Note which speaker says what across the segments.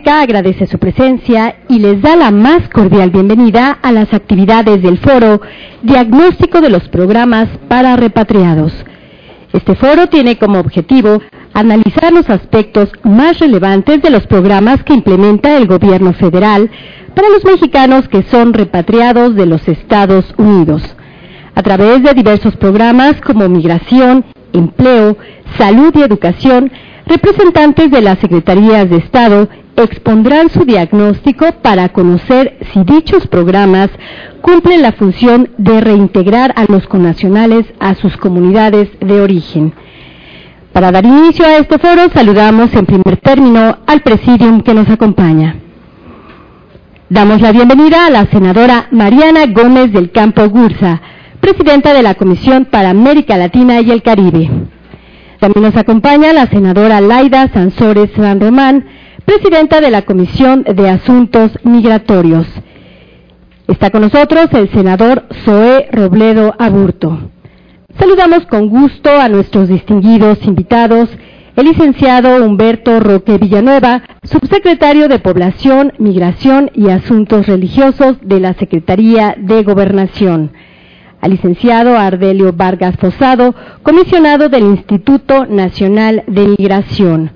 Speaker 1: República agradece su presencia y les da la más cordial bienvenida a las actividades del foro Diagnóstico de los Programas para Repatriados. Este foro tiene como objetivo analizar los aspectos más relevantes de los programas que implementa el gobierno federal para los mexicanos que son repatriados de los Estados Unidos, a través de diversos programas como migración, empleo, salud y educación. Representantes de las Secretarías de Estado expondrán su diagnóstico para conocer si dichos programas cumplen la función de reintegrar a los connacionales a sus comunidades de origen. Para dar inicio a este foro, saludamos en primer término al Presidium que nos acompaña. Damos la bienvenida a la senadora Mariana Gómez del Campo Gurza, presidenta de la Comisión para América Latina y el Caribe. También nos acompaña la senadora Laida Sansores San Román, presidenta de la Comisión de Asuntos Migratorios. Está con nosotros el senador Zoé Robledo Aburto. Saludamos con gusto a nuestros distinguidos invitados, el licenciado Humberto Roque Villanueva, subsecretario de Población, Migración y Asuntos Religiosos de la Secretaría de Gobernación, al licenciado Ardelio Vargas Fosado, comisionado del Instituto Nacional de Migración,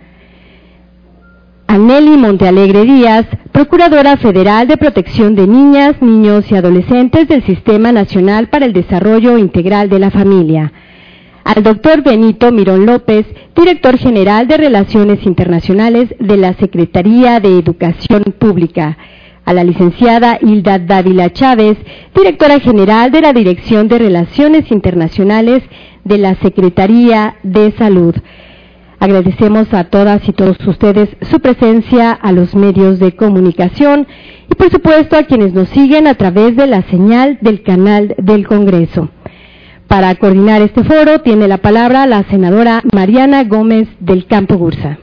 Speaker 1: a Nelly Montealegre Díaz, Procuradora Federal de Protección de Niñas, Niños y Adolescentes del Sistema Nacional para el Desarrollo Integral de la Familia, al doctor Benito Mirón López, Director General de Relaciones Internacionales de la Secretaría de Educación Pública, a la licenciada Hilda Dávila Chávez, Directora General de la Dirección de Relaciones Internacionales de la Secretaría de Salud. Agradecemos a todas y todos ustedes su presencia, a los medios de comunicación y por supuesto a quienes nos siguen a través de la señal del canal del Congreso. Para coordinar este foro tiene la palabra la senadora Mariana Gómez del Campo Gurza.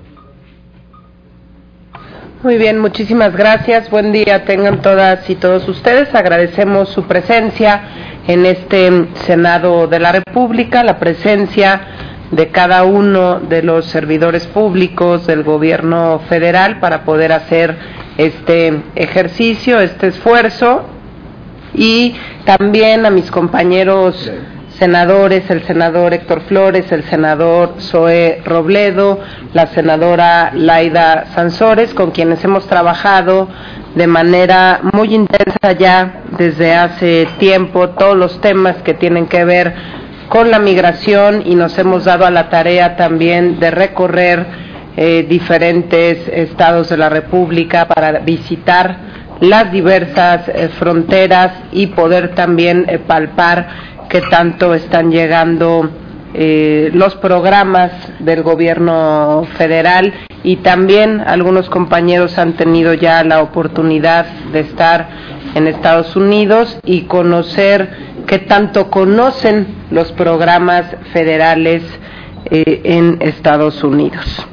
Speaker 2: Muy bien, muchísimas gracias. Buen día tengan todas y todos ustedes. Agradecemos su presencia en este Senado de la República, la presencia de cada uno de los servidores públicos del gobierno federal para poder hacer este ejercicio, este esfuerzo, y también a mis compañeros senadores, el senador Héctor Flores, el senador Zoé Robledo, la senadora Laida Sansores, con quienes hemos trabajado de manera muy intensa ya desde hace tiempo todos los temas que tienen que ver con la migración, y nos hemos dado a la tarea también de recorrer diferentes estados de la República para visitar las diversas fronteras y poder también palpar que tanto están llegando los programas del gobierno federal, y también algunos compañeros han tenido ya la oportunidad de estar en Estados Unidos y conocer qué tanto conocen los programas federales en Estados Unidos.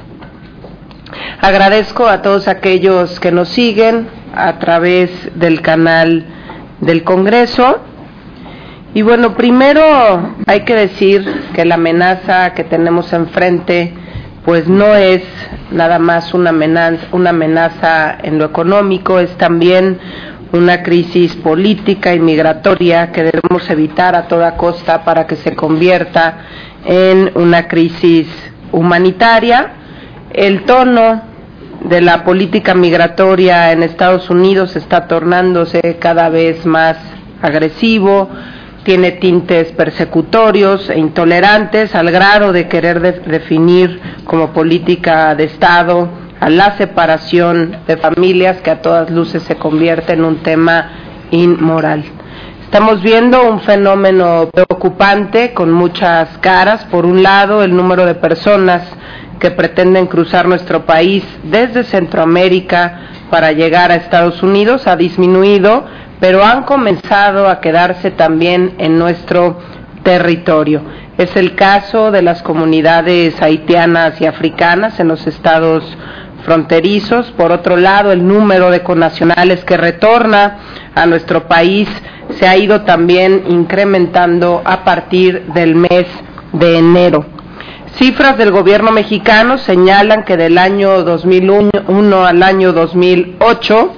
Speaker 2: Agradezco a todos aquellos que nos siguen a través del canal del Congreso. Y bueno, primero hay que decir que la amenaza que tenemos enfrente pues no es nada más una amenaza en lo económico, es también una crisis política y migratoria que debemos evitar a toda costa para que se convierta en una crisis humanitaria. El tono de la política migratoria en Estados Unidos está tornándose cada vez más agresivo, tiene tintes persecutorios e intolerantes al grado de querer definir como política de Estado a la separación de familias, que a todas luces se convierte en un tema inmoral. Estamos viendo un fenómeno preocupante con muchas caras. Por un lado, el número de personas que pretenden cruzar nuestro país desde Centroamérica para llegar a Estados Unidos ha disminuido, pero han comenzado a quedarse también en nuestro territorio. Es el caso de las comunidades haitianas y africanas en los estados fronterizos. Por otro lado, el número de connacionales que retorna a nuestro país se ha ido también incrementando a partir del mes de enero. Cifras del gobierno mexicano señalan que del año 2001 al año 2008,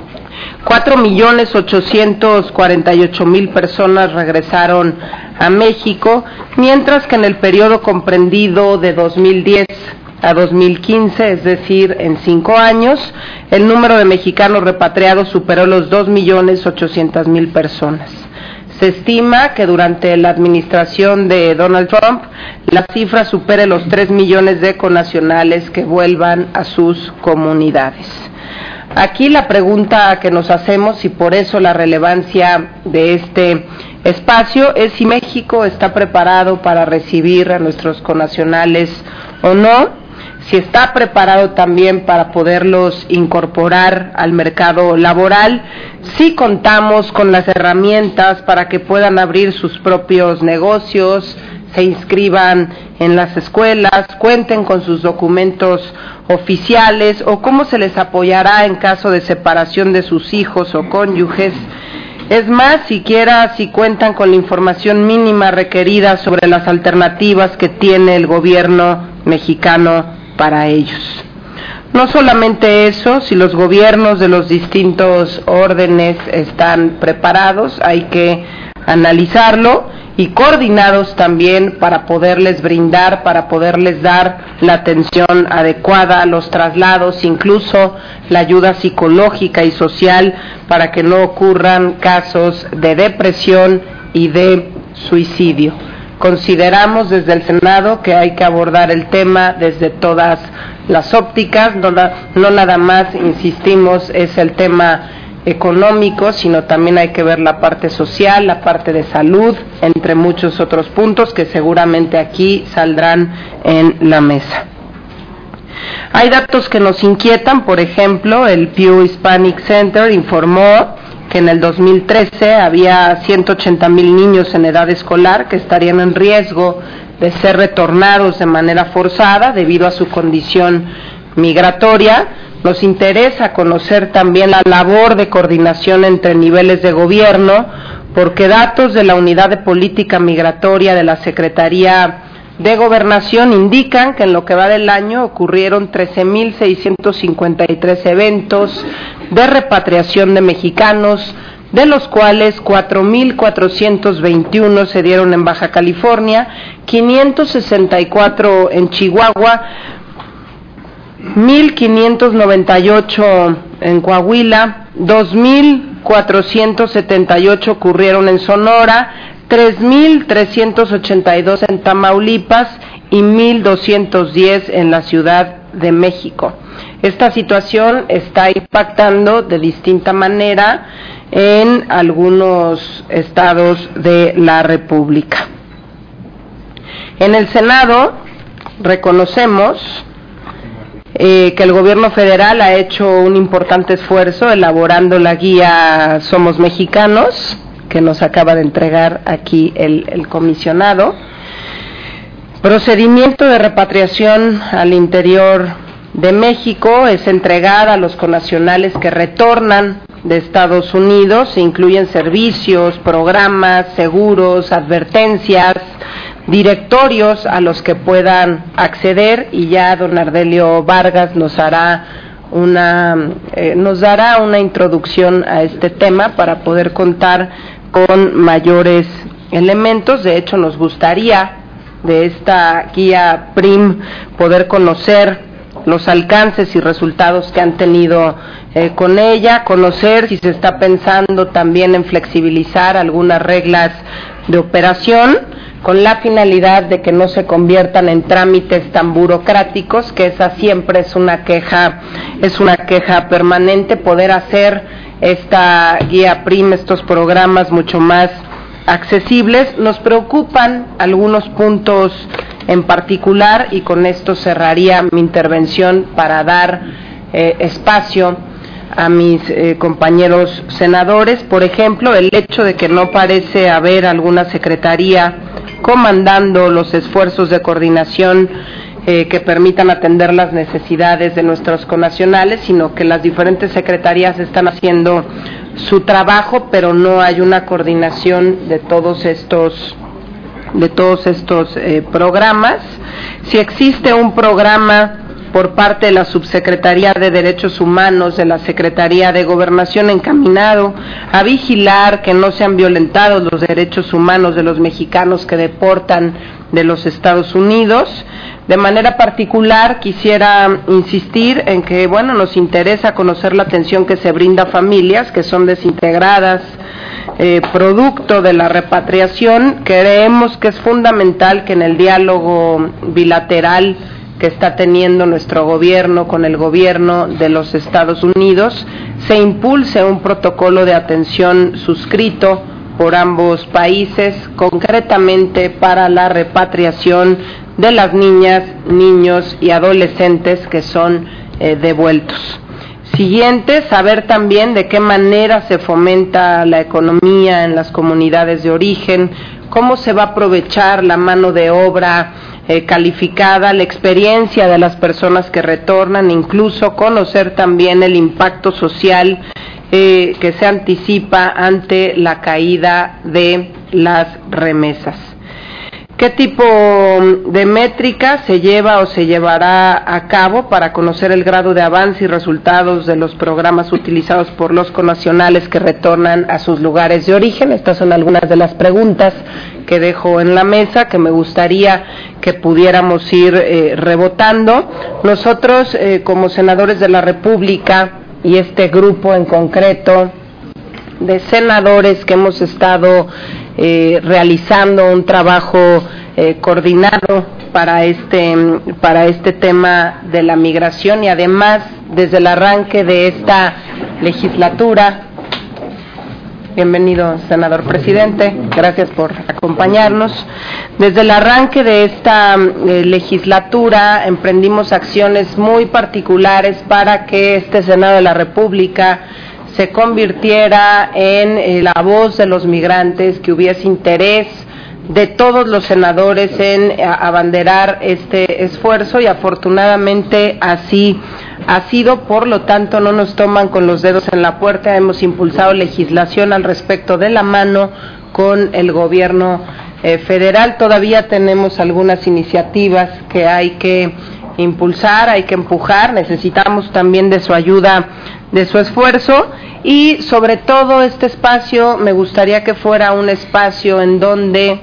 Speaker 2: 4.848.000 personas regresaron a México, mientras que en el periodo comprendido de 2010 a 2015, es decir, en 5 años, el número de mexicanos repatriados superó los 2.800.000 personas. Se estima que durante la administración de Donald Trump la cifra supere los 3 millones de connacionales que vuelvan a sus comunidades. Aquí la pregunta que nos hacemos, y por eso la relevancia de este espacio, es si México está preparado para recibir a nuestros connacionales o no, si está preparado también para poderlos incorporar al mercado laboral, si contamos con las herramientas para que puedan abrir sus propios negocios, se inscriban en las escuelas, cuenten con sus documentos oficiales, o cómo se les apoyará en caso de separación de sus hijos o cónyuges. Es más, siquiera si cuentan con la información mínima requerida sobre las alternativas que tiene el gobierno mexicano para ellos. No solamente eso, si los gobiernos de los distintos órdenes están preparados, hay que analizarlo, y coordinados también para poderles brindar, para poderles dar la atención adecuada a los traslados, incluso la ayuda psicológica y social para que no ocurran casos de depresión y de suicidio. Consideramos desde el Senado que hay que abordar el tema desde todas las ópticas, no nada más, insistimos, es el tema económico, sino también hay que ver la parte social, la parte de salud, entre muchos otros puntos que seguramente aquí saldrán en la mesa. Hay datos que nos inquietan. Por ejemplo, el Pew Hispanic Center informó que en el 2013 había 180,000 niños en edad escolar que estarían en riesgo de ser retornados de manera forzada debido a su condición migratoria. Nos interesa conocer también la labor de coordinación entre niveles de gobierno, porque datos de la Unidad de Política Migratoria de la Secretaría de Gobernación indican que en lo que va del año ocurrieron 13.653 eventos de repatriación de mexicanos, de los cuales 4.421 se dieron en Baja California, 564 en Chihuahua, 1.598 en Coahuila, 2.478 ocurrieron en Sonora, 3.382 en Tamaulipas y 1.210 en la Ciudad de México. Esta situación está impactando de distinta manera en algunos estados de la República. En el Senado reconocemos que el gobierno federal ha hecho un importante esfuerzo elaborando la guía Somos Mexicanos, que nos acaba de entregar aquí el comisionado. Procedimiento de repatriación al interior de México es entregada a los connacionales que retornan de Estados Unidos. Se incluyen servicios, programas, seguros, advertencias, directorios a los que puedan acceder, y ya don Ardelio Vargas nos dará una introducción a este tema para poder contar con mayores elementos. De hecho, nos gustaría de esta guía PRIM poder conocer los alcances y resultados que han tenido con ella, conocer si se está pensando también en flexibilizar algunas reglas de operación, con la finalidad de que no se conviertan en trámites tan burocráticos, que esa siempre es una queja permanente, poder hacer esta guía PRIM, estos programas mucho más accesibles. Nos preocupan algunos puntos en particular, y con esto cerraría mi intervención para dar espacio a mis compañeros senadores. Por ejemplo, el hecho de que no parece haber alguna secretaría comandando los esfuerzos de coordinación que permitan atender las necesidades de nuestros connacionales, sino que las diferentes secretarías están haciendo su trabajo, pero no hay una coordinación de todos estos de todos estos programas. Si existe un programa por parte de la Subsecretaría de Derechos Humanos de la Secretaría de Gobernación encaminado a vigilar que no sean violentados los derechos humanos de los mexicanos que deportan de los Estados Unidos. De manera particular quisiera insistir en que, nos interesa conocer la atención que se brinda a familias que son desintegradas, producto de la repatriación. Creemos que es fundamental que en el diálogo bilateral que está teniendo nuestro gobierno con el gobierno de los Estados Unidos se impulse un protocolo de atención suscrito por ambos países, concretamente para la repatriación de las niñas, niños y adolescentes que son devueltos. Siguiente, saber también de qué manera se fomenta la economía en las comunidades de origen, cómo se va a aprovechar la mano de obra calificada, la experiencia de las personas que retornan, incluso conocer también el impacto social que se anticipa ante la caída de las remesas. ¿Qué tipo de métrica se lleva o se llevará a cabo para conocer el grado de avance y resultados de los programas utilizados por los connacionales que retornan a sus lugares de origen? Estas son algunas de las preguntas que dejo en la mesa, que me gustaría que pudiéramos ir rebotando. Nosotros, como senadores de la República, y este grupo en concreto de senadores que hemos estado realizando un trabajo coordinado para este tema de la migración, y además desde el arranque de esta legislatura. Bienvenido, senador presidente, gracias por acompañarnos. Desde el arranque de esta legislatura emprendimos acciones muy particulares para que este Senado de la República se convirtiera en la voz de los migrantes, que hubiese interés de todos los senadores en abanderar este esfuerzo, y afortunadamente así ha sido. Por lo tanto, no nos toman con los dedos en la puerta. Hemos impulsado legislación al respecto de la mano con el gobierno federal. Todavía tenemos algunas iniciativas que hay que impulsar, hay que empujar. Necesitamos también de su ayuda, de su esfuerzo, y sobre todo este espacio me gustaría que fuera un espacio en donde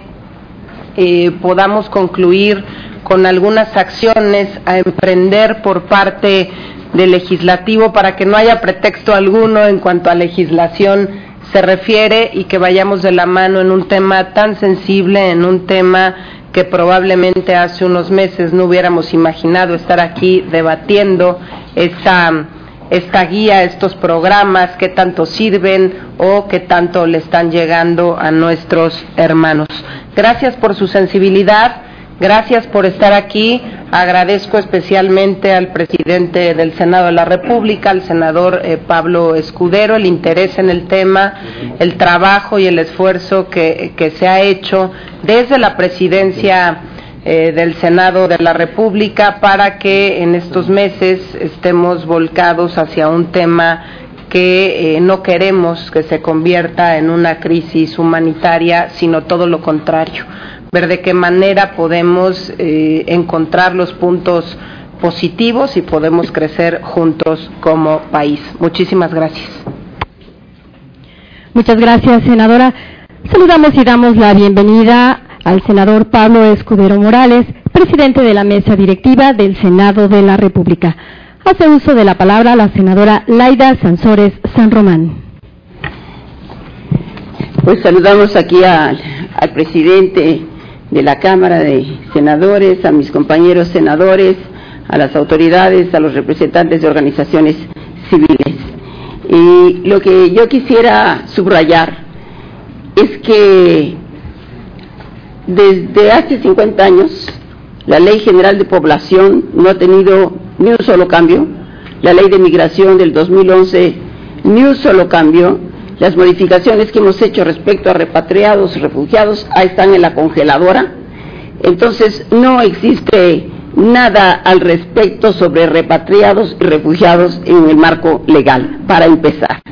Speaker 2: podamos concluir con algunas acciones a emprender por parte del legislativo, para que no haya pretexto alguno en cuanto a legislación se refiere, y que vayamos de la mano en un tema tan sensible, en un tema que probablemente hace unos meses no hubiéramos imaginado estar aquí debatiendo esta guía, estos programas, qué tanto sirven o qué tanto le están llegando a nuestros hermanos. Gracias por su sensibilidad, gracias por estar aquí. Agradezco especialmente al presidente del Senado de la República, al senador Pablo Escudero, el interés en el tema, el trabajo y el esfuerzo que se ha hecho desde la presidencia del Senado de la República para que en estos meses estemos volcados hacia un tema que no queremos que se convierta en una crisis humanitaria, sino todo lo contrario. Ver de qué manera podemos encontrar los puntos positivos y podemos crecer juntos como país. Muchísimas gracias.
Speaker 1: Muchas gracias, senadora. Saludamos y damos la bienvenida al senador Pablo Escudero Morales, presidente de la mesa directiva del Senado de la República. Hace uso de la palabra la senadora Laida Sansores San Román.
Speaker 3: Pues saludamos aquí al presidente de la Cámara de Senadores, a mis compañeros senadores, a las autoridades, a los representantes de organizaciones civiles. Y lo que yo quisiera subrayar es que desde hace 50 años la Ley General de Población no ha tenido ni un solo cambio, la Ley de Migración del 2011 ni un solo cambio, las modificaciones que hemos hecho respecto a repatriados, refugiados, ahí están en la congeladora. Entonces no existe nada al respecto sobre repatriados y refugiados en el marco legal, para empezar.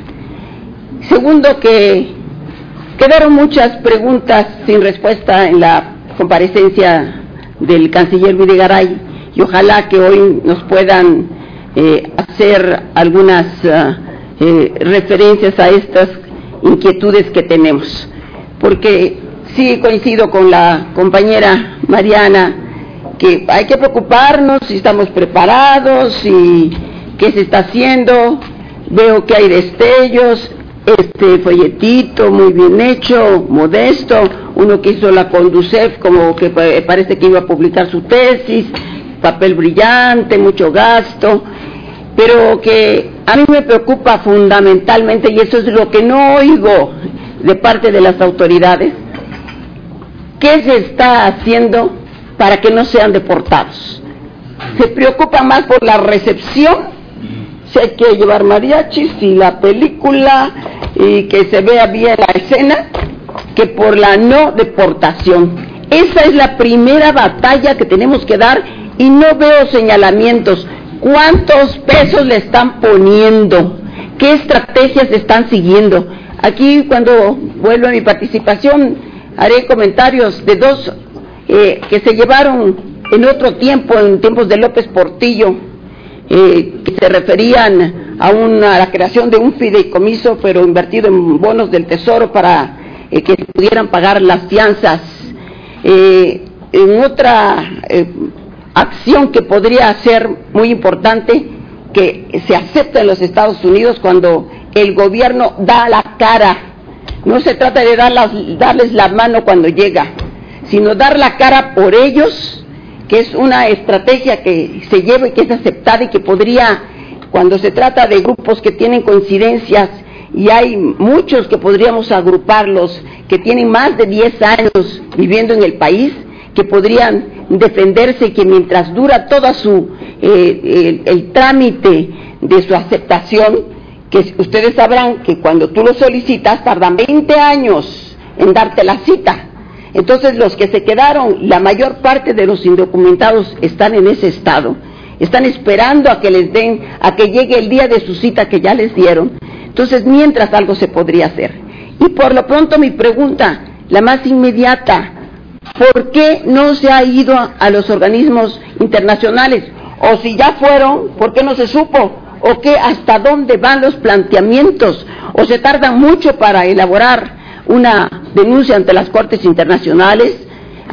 Speaker 3: Segundo, que quedaron muchas preguntas sin respuesta en la comparecencia del canciller Videgaray, y ojalá que hoy nos puedan hacer algunas referencias a estas inquietudes que tenemos, porque sí coincido con la compañera Mariana que hay que preocuparnos si estamos preparados y qué se está haciendo. Veo que hay destellos, este folletito muy bien hecho, modesto, uno que hizo la Conducef como que parece que iba a publicar su tesis, papel brillante, mucho gasto, pero que a mí me preocupa fundamentalmente, y eso es lo que no oigo de parte de las autoridades, ¿qué se está haciendo para que no sean deportados? Se preocupa más por la recepción, si hay que llevar mariachis y la película y que se vea bien la escena, que por la no deportación. Esa es la primera batalla que tenemos que dar, y no veo señalamientos. ¿Cuántos pesos le están poniendo? ¿Qué estrategias están siguiendo? Aquí, cuando vuelvo a mi participación, haré comentarios de dos que se llevaron en otro tiempo, en tiempos de López Portillo, que se referían a la creación de un fideicomiso, pero invertido en bonos del Tesoro para que pudieran pagar las fianzas. En otra acción que podría ser muy importante, que se acepta en los Estados Unidos cuando el gobierno da la cara. No se trata de darles la mano cuando llega, sino dar la cara por ellos, que es una estrategia que se lleva y que es aceptada, y que podría, cuando se trata de grupos que tienen coincidencias, y hay muchos que podríamos agruparlos, que tienen más de 10 años viviendo en el país, que podrían defenderse, y que mientras dura toda el trámite de su aceptación, que ustedes sabrán que cuando tú lo solicitas tardan 20 años en darte la cita. Entonces los que se quedaron, la mayor parte de los indocumentados están en ese estado, están esperando a que les den, a que llegue el día de su cita que ya les dieron. Entonces, mientras, algo se podría hacer. Y por lo pronto mi pregunta, la más inmediata, ¿por qué no se ha ido a los organismos internacionales? O si ya fueron, ¿por qué no se supo? ¿O qué, hasta dónde van los planteamientos? ¿O se tardan mucho para elaborar una denuncia ante las Cortes Internacionales,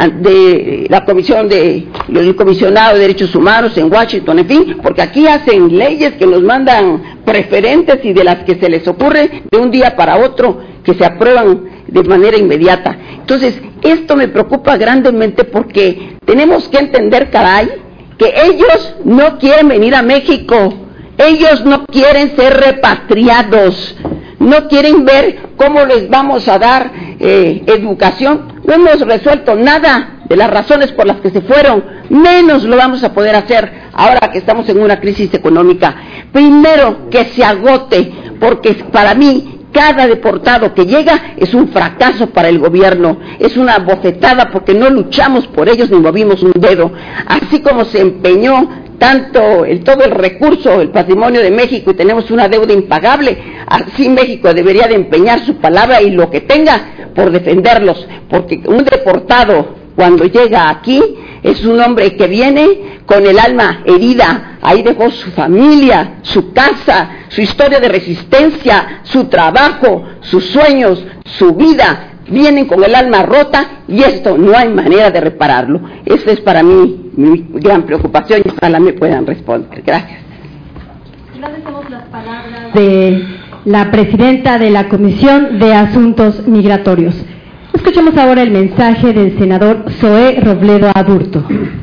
Speaker 3: de la Comisión del Comisionado de Derechos Humanos en Washington, en fin? Porque aquí hacen leyes que nos mandan preferentes, y de las que se les ocurre de un día para otro que se aprueban de manera inmediata. Entonces, esto me preocupa grandemente, porque tenemos que entender, caray, que ellos no quieren venir a México, ellos no quieren ser repatriados, no quieren ver cómo les vamos a dar educación. No hemos resuelto nada de las razones por las que se fueron, menos lo vamos a poder hacer ahora que estamos en una crisis económica. Primero, que se agote, porque para mí cada deportado que llega es un fracaso para el gobierno, es una bofetada, porque no luchamos por ellos ni movimos un dedo. Así como se empeñó tanto todo el recurso, el patrimonio de México, y tenemos una deuda impagable, así México debería de empeñar su palabra y lo que tenga por defenderlos, porque un deportado cuando llega aquí es un hombre que viene con el alma herida, ahí dejó su familia, su casa, su historia de resistencia, su trabajo, sus sueños, su vida, vienen con el alma rota, y esto no hay manera de repararlo. Esa es para mí mi gran preocupación, y ojalá me puedan responder. Gracias.
Speaker 1: Agradecemos las palabras de la presidenta de la Comisión de Asuntos Migratorios. Escuchemos ahora el mensaje del senador Zoé Robledo Aburto.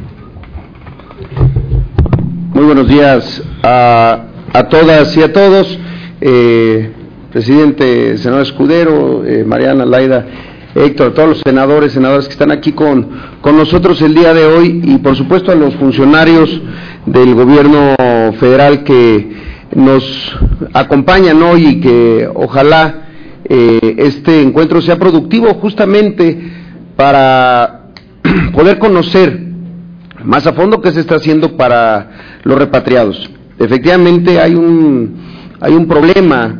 Speaker 4: Muy buenos días a todas y a todos. Presidente, senador Escudero, Mariana, Laida, Héctor, todos los senadoras que están aquí con nosotros el día de hoy, y por supuesto a los funcionarios del gobierno federal que nos acompañan hoy, y que ojalá este encuentro sea productivo justamente para poder conocer más a fondo qué se está haciendo para los repatriados. Efectivamente hay un problema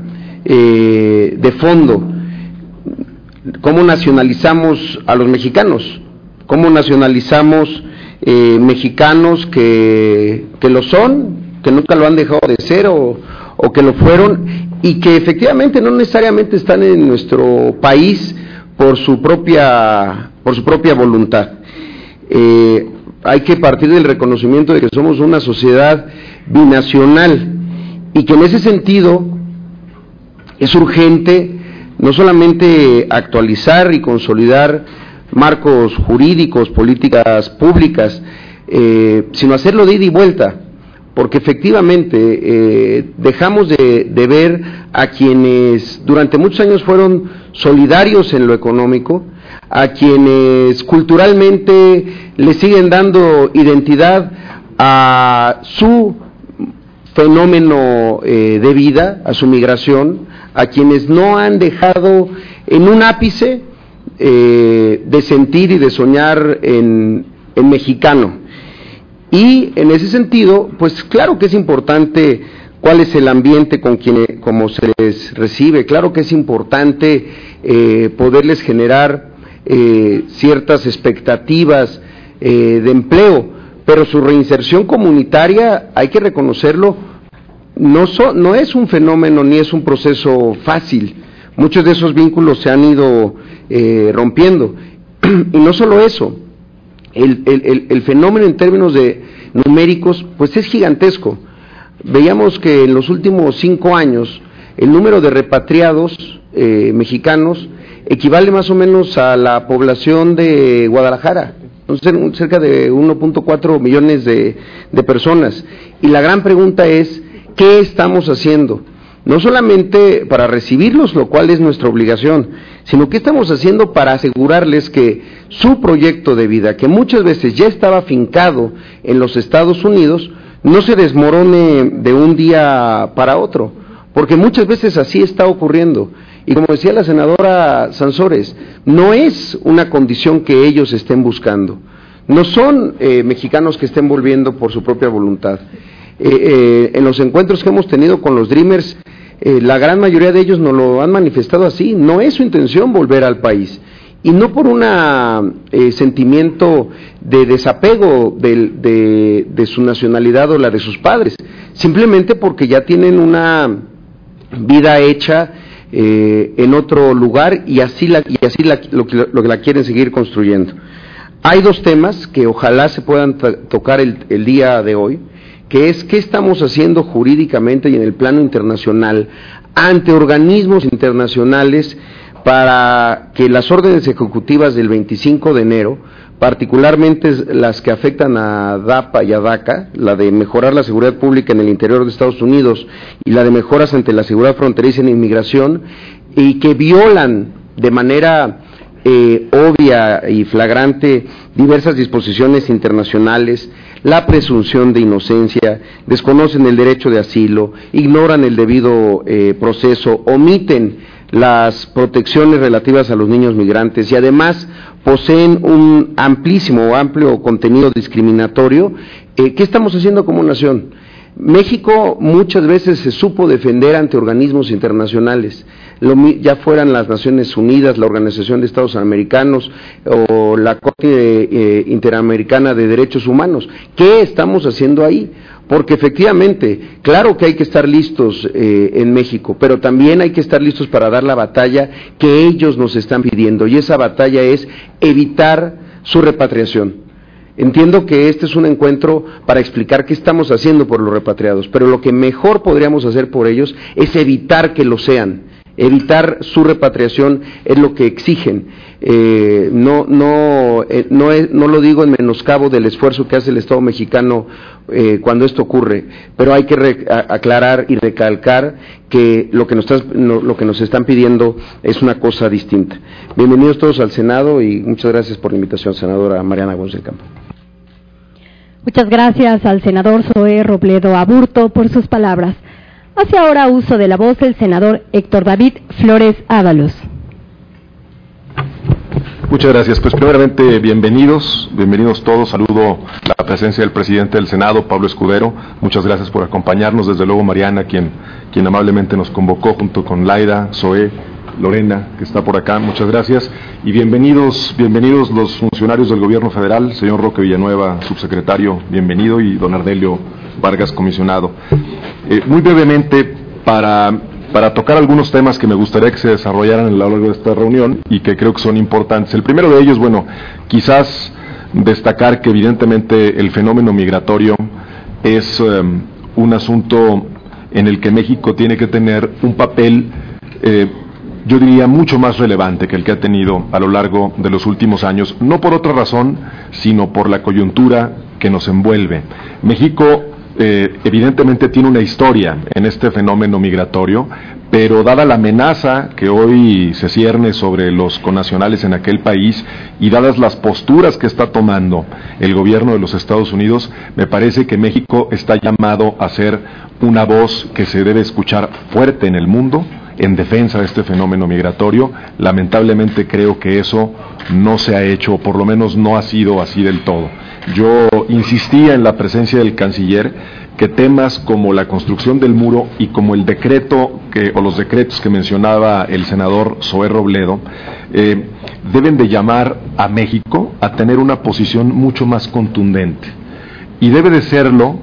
Speaker 4: de fondo. ¿Cómo nacionalizamos a los mexicanos? cómo nacionalizamos mexicanos que lo son, que nunca lo han dejado de ser o que lo fueron, y que efectivamente no necesariamente están en nuestro país por su propia voluntad. Hay que partir del reconocimiento de que somos una sociedad binacional y que en ese sentido es urgente no solamente actualizar y consolidar marcos jurídicos, políticas públicas, sino hacerlo de ida y vuelta, porque efectivamente dejamos de ver a quienes durante muchos años fueron solidarios en lo económico, a quienes culturalmente le siguen dando identidad a su fenómeno de vida, a su migración, a quienes no han dejado en un ápice de sentir y de soñar en mexicano. Y en ese sentido, pues claro que es importante cuál es el ambiente como se les recibe, claro que es importante poderles generar ciertas expectativas de empleo, pero su reinserción comunitaria, hay que reconocerlo, no es un fenómeno ni es un proceso fácil. Muchos de esos vínculos se han ido rompiendo. Y no solo eso, el fenómeno en términos de numéricos, pues es gigantesco. Veíamos que en los últimos 5 años el número de repatriados mexicanos equivale más o menos a la población de Guadalajara, cerca de 1.4 millones de personas. Y la gran pregunta es, ¿qué estamos haciendo? No solamente para recibirlos, lo cual es nuestra obligación, sino qué estamos haciendo para asegurarles que su proyecto de vida, que muchas veces ya estaba afincado en los Estados Unidos, no se desmorone de un día para otro, porque muchas veces así está ocurriendo. Y como decía la senadora Sansores, no es una condición que ellos estén buscando, no son mexicanos que estén volviendo por su propia voluntad. En los encuentros que hemos tenido con los Dreamers, la gran mayoría de ellos nos lo han manifestado así, no es su intención volver al país, y no por un sentimiento de desapego de su nacionalidad o la de sus padres, simplemente porque ya tienen una vida hecha en otro lugar y así lo que la quieren seguir construyendo. Hay 2 temas que ojalá se puedan tocar el día de hoy, que es qué estamos haciendo jurídicamente y en el plano internacional ante organismos internacionales para que las órdenes ejecutivas del 25 de enero, particularmente las que afectan a DAPA y a DACA, la de mejorar la seguridad pública en el interior de Estados Unidos y la de mejoras ante la seguridad fronteriza en inmigración, y que violan de manera obvia y flagrante diversas disposiciones internacionales, la presunción de inocencia, desconocen el derecho de asilo, ignoran el debido proceso, omiten las protecciones relativas a los niños migrantes y además poseen un amplio contenido discriminatorio. ¿Qué estamos haciendo como nación? México muchas veces se supo defender ante organismos internacionales, ya fueran las Naciones Unidas, la Organización de Estados Americanos o la Corte Interamericana de Derechos Humanos. ¿Qué estamos haciendo ahí? Porque efectivamente, claro que hay que estar listos en México, pero también hay que estar listos para dar la batalla que ellos nos están pidiendo, y esa batalla es evitar su repatriación. Entiendo que este es un encuentro para explicar qué estamos haciendo por los repatriados, pero lo que mejor podríamos hacer por ellos es evitar que lo sean. Evitar su repatriación es lo que exigen. No lo digo en menoscabo del esfuerzo que hace el Estado mexicano cuando esto ocurre, pero hay que aclarar y recalcar que lo que nos están pidiendo es una cosa distinta. Bienvenidos todos al Senado y muchas gracias por la invitación, senadora Mariana Gómez del Campo.
Speaker 1: Muchas gracias al senador Zoé Robledo Aburto por sus palabras. Hace ahora uso de la voz el senador Héctor David Flores Ábalos.
Speaker 5: Muchas gracias. Pues primeramente, bienvenidos todos. Saludo la presencia del presidente del Senado, Pablo Escudero. Muchas gracias por acompañarnos. Desde luego, Mariana, quien amablemente nos convocó junto con Laida, Zoé Lorena, que está por acá, muchas gracias, y bienvenidos los funcionarios del gobierno federal, señor Roque Villanueva, subsecretario, bienvenido, y don Ardelio Vargas, comisionado. Muy brevemente, para tocar algunos temas que me gustaría que se desarrollaran a lo largo de esta reunión y que creo que son importantes. El primero de ellos, bueno, quizás destacar que evidentemente el fenómeno migratorio es un asunto en el que México tiene que tener un papel, yo diría, mucho más relevante que el que ha tenido a lo largo de los últimos años, no por otra razón, sino por la coyuntura que nos envuelve. México evidentemente tiene una historia en este fenómeno migratorio, pero dada la amenaza que hoy se cierne sobre los connacionales en aquel país y dadas las posturas que está tomando el gobierno de los Estados Unidos, me parece que México está llamado a ser una voz que se debe escuchar fuerte en el mundo en defensa de este fenómeno migratorio. Lamentablemente creo que eso no se ha hecho, o por lo menos no ha sido así del todo. Yo insistía en la presencia del canciller que temas como la construcción del muro y como el decreto o los decretos que mencionaba el senador Zoé Robledo deben de llamar a México a tener una posición mucho más contundente, y debe de serlo.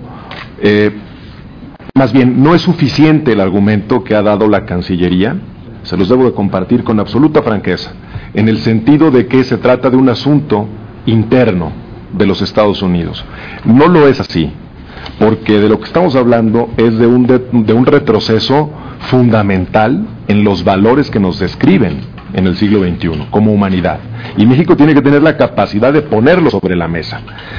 Speaker 5: Más bien, no es suficiente el argumento que ha dado la Cancillería, se los debo de compartir con absoluta franqueza, en el sentido de que se trata de un asunto interno de los Estados Unidos. No lo es así, porque de lo que estamos hablando es de un retroceso fundamental en los valores que nos describen en el siglo XXI como humanidad, y México tiene que tener la capacidad de ponerlo sobre la mesa.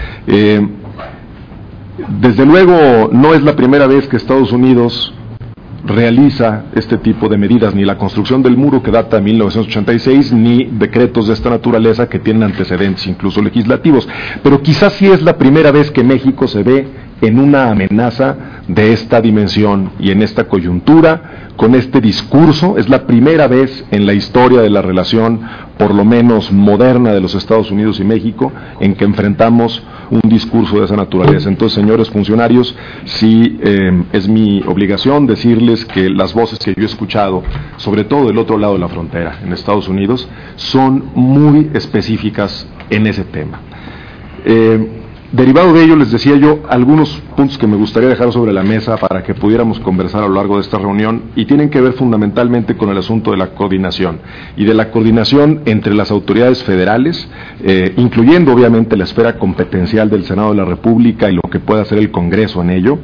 Speaker 5: Desde luego no es la primera vez que Estados Unidos realiza este tipo de medidas, ni la construcción del muro, que data de 1986, ni decretos de esta naturaleza que tienen antecedentes incluso legislativos, pero quizás sí es la primera vez que México se ve en una amenaza de esta dimensión y en esta coyuntura, con este discurso. Es la primera vez en la historia de la relación, por lo menos moderna, de los Estados Unidos y México, en que enfrentamos un discurso de esa naturaleza. Entonces, señores funcionarios, sí es mi obligación decirles que las voces que yo he escuchado, sobre todo del otro lado de la frontera, en Estados Unidos, son muy específicas en ese tema. Derivado de ello, les decía yo algunos puntos que me gustaría dejar sobre la mesa para que pudiéramos conversar a lo largo de esta reunión, y tienen que ver fundamentalmente con el asunto de la coordinación, y de la coordinación entre las autoridades federales, incluyendo obviamente la esfera competencial del Senado de la República y lo que pueda hacer el Congreso en ello,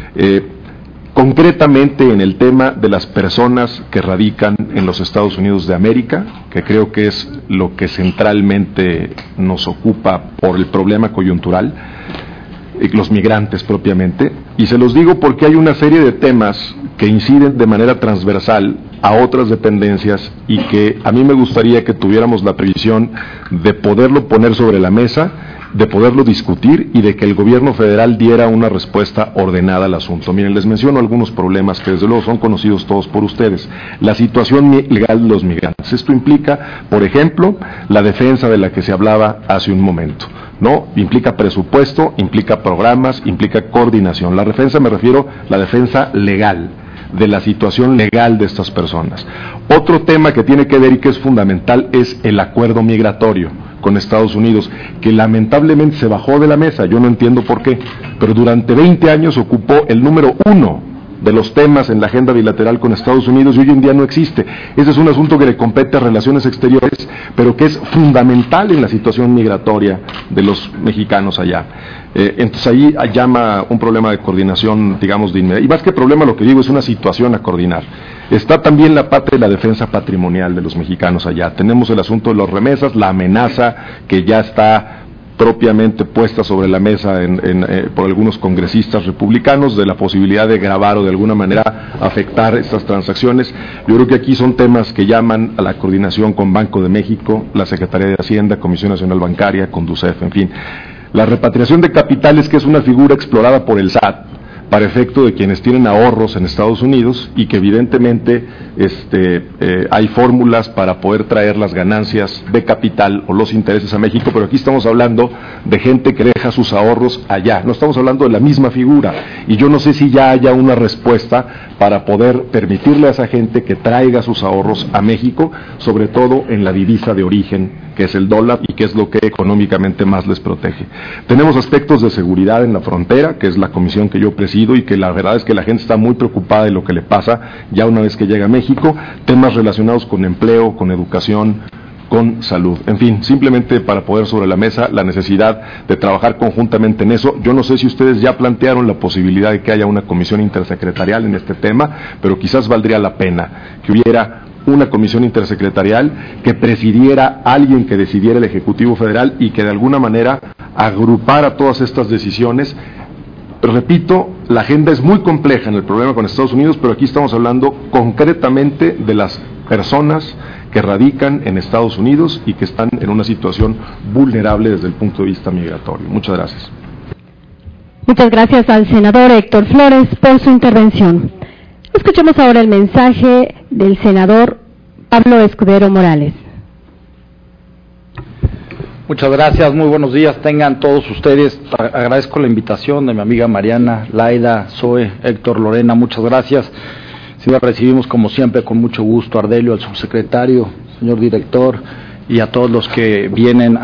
Speaker 5: concretamente en el tema de las personas que radican en los Estados Unidos de América, que creo que es lo que centralmente nos ocupa por el problema coyuntural, los migrantes propiamente, y se los digo porque hay una serie de temas que inciden de manera transversal a otras dependencias y que a mí me gustaría que tuviéramos la previsión de poderlo poner sobre la mesa, de poderlo discutir y de que el gobierno federal diera una respuesta ordenada al asunto. Miren, les menciono algunos problemas que desde luego son conocidos todos por ustedes. La situación legal de los migrantes. Esto implica, por ejemplo, la defensa de la que se hablaba hace un momento, ¿no? Implica presupuesto, implica programas, implica coordinación. La defensa, me refiero a la defensa legal, de la situación legal de estas personas. Otro tema que tiene que ver y que es fundamental es el acuerdo migratorio con Estados Unidos, que lamentablemente se bajó de la mesa. Yo no entiendo por qué, pero durante 20 años ocupó el número 1 de los temas en la agenda bilateral con Estados Unidos y hoy en día no existe. Ese es un asunto que le compete a Relaciones Exteriores, pero que es fundamental en la situación migratoria de los mexicanos allá. Entonces ahí llama un problema de coordinación, digamos, de inmediato. Y más que problema, lo que digo es una situación a coordinar. Está también la parte de la defensa patrimonial de los mexicanos allá. Tenemos el asunto de las remesas, la amenaza que ya está propiamente puesta sobre la mesa por algunos congresistas republicanos de la posibilidad de gravar o de alguna manera afectar estas transacciones. Yo creo que aquí son temas que llaman a la coordinación con Banco de México, la Secretaría de Hacienda, Comisión Nacional Bancaria, Conducef, en fin. La repatriación de capitales, que es una figura explorada por el SAT, para efecto de quienes tienen ahorros en Estados Unidos y que evidentemente hay fórmulas para poder traer las ganancias de capital o los intereses a México, pero aquí estamos hablando de gente que deja sus ahorros allá, no estamos hablando de la misma figura, y yo no sé si ya haya una respuesta para poder permitirle a esa gente que traiga sus ahorros a México, sobre todo en la divisa de origen, que es el dólar y que es lo que económicamente más les protege. Tenemos aspectos de seguridad en la frontera, que es la comisión que yo presido, y que la verdad es que la gente está muy preocupada de lo que le pasa ya una vez que llega a México, temas relacionados con empleo, con educación, con salud. En fin, simplemente para poner sobre la mesa la necesidad de trabajar conjuntamente en eso. Yo no sé si ustedes ya plantearon la posibilidad de que haya una comisión intersecretarial en este tema, pero quizás valdría la pena que hubiera una comisión intersecretarial que presidiera alguien que decidiera el Ejecutivo Federal y que de alguna manera agrupara todas estas decisiones. Repito, la agenda es muy compleja en el problema con Estados Unidos, pero aquí estamos hablando concretamente de las personas que radican en Estados Unidos y que están en una situación vulnerable desde el punto de vista migratorio. Muchas gracias.
Speaker 1: Muchas gracias al senador Héctor Flores por su intervención. Escuchemos ahora el mensaje del senador Pablo Escudero Morales.
Speaker 6: Muchas gracias, muy buenos días tengan todos ustedes. Agradezco la invitación de mi amiga Mariana, Laida, Zoe, Héctor, Lorena, muchas gracias. Sí, la recibimos como siempre con mucho gusto, Ardelio, al subsecretario, señor director, y a todos los que vienen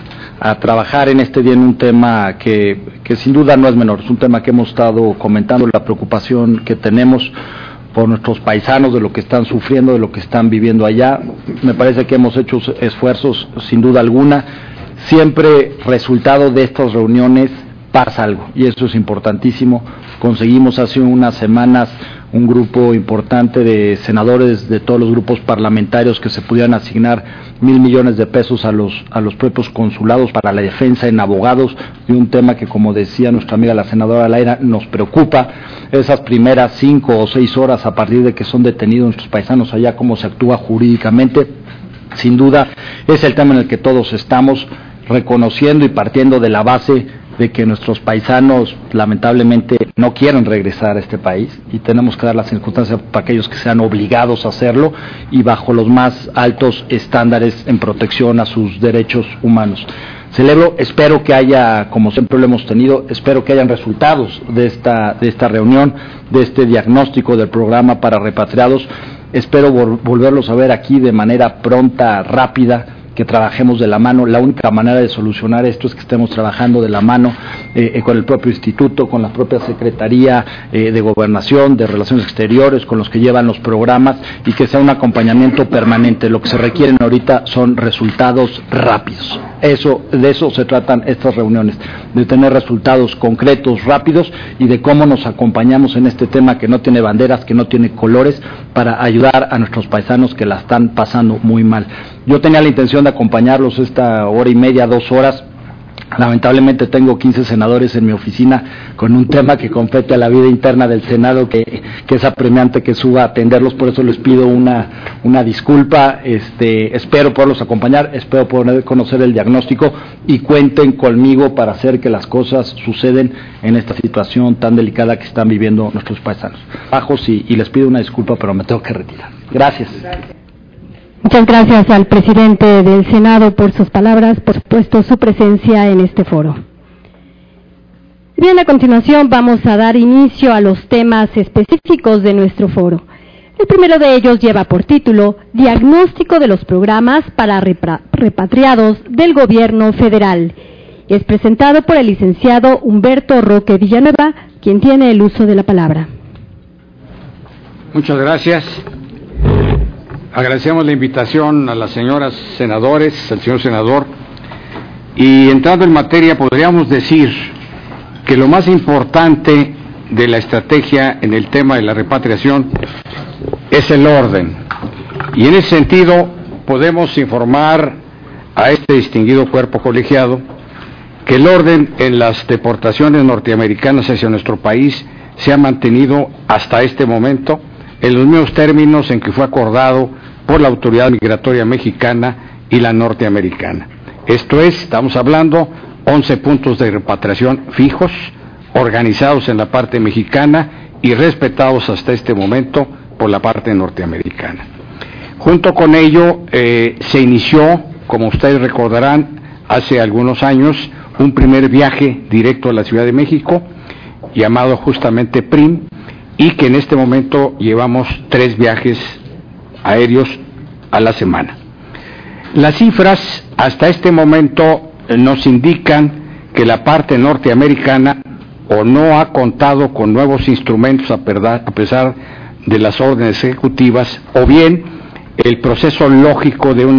Speaker 6: a trabajar en este día en un tema que sin duda no es menor, es un tema que hemos estado comentando, la preocupación que tenemos por nuestros paisanos, de lo que están sufriendo, de lo que están viviendo allá. Me parece que hemos hecho esfuerzos, sin duda alguna. Siempre resultado de estas reuniones pasa algo, y eso es importantísimo. Conseguimos hace unas semanas un grupo importante de senadores de todos los grupos parlamentarios que se pudieran asignar 1,000 millones de pesos a los propios consulados para la defensa en abogados, y un tema que, como decía nuestra amiga la senadora Laira, nos preocupa, esas primeras 5 o 6 horas a partir de que son detenidos nuestros paisanos allá, cómo se actúa jurídicamente. Sin duda es el tema en el que todos estamos, reconociendo y partiendo de la base de que nuestros paisanos lamentablemente no quieren regresar a este país, y tenemos que dar las circunstancias para aquellos que sean obligados a hacerlo y bajo los más altos estándares en protección a sus derechos humanos. Espero que haya, como siempre lo hemos tenido, espero que hayan resultados de esta reunión, de este diagnóstico del programa para repatriados. Espero volverlos a ver aquí de manera pronta, rápida, que trabajemos de la mano. La única manera de solucionar esto es que estemos trabajando de la mano con el propio instituto, con la propia Secretaría de Gobernación, de Relaciones Exteriores, con los que llevan los programas, y que sea un acompañamiento permanente. Lo que se requieren ahorita son resultados rápidos. De eso se tratan estas reuniones, de tener resultados concretos, rápidos, y de cómo nos acompañamos en este tema que no tiene banderas, que no tiene colores, para ayudar a nuestros paisanos que la están pasando muy mal. Yo tenía la intención de acompañarlos esta hora y media, 2 horas. Lamentablemente tengo 15 senadores en mi oficina con un tema que compete a la vida interna del Senado, que es apremiante que suba a atenderlos, por eso les pido una disculpa. Espero poderlos acompañar, espero poder conocer el diagnóstico, y cuenten conmigo para hacer que las cosas suceden en esta situación tan delicada que están viviendo nuestros paisanos. Bajos y les pido una disculpa, pero me tengo que retirar. Gracias.
Speaker 1: Muchas gracias al presidente del Senado por sus palabras, por supuesto su presencia en este foro. Bien, a continuación vamos a dar inicio a los temas específicos de nuestro foro. El primero de ellos lleva por título Diagnóstico de los programas para repatriados del Gobierno Federal. Es presentado por el licenciado Humberto Roque Villanueva, quien tiene el uso de la palabra.
Speaker 7: Muchas gracias. Agradecemos la invitación a las señoras senadores, al señor senador, y entrando en materia podríamos decir que lo más importante de la estrategia en el tema de la repatriación es el orden, y en ese sentido podemos informar a este distinguido cuerpo colegiado que el orden en las deportaciones norteamericanas hacia nuestro país se ha mantenido hasta este momento en los mismos términos en que fue acordado por la Autoridad Migratoria Mexicana y la norteamericana. Esto es, estamos hablando 11 puntos de repatriación fijos, organizados en la parte mexicana y respetados hasta este momento por la parte norteamericana. Junto con ello se inició, como ustedes recordarán, hace algunos años, un primer viaje directo a la Ciudad de México, llamado justamente PRIM, y que en este momento llevamos 3 viajes aéreos a la semana. Las cifras hasta este momento nos indican que la parte norteamericana o no ha contado con nuevos instrumentos a pesar de las órdenes ejecutivas, o bien el proceso lógico de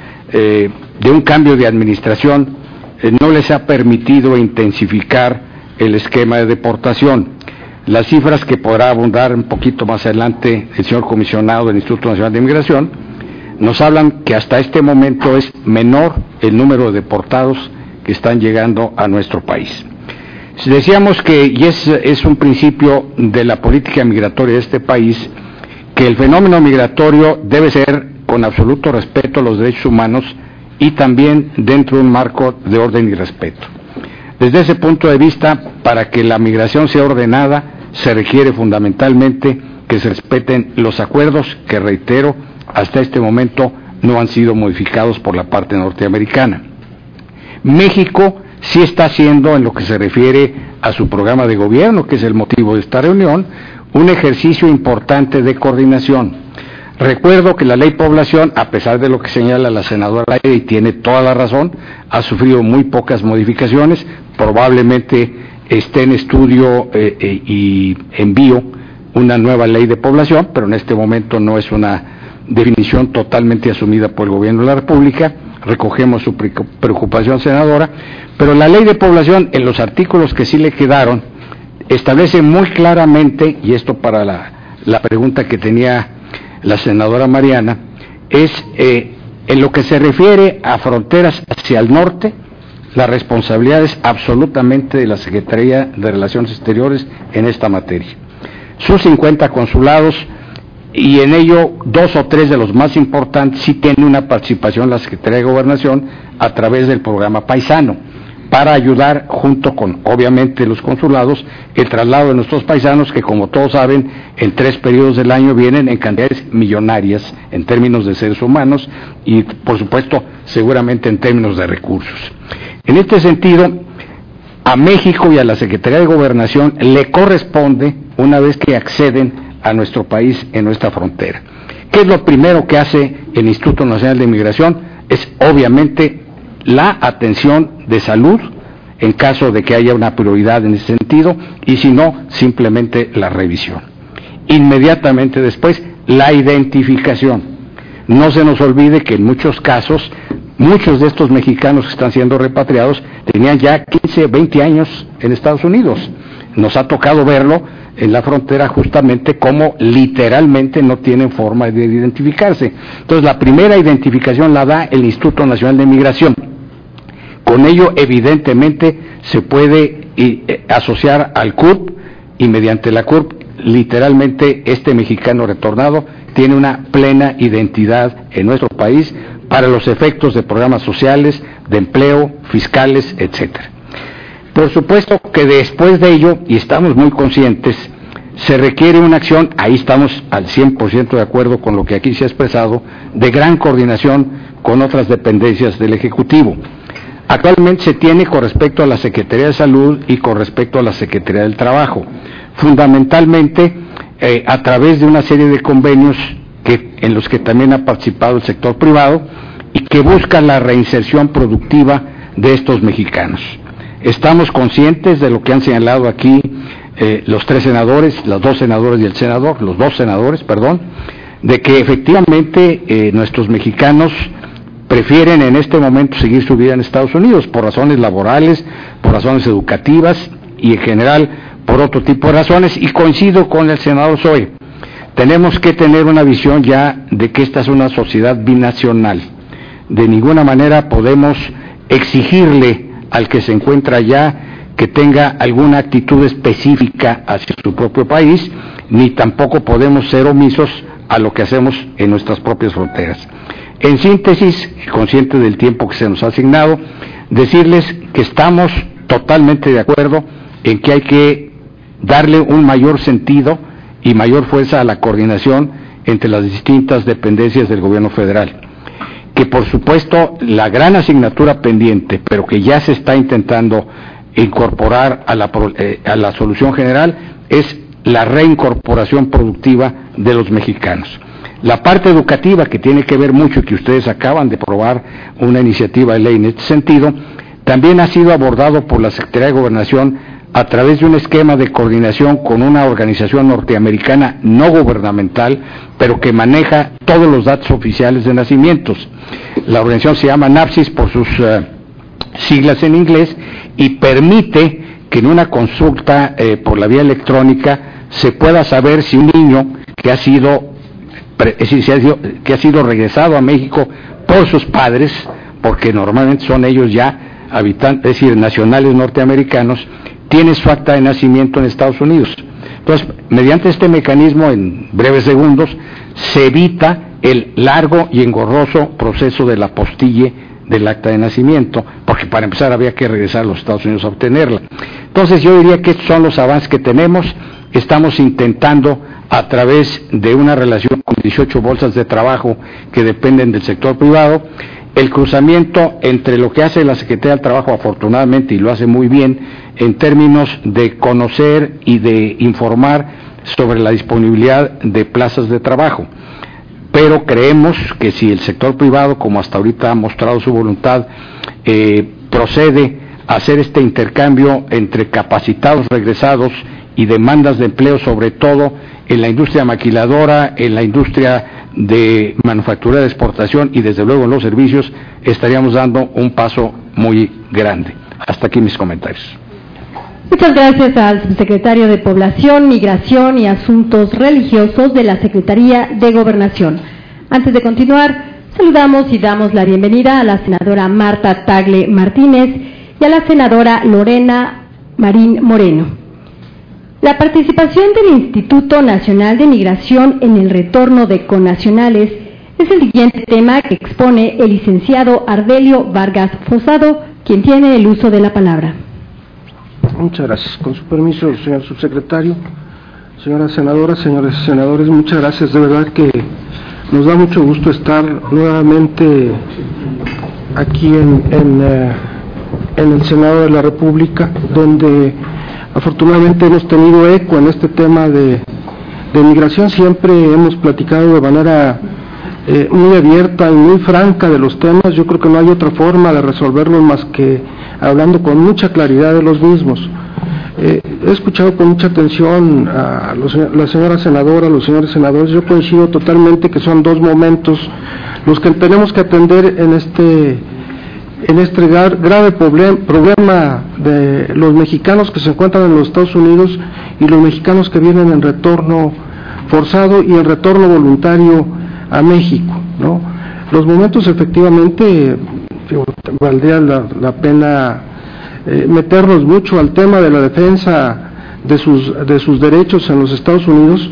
Speaker 7: un cambio de administración no les ha permitido intensificar el esquema de deportación. Las cifras que podrá abundar un poquito más adelante el señor comisionado del Instituto Nacional de Migración nos hablan que hasta este momento es menor el número de deportados que están llegando a nuestro país. Decíamos que, y es un principio de la política migratoria de este país, que el fenómeno migratorio debe ser con absoluto respeto a los derechos humanos y también dentro de un marco de orden y respeto. Desde ese punto de vista, para que la migración sea ordenada, se requiere fundamentalmente que se respeten los acuerdos que, reitero, hasta este momento no han sido modificados por la parte norteamericana. México sí está haciendo, en lo que se refiere a su programa de gobierno, que es el motivo de esta reunión, un ejercicio importante de coordinación. Recuerdo que la ley población, a pesar de lo que señala la senadora, y tiene toda la razón, ha sufrido muy pocas modificaciones, probablemente esté en estudio y envío una nueva ley de población, pero en este momento no es una definición totalmente asumida por el gobierno de la República. Recogemos su preocupación, senadora, pero la ley de población, en los artículos que sí le quedaron, establece muy claramente, y esto para la pregunta que tenía la senadora Mariana, es en lo que se refiere a fronteras hacia el norte, la responsabilidad es absolutamente de la Secretaría de Relaciones Exteriores en esta materia. Sus 50 consulados, y en ello 2 o 3 de los más importantes, sí tiene una participación la Secretaría de Gobernación a través del programa Paisano, para ayudar junto con, obviamente, los consulados, el traslado de nuestros paisanos, que como todos saben, en 3 periodos del año vienen en cantidades millonarias en términos de seres humanos y, por supuesto, seguramente en términos de recursos. En este sentido, a México y a la Secretaría de Gobernación le corresponde, una vez que acceden a nuestro país en nuestra frontera. ¿Qué es lo primero que hace el Instituto Nacional de Migración? Es, obviamente, la atención de salud en caso de que haya una prioridad en ese sentido, y si no, simplemente la revisión. Inmediatamente después, la identificación. No se nos olvide que en muchos casos, muchos de estos mexicanos que están siendo repatriados tenían ya 15, 20 años en Estados Unidos. Nos ha tocado verlo en la frontera, justamente como literalmente no tienen forma de identificarse. Entonces, la primera identificación la da el Instituto Nacional de Migración. Con ello, evidentemente, se puede asociar al CURP, y mediante la CURP, literalmente, este mexicano retornado tiene una plena identidad en nuestro país para los efectos de programas sociales, de empleo, fiscales, etcétera. Por supuesto que después de ello, y estamos muy conscientes, se requiere una acción, ahí estamos al 100% de acuerdo con lo que aquí se ha expresado, de gran coordinación con otras dependencias del Ejecutivo. Actualmente se tiene con respecto a la Secretaría de Salud y con respecto a la Secretaría del Trabajo, fundamentalmente a través de una serie de convenios en los que también ha participado el sector privado y que buscan la reinserción productiva de estos mexicanos. Estamos conscientes de lo que han señalado aquí los 3 senadores, los 2 senadores y el senador, los 2 senadores, perdón, de que efectivamente nuestros mexicanos prefieren en este momento seguir su vida en Estados Unidos por razones laborales, por razones educativas y en general por otro tipo de razones, y coincido con el senador Zoe. Tenemos que tener una visión ya de que esta es una sociedad binacional. De ninguna manera podemos exigirle al que se encuentra allá que tenga alguna actitud específica hacia su propio país, ni tampoco podemos ser omisos a lo que hacemos en nuestras propias fronteras. En síntesis, consciente del tiempo que se nos ha asignado, decirles que estamos totalmente de acuerdo en que hay que darle un mayor sentido y mayor fuerza a la coordinación entre las distintas dependencias del gobierno federal. Que por supuesto la gran asignatura pendiente, pero que ya se está intentando incorporar a la solución general, es la reincorporación productiva de los mexicanos. La parte educativa, que tiene que ver mucho, y que ustedes acaban de aprobar una iniciativa de ley en este sentido, también ha sido abordado por la Secretaría de Gobernación a través de un esquema de coordinación con una organización norteamericana no gubernamental, pero que maneja todos los datos oficiales de nacimientos. La organización se llama NAPSIS por sus siglas en inglés, y permite que en una consulta por la vía electrónica se pueda saber si un niño que ha sido regresado a México por sus padres, porque normalmente son ellos ya habitantes, es decir, nacionales norteamericanos, tiene su acta de nacimiento en Estados Unidos. Entonces, mediante este mecanismo, en breves segundos, se evita el largo y engorroso proceso de la apostille del acta de nacimiento, porque para empezar había que regresar a los Estados Unidos a obtenerla. Entonces, yo diría que estos son los avances que tenemos. Estamos intentando, a través de una relación con 18 bolsas de trabajo que dependen del sector privado, el cruzamiento entre lo que hace la Secretaría del Trabajo, afortunadamente, y lo hace muy bien, en términos de conocer y de informar sobre la disponibilidad de plazas de trabajo. Pero creemos que si el sector privado, como hasta ahorita ha mostrado su voluntad, procede a hacer este intercambio entre capacitados regresados y demandas de empleo, sobre todo en la industria maquiladora, en la industria de manufactura de exportación y desde luego en los servicios, estaríamos dando un paso muy grande. Hasta aquí mis comentarios.
Speaker 1: Muchas gracias al subsecretario de Población, Migración y Asuntos Religiosos de la Secretaría de Gobernación. Antes de continuar, saludamos y damos la bienvenida a la senadora Marta Tagle Martínez y a la senadora Lorena Marín Moreno. La participación del Instituto Nacional de Migración en el retorno de connacionales es el siguiente tema que expone el licenciado Ardelio Vargas Fosado, quien tiene el uso de la palabra.
Speaker 8: Muchas gracias. Con su permiso, señor subsecretario, señora senadora, señores senadores, muchas gracias. De verdad que nos da mucho gusto estar nuevamente aquí en el Senado de la República, donde afortunadamente hemos tenido eco en este tema de migración. Siempre hemos platicado de manera muy abierta y muy franca de los temas. Yo creo que no hay otra forma de resolverlos más que hablando con mucha claridad de los mismos. He escuchado con mucha atención a la señora senadora, a los señores senadores. Yo coincido totalmente que son dos momentos los que tenemos que atender en este grave problema de los mexicanos que se encuentran en los Estados Unidos y los mexicanos que vienen en retorno forzado y en retorno voluntario a México, ¿no? Los momentos, efectivamente, valdría la pena meternos mucho al tema de la defensa de sus derechos en los Estados Unidos.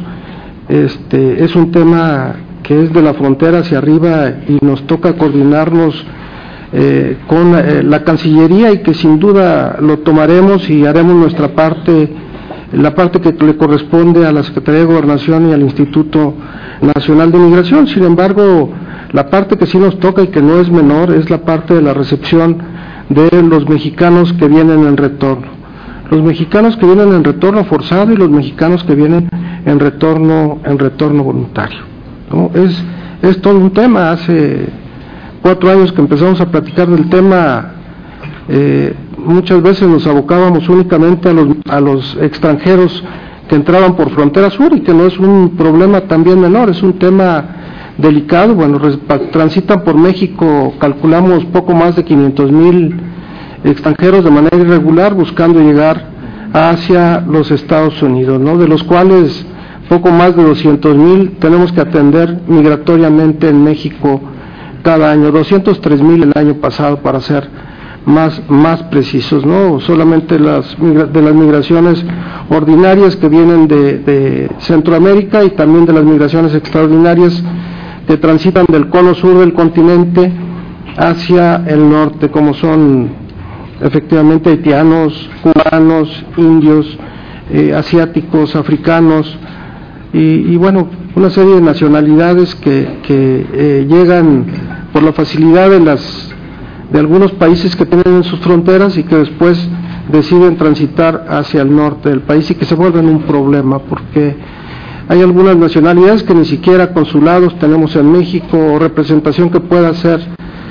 Speaker 8: Es un tema que es de la frontera hacia arriba y nos toca coordinarnos con la Cancillería, y que sin duda lo tomaremos y haremos nuestra parte, la parte que le corresponde a la Secretaría de Gobernación y al Instituto Nacional de Migración. Sin embargo, la parte que sí nos toca y que no es menor es la parte de la recepción de los mexicanos que vienen en retorno. Los mexicanos que vienen en retorno forzado y los mexicanos que vienen en retorno voluntario, ¿no? Es todo un tema. Hace 4 años que empezamos a platicar del tema, muchas veces nos abocábamos únicamente a los extranjeros que entraban por frontera sur, y que no es un problema también menor, es un tema delicado. Bueno, transitan por México, calculamos, poco más de 500,000 extranjeros de manera irregular buscando llegar hacia los Estados Unidos, ¿no? De los cuales poco más de 200,000 tenemos que atender migratoriamente en México cada año, 203,000 el año pasado para ser más precisos, ¿no? Solamente de las migraciones ordinarias que vienen de Centroamérica, y también de las migraciones extraordinarias que transitan del cono sur del continente hacia el norte, como son efectivamente haitianos, cubanos, indios, asiáticos, africanos, y bueno, una serie de nacionalidades que llegan por la facilidad de algunos países que tienen en sus fronteras y que después deciden transitar hacia el norte del país y que se vuelven un problema, porque hay algunas nacionalidades que ni siquiera consulados tenemos en México o representación que pueda hacer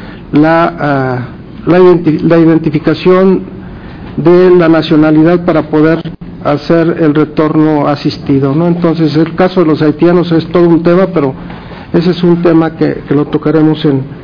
Speaker 8: la identificación de la nacionalidad para poder hacer el retorno asistido, ¿no? Entonces el caso de los haitianos es todo un tema, pero ese es un tema que lo tocaremos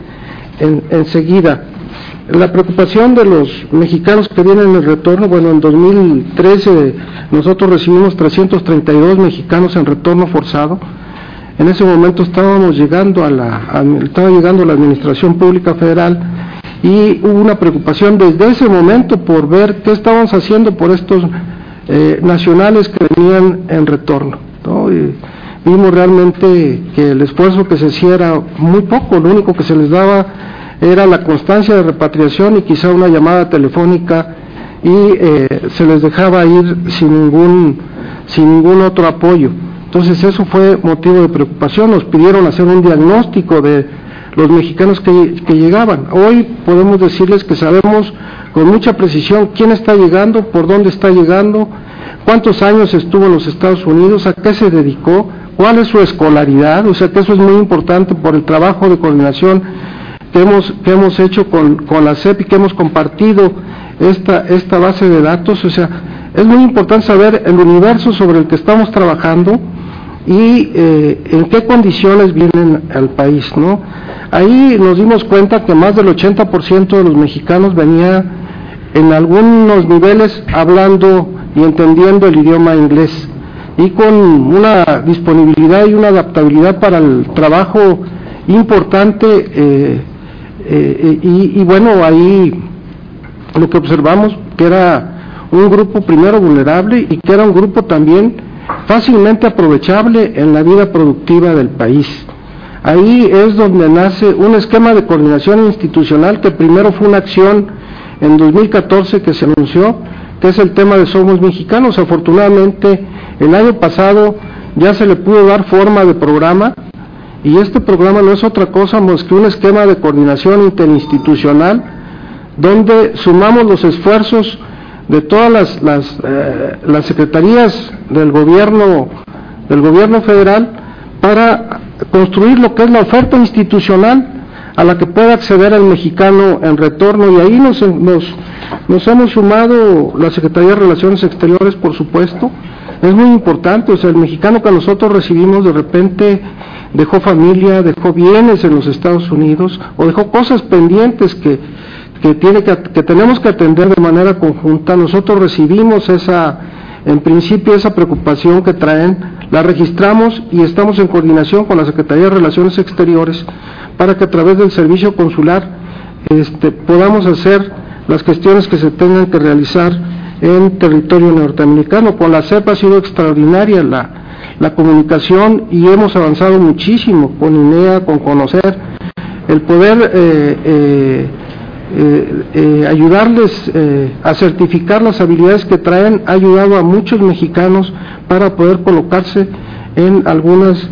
Speaker 8: enseguida. La preocupación de los mexicanos que vienen en el retorno, bueno, en 2013 nosotros recibimos 332 mexicanos en retorno forzado. En ese momento estaba llegando la Administración Pública Federal y hubo una preocupación desde ese momento por ver qué estábamos haciendo por estos nacionales que venían en retorno, ¿no? Y vimos realmente que el esfuerzo que se hacía era muy poco, lo único que se les daba era la constancia de repatriación y quizá una llamada telefónica, y se les dejaba ir sin ningún otro apoyo. Entonces eso fue motivo de preocupación, nos pidieron hacer un diagnóstico de los mexicanos que llegaban. Hoy podemos decirles que sabemos con mucha precisión quién está llegando, por dónde está llegando, cuántos años estuvo en los Estados Unidos, a qué se dedicó, cuál es su escolaridad, o sea que eso es muy importante por el trabajo de coordinación que hemos hecho con la SEP y que hemos compartido esta base de datos. O sea, es muy importante saber el universo sobre el que estamos trabajando y en qué condiciones vienen al país, ¿no? Ahí nos dimos cuenta que más del 80% de los mexicanos venía en algunos niveles hablando y entendiendo el idioma inglés y con una disponibilidad y una adaptabilidad para el trabajo importante, y bueno, ahí lo que observamos que era un grupo primero vulnerable y que era un grupo también fácilmente aprovechable en la vida productiva del país. Ahí es donde nace un esquema de coordinación institucional que primero fue una acción en 2014 que se anunció, que es el tema de Somos Mexicanos. Afortunadamente el año pasado ya se le pudo dar forma de programa, y este programa no es otra cosa más que un esquema de coordinación interinstitucional donde sumamos los esfuerzos de todas las secretarías del gobierno federal para construir lo que es la oferta institucional a la que pueda acceder el mexicano en retorno, y ahí nos hemos sumado la Secretaría de Relaciones Exteriores, por supuesto. Es muy importante, o sea, el mexicano que nosotros recibimos de repente dejó familia, dejó bienes en los Estados Unidos, o dejó cosas pendientes que tenemos que atender de manera conjunta. Nosotros recibimos en principio esa preocupación que traen, la registramos y estamos en coordinación con la Secretaría de Relaciones Exteriores para que a través del servicio consular podamos hacer las cuestiones que se tengan que realizar en territorio norteamericano. Con la CEP ha sido extraordinaria la comunicación y hemos avanzado muchísimo con INEA, con Conocer, el poder ayudarles a certificar las habilidades que traen ha ayudado a muchos mexicanos para poder colocarse en algunas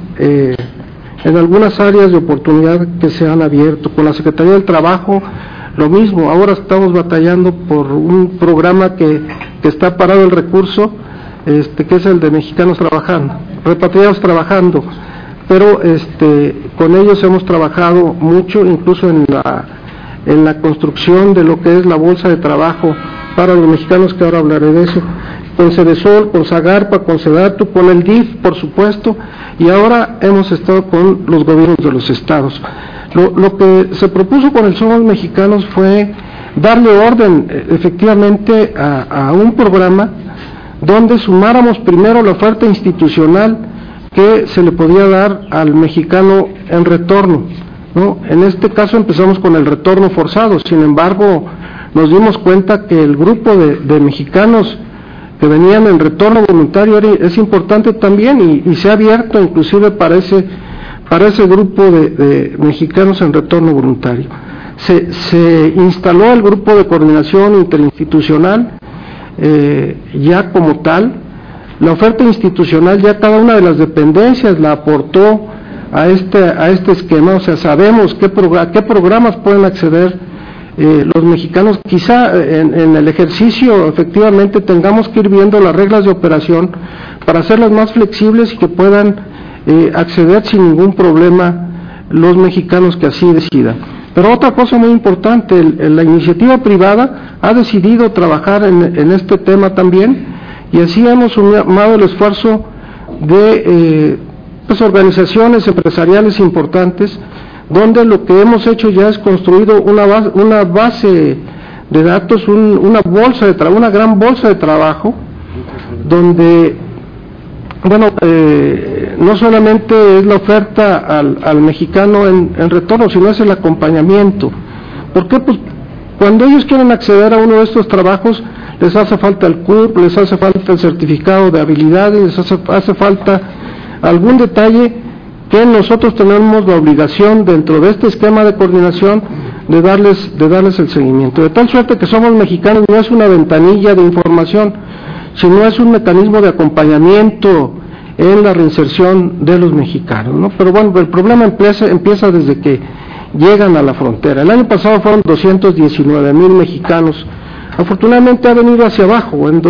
Speaker 8: áreas de oportunidad que se han abierto. Con la Secretaría del Trabajo lo mismo, ahora estamos batallando por un programa que está parado el recurso, que es el de mexicanos trabajando, repatriados trabajando, pero con ellos hemos trabajado mucho, incluso en la construcción de lo que es la bolsa de trabajo para los mexicanos, que ahora hablaré de eso, con Cedesol, con Zagarpa, con Sedatu, con el DIF, por supuesto, y ahora hemos estado con los gobiernos de los estados. Lo que se propuso con el Somos Mexicanos fue darle orden efectivamente a un programa donde sumáramos primero la oferta institucional que se le podía dar al mexicano en retorno, ¿no? En este caso empezamos con el retorno forzado. Sin embargo, nos dimos cuenta que el grupo de mexicanos que venían en retorno voluntario es importante también, y se ha abierto inclusive para ese grupo de mexicanos en retorno voluntario. se instaló el grupo de coordinación interinstitucional ya como tal. La oferta institucional ya cada una de las dependencias la aportó a este esquema, o sea, sabemos qué programas pueden acceder los mexicanos. Quizá en el ejercicio efectivamente tengamos que ir viendo las reglas de operación para hacerlas más flexibles y que puedan acceder sin ningún problema los mexicanos que así decidan. Pero otra cosa muy importante, la iniciativa privada ha decidido trabajar en este tema también, y así hemos sumado el esfuerzo de organizaciones empresariales importantes, donde lo que hemos hecho ya es construido una base de datos, una gran bolsa de trabajo, donde no solamente es la oferta al mexicano en retorno, sino es el acompañamiento. ¿Por qué? Pues cuando ellos quieren acceder a uno de estos trabajos, les hace falta el CURP, les hace falta el certificado de habilidades, les hace falta algún detalle que nosotros tenemos la obligación dentro de este esquema de coordinación de darles el seguimiento. De tal suerte que Somos Mexicanos no es una ventanilla de información, sino es un mecanismo de acompañamiento en la reinserción de los mexicanos, ¿no? Pero bueno, el problema empieza desde que llegan a la frontera. El año pasado fueron 219,000 mexicanos. Afortunadamente ha venido hacia abajo. En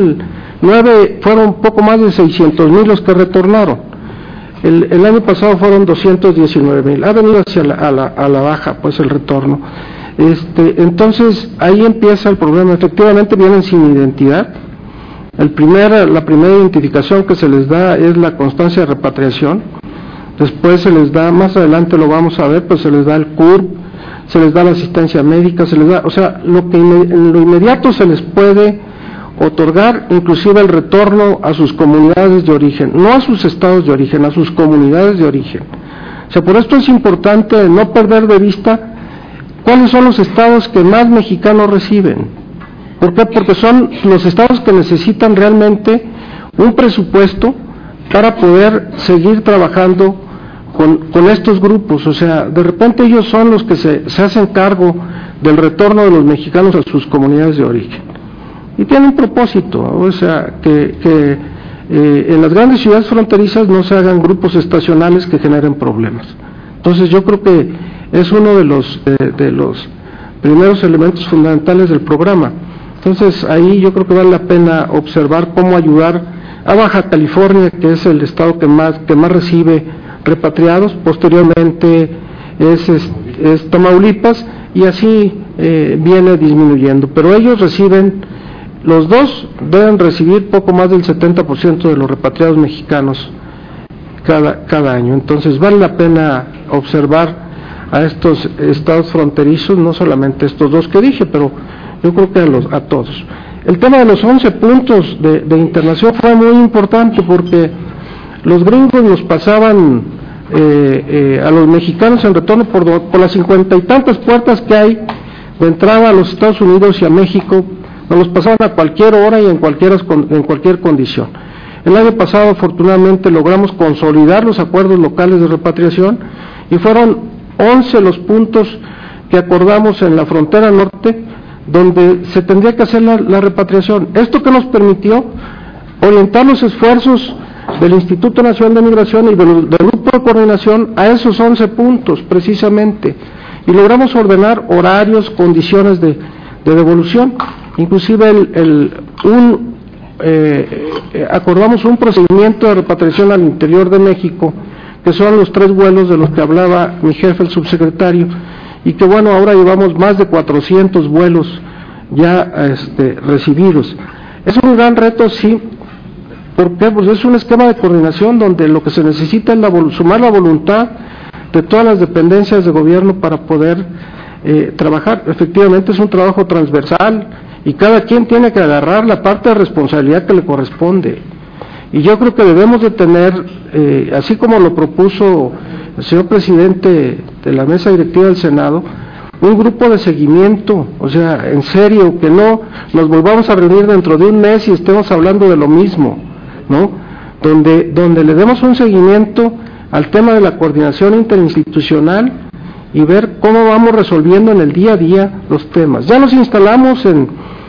Speaker 8: 2009 fueron poco más de 600,000 los que retornaron. El año pasado fueron 219,000. Ha venido hacia a la baja, pues, el retorno. Entonces ahí empieza el problema. Efectivamente vienen sin identidad. La primera identificación que se les da es la constancia de repatriación. Después se les da, más adelante lo vamos a ver, pues se les da el CURP, se les da la asistencia médica, se les da, o sea, lo que en lo inmediato se les puede otorgar, inclusive el retorno a sus comunidades de origen, no a sus estados de origen, a sus comunidades de origen. O sea, por esto es importante no perder de vista cuáles son los estados que más mexicanos reciben. ¿Por qué? Porque son los estados que necesitan realmente un presupuesto para poder seguir trabajando con estos grupos. O sea, de repente ellos son los que se hacen cargo del retorno de los mexicanos a sus comunidades de origen. Y tienen un propósito, o sea, que en las grandes ciudades fronterizas no se hagan grupos estacionales que generen problemas. Entonces yo creo que es uno de los primeros elementos fundamentales del programa. Entonces ahí yo creo que vale la pena observar cómo ayudar a Baja California, que es el estado que más recibe repatriados. Posteriormente es Tamaulipas, y así viene disminuyendo, pero ellos reciben, los dos deben recibir poco más del 70% de los repatriados mexicanos cada año. Entonces vale la pena observar a estos estados fronterizos, no solamente estos dos que dije, pero yo creo que a todos. El tema de los 11 puntos de internación fue muy importante, porque los gringos nos pasaban a los mexicanos en retorno por las 50 y tantas puertas que hay de entrada a los Estados Unidos y a México. Nos los pasaban a cualquier hora y en cualquier condición. El año pasado afortunadamente logramos consolidar los acuerdos locales de repatriación, y fueron 11 los puntos que acordamos en la frontera norte donde se tendría que hacer la repatriación. Esto que nos permitió orientar los esfuerzos del Instituto Nacional de Migración y del grupo de coordinación a esos 11 puntos precisamente, y logramos ordenar horarios, condiciones de devolución. Inclusive acordamos un procedimiento de repatriación al interior de México, que son los 3 vuelos de los que hablaba mi jefe, el subsecretario, y que bueno, ahora llevamos más de 400 vuelos ya recibidos. Es un gran reto, sí. ¿Por qué? Pues es un esquema de coordinación donde lo que se necesita es sumar la voluntad de todas las dependencias de gobierno para poder trabajar. Efectivamente es un trabajo transversal, y cada quien tiene que agarrar la parte de responsabilidad que le corresponde. Y yo creo que debemos de tener, así como lo propuso el señor presidente de la mesa directiva del Senado, un grupo de seguimiento, o sea, en serio, que no nos volvamos a reunir dentro de un mes y estemos hablando de lo mismo, ¿no? Donde le demos un seguimiento al tema de la coordinación interinstitucional, y ver cómo vamos resolviendo en el día a día los temas. Ya nos instalamos en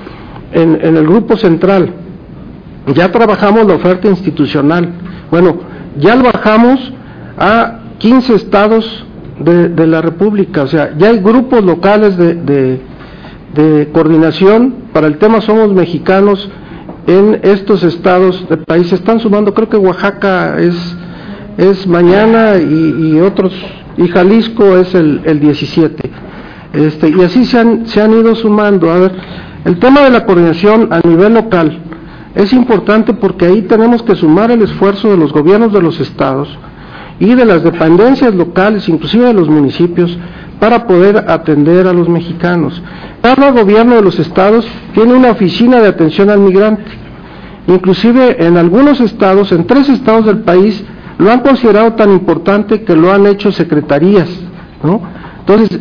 Speaker 8: el grupo central, ya trabajamos la oferta institucional, bueno, ya lo bajamos a 15 estados de la República, o sea, ya hay grupos locales de coordinación para el tema Somos Mexicanos en estos estados del país. Se están sumando, creo que Oaxaca es mañana y otros, y Jalisco es el 17, y así se han ido sumando. A ver, el tema de la coordinación a nivel local es importante porque ahí tenemos que sumar el esfuerzo de los gobiernos de los estados y de las dependencias locales, inclusive de los municipios, para poder atender a los mexicanos. Cada gobierno de los estados tiene una oficina de atención al migrante. Inclusive en algunos estados, en 3 estados del país, lo han considerado tan importante que lo han hecho secretarías, ¿no? Entonces,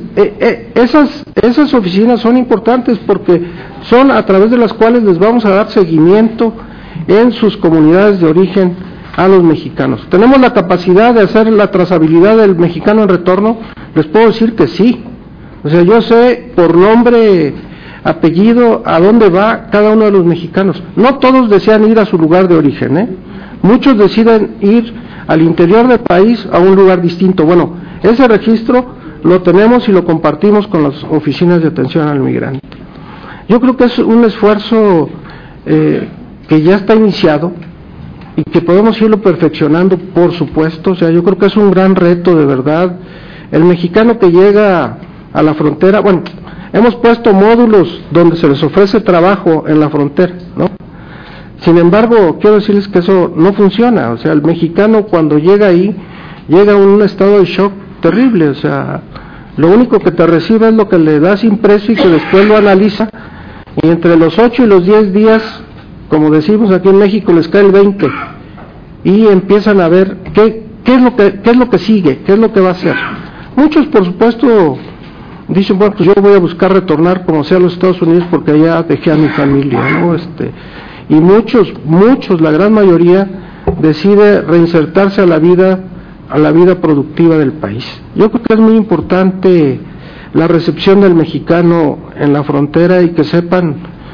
Speaker 8: esas oficinas son importantes porque son a través de las cuales les vamos a dar seguimiento en sus comunidades de origen a los mexicanos. ¿Tenemos la capacidad de hacer la trazabilidad del mexicano en retorno? Les puedo decir que sí. O sea, yo sé por nombre, apellido, a dónde va cada uno de los mexicanos. No todos desean ir a su lugar de origen, Muchos deciden ir al interior del país a un lugar distinto. Bueno, ese registro lo tenemos y lo compartimos con las oficinas de atención al migrante. Yo creo que es un esfuerzo que ya está iniciado y que podemos irlo perfeccionando, por supuesto. O sea, yo creo que es un gran reto, de verdad. El mexicano que llega a la frontera, bueno, hemos puesto módulos donde se les ofrece trabajo en la frontera, ¿no? Sin embargo, quiero decirles que eso no funciona. O sea, el mexicano cuando llega ahí, llega en un estado de shock terrible. O sea, lo único que te recibe es lo que le das impreso y que después lo analiza, y entre los 8 y los 10 días, como decimos aquí en México, les cae el 20 y empiezan a ver qué es lo que sigue, qué es lo que va a hacer. Muchos, por supuesto, dicen, bueno, pues yo voy a buscar retornar como sea a los Estados Unidos porque allá dejé a mi familia, ¿no? Y muchos, la gran mayoría, decide reinsertarse a la vida productiva del país. Yo creo que es muy importante la recepción del mexicano en la frontera y que sepan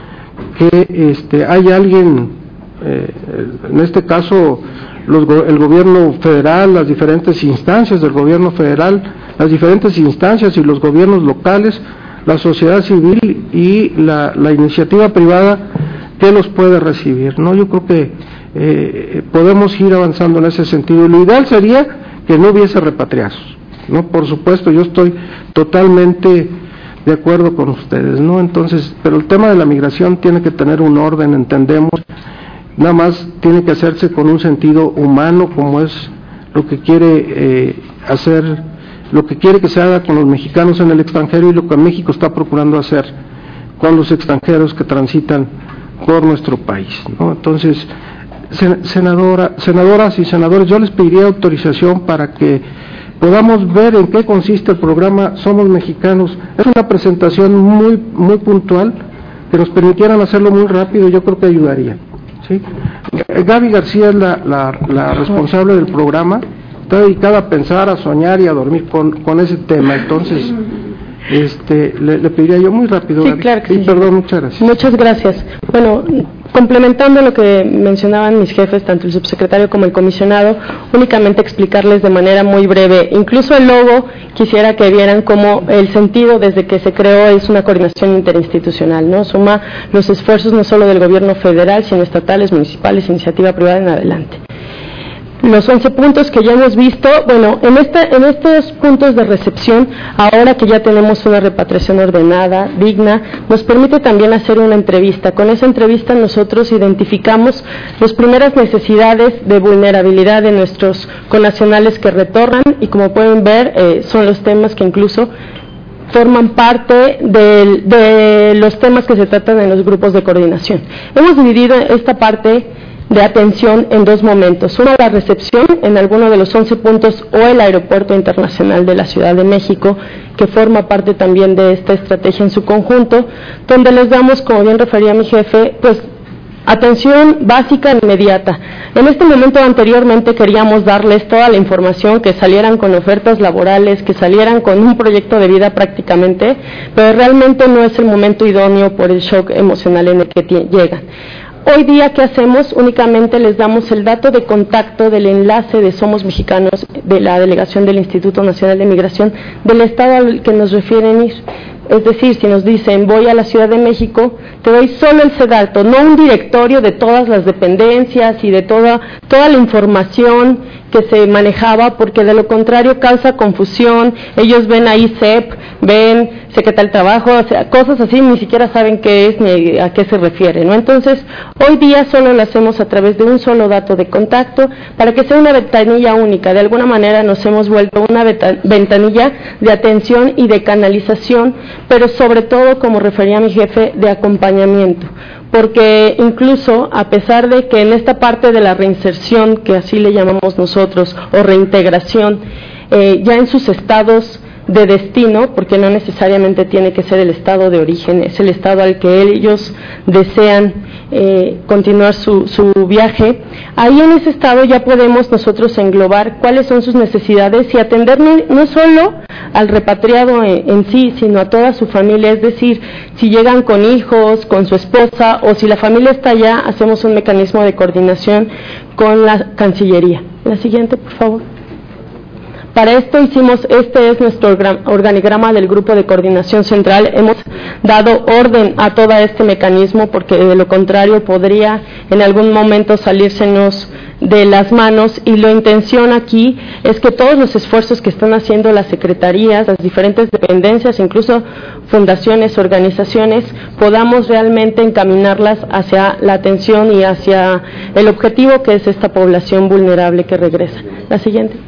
Speaker 8: que hay alguien, en este caso el gobierno federal, las diferentes instancias del gobierno federal, las diferentes instancias y los gobiernos locales, la sociedad civil y la iniciativa privada que los puede recibir, ¿no? Yo creo que podemos ir avanzando en ese sentido. Lo ideal sería que no hubiese repatriados, ¿no? Por supuesto, yo estoy totalmente de acuerdo con ustedes, ¿no? Entonces, pero el tema de la migración tiene que tener un orden, entendemos, nada más tiene que hacerse con un sentido humano, como es lo que quiere hacer, lo que quiere que se haga con los mexicanos en el extranjero y lo que México está procurando hacer con los extranjeros que transitan por nuestro país, ¿no? Entonces, senadoras y senadores, yo les pediría autorización para que podamos ver en qué consiste el programa Somos Mexicanos. Es una presentación muy puntual, que nos permitieran hacerlo muy rápido, yo creo que ayudaría, ¿sí? Gaby García es la responsable del programa, está dedicada a pensar, a soñar y a dormir con ese tema. Entonces, le pediría yo muy rápido.
Speaker 9: Sí, claro que sí.
Speaker 8: Perdón, muchas gracias.
Speaker 9: Muchas gracias. Bueno, complementando lo que mencionaban mis jefes, tanto el subsecretario como el comisionado, únicamente explicarles de manera muy breve. Incluso el logo, quisiera que vieran cómo el sentido desde que se creó es una coordinación interinstitucional, ¿no? Suma los esfuerzos no solo del gobierno federal, sino estatales, municipales, iniciativa privada en adelante. Los 11 puntos que ya hemos visto, bueno, en estos puntos de recepción, ahora que ya tenemos una repatriación ordenada, digna, nos permite también hacer una entrevista. Con esa entrevista nosotros identificamos las primeras necesidades de vulnerabilidad de nuestros connacionales que retornan y, como pueden ver, son los temas que incluso forman parte de los temas que se tratan en los grupos de coordinación. Hemos dividido esta parte de atención en dos momentos. Uno, la recepción en alguno de los 11 puntos o el Aeropuerto Internacional de la Ciudad de México, que forma parte también de esta estrategia en su conjunto, donde les damos, como bien refería mi jefe, pues Atención básica inmediata. En este momento anteriormente queríamos darles toda la información, que salieran con ofertas laborales, que salieran con un proyecto de vida prácticamente, pero realmente no es el momento idóneo por el shock emocional en el que llegan. Hoy día, ¿qué hacemos? Únicamente les damos el dato de contacto del enlace de Somos Mexicanos, de la delegación del Instituto Nacional de Migración, del estado al que nos refieren ir. Es decir, si nos dicen, voy a la Ciudad de México, te doy solo ese dato, no un directorio de todas las dependencias y de toda la información que se manejaba, porque de lo contrario causa confusión. Ellos ven ahí CEP, ven Secretaría del Trabajo, o sea, cosas así, ni siquiera saben qué es ni a qué se refiere, ¿no? Entonces, hoy día solo lo hacemos a través de un solo dato de contacto, para que sea una ventanilla única. De alguna manera nos hemos vuelto una ventanilla de atención y de canalización, pero sobre todo, como refería mi jefe, de acompañamiento, porque incluso a pesar de que en esta parte de la reinserción, que así le llamamos nosotros, o reintegración, ya en sus estados de destino, porque no necesariamente tiene que ser el estado de origen, es el estado al que ellos desean continuar su viaje, ahí en ese estado ya podemos nosotros englobar cuáles son sus necesidades y atender no solo al repatriado en sí, sino a toda su familia. Es decir, si llegan con hijos, con su esposa, o si la familia está allá, hacemos un mecanismo de coordinación con la Cancillería. La siguiente, por favor. Para esto este es nuestro organigrama del Grupo de Coordinación Central. Hemos dado orden a todo este mecanismo, porque de lo contrario podría en algún momento salírsenos de las manos, y la intención aquí es que todos los esfuerzos que están haciendo las secretarías, las diferentes dependencias, incluso fundaciones, organizaciones, podamos realmente encaminarlas hacia la atención y hacia el objetivo, que es esta población vulnerable que regresa. La siguiente.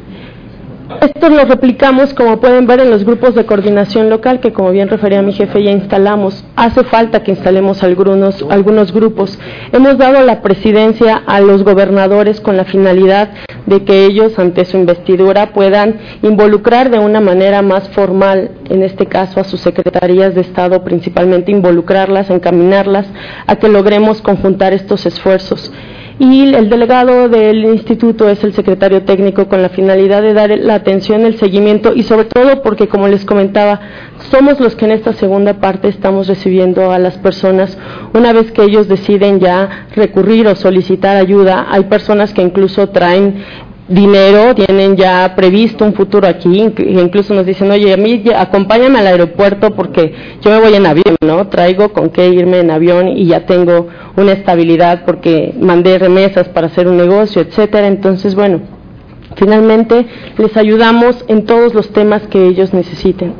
Speaker 9: Esto lo replicamos, como pueden ver, en los grupos de coordinación local, que como bien refería mi jefe, ya instalamos. Hace falta que instalemos algunos grupos. Hemos dado la presidencia a los gobernadores con la finalidad de que ellos, ante su investidura, puedan involucrar de una manera más formal, en este caso a sus secretarías de Estado, principalmente involucrarlas, encaminarlas a que logremos conjuntar estos esfuerzos. Y el delegado del instituto es el secretario técnico, con la finalidad de dar la atención, el seguimiento, y sobre todo porque, como les comentaba, somos los que en esta segunda parte estamos recibiendo a las personas una vez que ellos deciden ya recurrir o solicitar ayuda. Hay personas que incluso traen dinero, tienen ya previsto un futuro aquí, incluso nos dicen, oye, a mí acompáñame al aeropuerto porque yo me voy en avión, ¿no? Traigo con qué irme en avión y ya tengo una estabilidad porque mandé remesas para hacer un negocio, etcétera. Entonces, bueno, finalmente les ayudamos en todos los temas que ellos necesiten.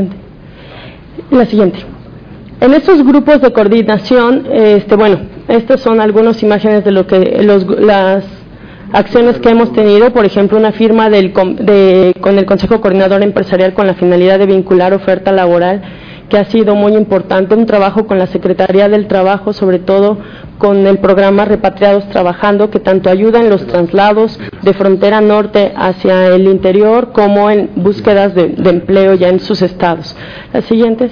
Speaker 9: La siguiente. En estos grupos de coordinación, estas son algunas imágenes de lo que las acciones que hemos tenido. Por ejemplo, una firma con el Consejo Coordinador Empresarial con la finalidad de vincular oferta laboral, que ha sido muy importante, un trabajo con la Secretaría del Trabajo, sobre todo con el programa Repatriados Trabajando, que tanto ayuda en los traslados de frontera norte hacia el interior, como en búsquedas de empleo ya en sus estados. Las siguientes.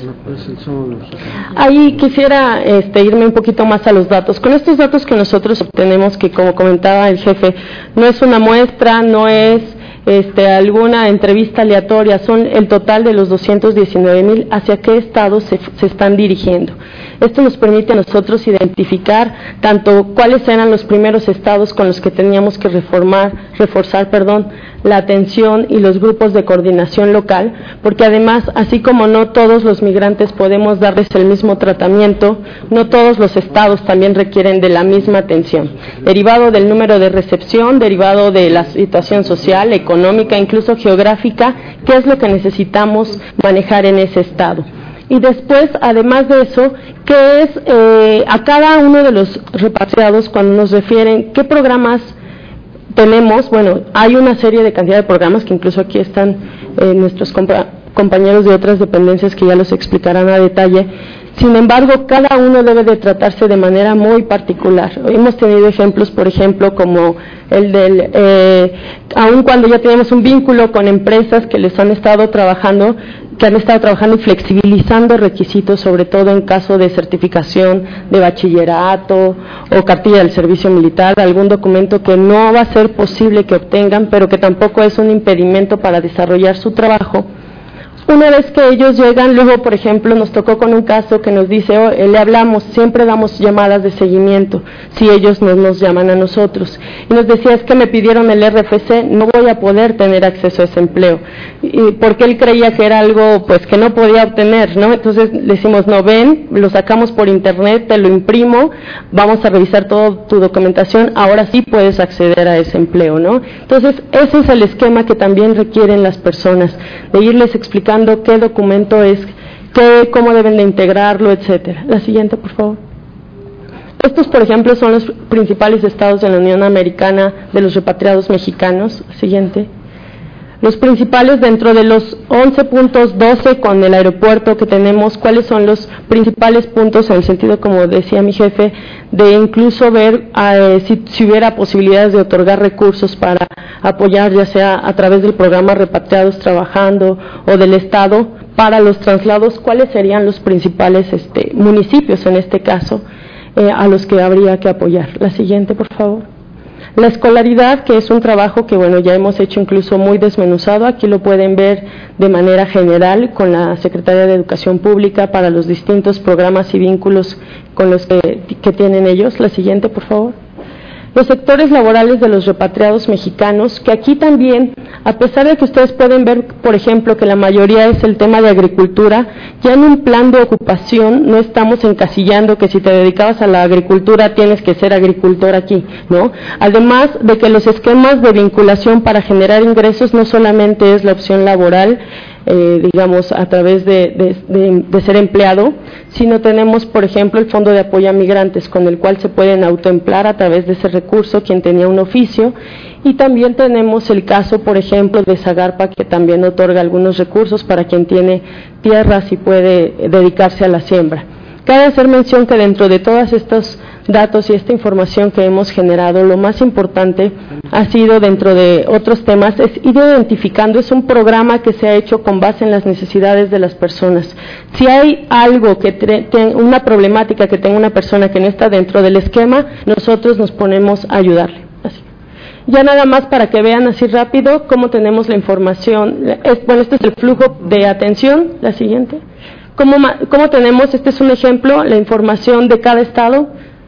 Speaker 9: Ahí quisiera irme un poquito más a los datos. Con estos datos que nosotros obtenemos, que como comentaba el jefe, no es una muestra, no es alguna entrevista aleatoria, son el total de los 219,000, hacia qué estados se están dirigiendo. Esto nos permite a nosotros identificar tanto cuáles eran los primeros estados con los que teníamos que reforzar la atención y los grupos de coordinación local, porque además, así como no todos los migrantes podemos darles el mismo tratamiento, no todos los estados también requieren de la misma atención, derivado del número de recepción, derivado de la situación social, económica, incluso geográfica, qué es lo que necesitamos manejar en ese estado. Y después, además de eso, ¿qué es a cada uno de los repatriados cuando nos refieren qué programas tenemos? Bueno, hay una serie de cantidad de programas que incluso aquí están nuestros compañeros de otras dependencias que ya los explicarán a detalle. Sin embargo, cada uno debe de tratarse de manera muy particular. Hemos tenido ejemplos, por ejemplo, como el del, aun cuando ya tenemos un vínculo con empresas que les han estado trabajando, y flexibilizando requisitos, sobre todo en caso de certificación de bachillerato o cartilla del servicio militar, algún documento que no va a ser posible que obtengan, pero que tampoco es un impedimento para desarrollar su trabajo. Una vez que ellos llegan, luego, por ejemplo, nos tocó con un caso que nos dice, le hablamos, siempre damos llamadas de seguimiento, si ellos no nos llaman a nosotros. Y nos decía, es que me pidieron el RFC, no voy a poder tener acceso a ese empleo. Y porque él creía que era algo, pues, que no podía obtener, ¿no? Entonces, le decimos, no, ven, lo sacamos por internet, te lo imprimo, vamos a revisar toda tu documentación, ahora sí puedes acceder a ese empleo, ¿no? Entonces, ese es el esquema que también requieren las personas, de irles explicando qué documento es, cómo deben de integrarlo, etcétera. La siguiente, por favor. Estos, por ejemplo, son los principales estados de la Unión Americana de los repatriados mexicanos. La siguiente. Los principales dentro de los 11 puntos, 12 con el aeropuerto que tenemos, cuáles son los principales puntos en el sentido, como decía mi jefe, de incluso ver si hubiera posibilidades de otorgar recursos para apoyar, ya sea a través del programa Repatriados Trabajando o del Estado, para los traslados, cuáles serían los principales municipios en este caso a los que habría que apoyar. La siguiente, por favor. La escolaridad, que es un trabajo que, bueno, ya hemos hecho incluso muy desmenuzado, aquí lo pueden ver de manera general con la Secretaría de Educación Pública para los distintos programas y vínculos con los que tienen ellos. La siguiente, por favor. Los sectores laborales de los repatriados mexicanos, que aquí también, a pesar de que ustedes pueden ver, por ejemplo, que la mayoría es el tema de agricultura, ya en un plan de ocupación no estamos encasillando que si te dedicabas a la agricultura tienes que ser agricultor aquí, ¿no? Además de que los esquemas de vinculación para generar ingresos no solamente es la opción laboral, digamos, a través de ser empleado, sino tenemos, por ejemplo, el Fondo de Apoyo a Migrantes, con el cual se pueden autoemplear a través de ese recurso quien tenía un oficio, y también tenemos el caso, por ejemplo, de Zagarpa, que también otorga algunos recursos para quien tiene tierras y puede dedicarse a la siembra. Cabe hacer mención que dentro de todos estos datos y esta información que hemos generado, lo más importante ha sido, dentro de otros temas, es ir identificando, es un programa que se ha hecho con base en las necesidades de las personas. Si hay algo una problemática que tenga una persona que no está dentro del esquema, nosotros nos ponemos a ayudarle. Así. Ya nada más para que vean así rápido cómo tenemos la información. Este es el flujo de atención. La siguiente. ¿Cómo tenemos? Este es un ejemplo, la información de cada estado.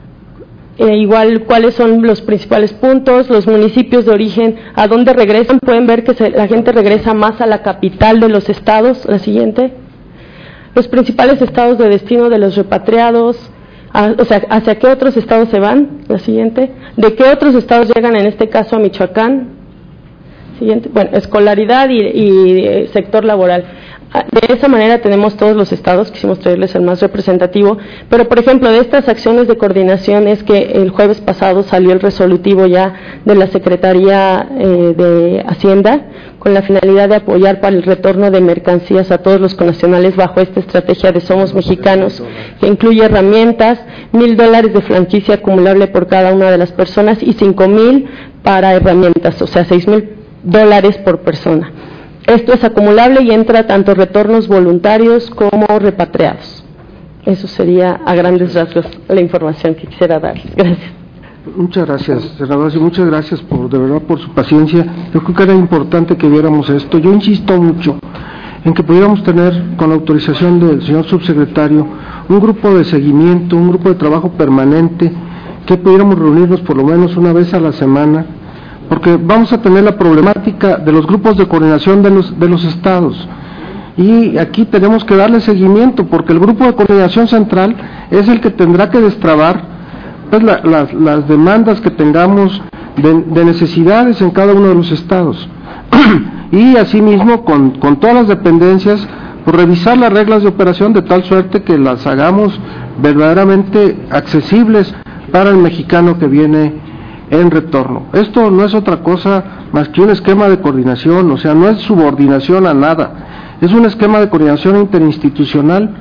Speaker 9: Igual cuáles son los principales puntos, los municipios de origen, a dónde regresan. Pueden ver que la gente regresa más a la capital de los estados. La siguiente. Los principales estados de destino de los repatriados, o sea, hacia qué otros estados se van. La siguiente. ¿De qué otros estados llegan en este caso a Michoacán? Siguiente. Bueno, escolaridad y sector laboral. De esa manera tenemos todos los estados, quisimos traerles el más representativo, pero por ejemplo de estas acciones de coordinación es que el jueves pasado salió el resolutivo ya de la Secretaría de Hacienda con la finalidad de apoyar para el retorno de mercancías a todos los connacionales bajo esta estrategia de Somos Mexicanos, que incluye herramientas, $1,000 de franquicia acumulable por cada una de las personas y 5,000 para herramientas, o sea, $6,000 por persona. Esto es acumulable y entra tanto retornos voluntarios como repatriados. Eso sería a grandes rasgos la información que quisiera darles. Gracias.
Speaker 8: Muchas gracias, senadora, y muchas gracias de verdad por su paciencia. Yo creo que era importante que viéramos esto. Yo insisto mucho en que pudiéramos tener, con la autorización del señor subsecretario, un grupo de seguimiento, un grupo de trabajo permanente, que pudiéramos reunirnos por lo menos una vez a la semana, porque vamos a tener la problemática de los grupos de coordinación de los estados, y aquí tenemos que darle seguimiento, porque el grupo de coordinación central es el que tendrá que destrabar pues, las demandas que tengamos de necesidades en cada uno de los estados, y asimismo con todas las dependencias, por revisar las reglas de operación de tal suerte que las hagamos verdaderamente accesibles para el mexicano que viene en retorno. Esto no es otra cosa más que un esquema de coordinación, o sea, no es subordinación a nada, es un esquema de coordinación interinstitucional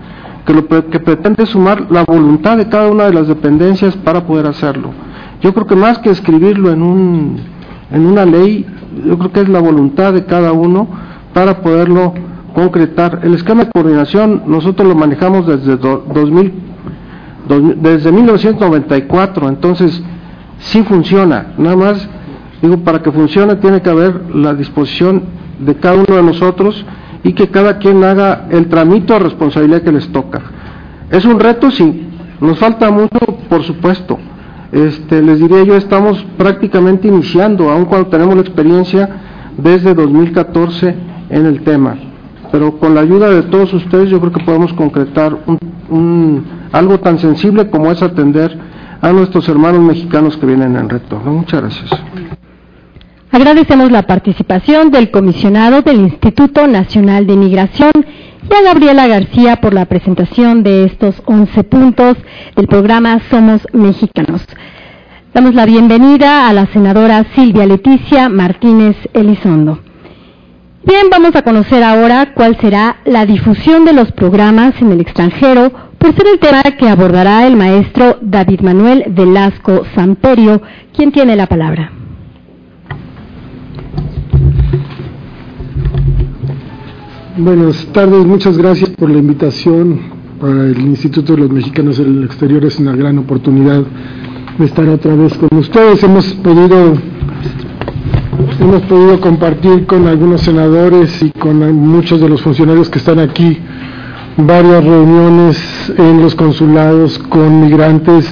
Speaker 8: que pretende sumar la voluntad de cada una de las dependencias para poder hacerlo. Yo creo que más que escribirlo en una ley, yo creo que es la voluntad de cada uno para poderlo concretar. El esquema de coordinación nosotros lo manejamos desde 1994, entonces sí funciona. Nada más, digo, para que funcione tiene que haber la disposición de cada uno de nosotros y que cada quien haga el trámite o responsabilidad que les toca. ¿Es un reto? Sí. Nos falta mucho, por supuesto. Les diría yo, estamos prácticamente iniciando, aun cuando tenemos la experiencia desde 2014 en el tema. Pero con la ayuda de todos ustedes yo creo que podemos concretar algo tan sensible como es atender a nuestros hermanos mexicanos que vienen en retorno. Muchas gracias.
Speaker 1: Agradecemos la participación del comisionado del Instituto Nacional de Migración y a Gabriela García por la presentación de estos 11 puntos del programa Somos Mexicanos. Damos la bienvenida a la senadora Silvia Leticia Martínez Elizondo. Bien, vamos a conocer ahora cuál será la difusión de los programas en el extranjero, por ser el tema que abordará el maestro David Manuel Velasco Samperio, quien tiene la palabra.
Speaker 10: Buenas tardes, muchas gracias por la invitación. Para el Instituto de los Mexicanos en el Exterior es una gran oportunidad de estar otra vez con ustedes. Hemos podido compartir con algunos senadores y con muchos de los funcionarios que están aquí varias reuniones en los consulados con migrantes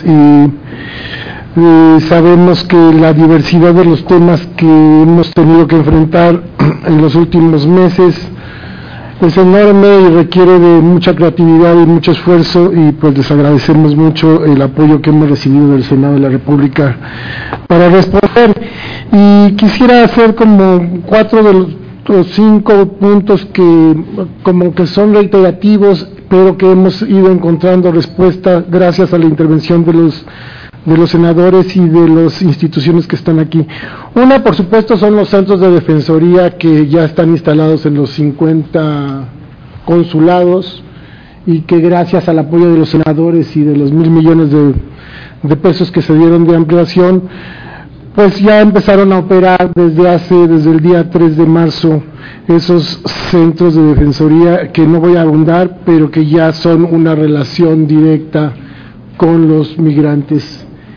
Speaker 10: y sabemos que la diversidad de los temas que hemos tenido que enfrentar en los últimos meses es enorme y requiere de mucha creatividad y mucho esfuerzo, y pues les agradecemos mucho el apoyo que hemos recibido del Senado de la República para responder. Y quisiera hacer como 4 de los 5 puntos que como que son reiterativos, pero que hemos ido encontrando respuesta gracias a la intervención de los senadores y de las instituciones que están aquí. Una, por supuesto, son los centros de defensoría que ya están instalados en los 50 consulados y que gracias al apoyo de los senadores y de los 1,000 millones de pesos que se dieron de ampliación, pues ya empezaron a operar desde el día 3 de marzo esos centros de defensoría, que no voy a abundar, pero que ya son una relación directa con los migrantes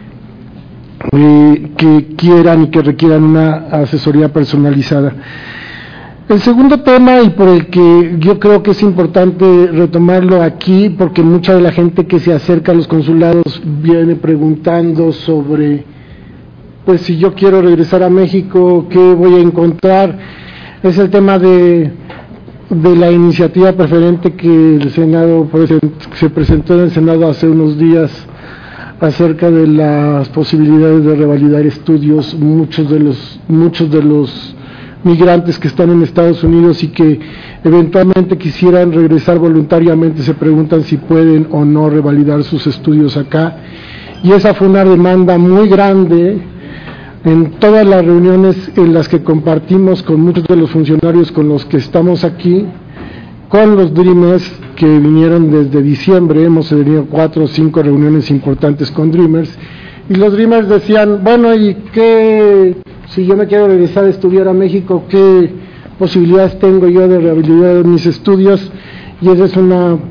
Speaker 10: que quieran y que requieran una asesoría personalizada. El segundo tema, y por el que yo creo que es importante retomarlo aquí, porque mucha de la gente que se acerca a los consulados viene preguntando sobre, pues si yo quiero regresar a México, ¿qué voy a encontrar? Es el tema de la iniciativa preferente que el Senado se presentó en el Senado hace unos días, acerca de las posibilidades de revalidar estudios. Muchos de los migrantes que están en Estados Unidos y que eventualmente quisieran regresar voluntariamente se preguntan si pueden o no revalidar sus estudios acá, y esa fue una demanda muy grande en todas las reuniones en las que compartimos con muchos de los funcionarios con los que estamos aquí, con los Dreamers que vinieron desde diciembre. Hemos tenido 4 o 5 reuniones importantes con Dreamers, y los Dreamers decían, bueno, ¿y qué, si yo me quiero regresar a estudiar a México, qué posibilidades tengo yo de rehabilitar mis estudios? Y ese es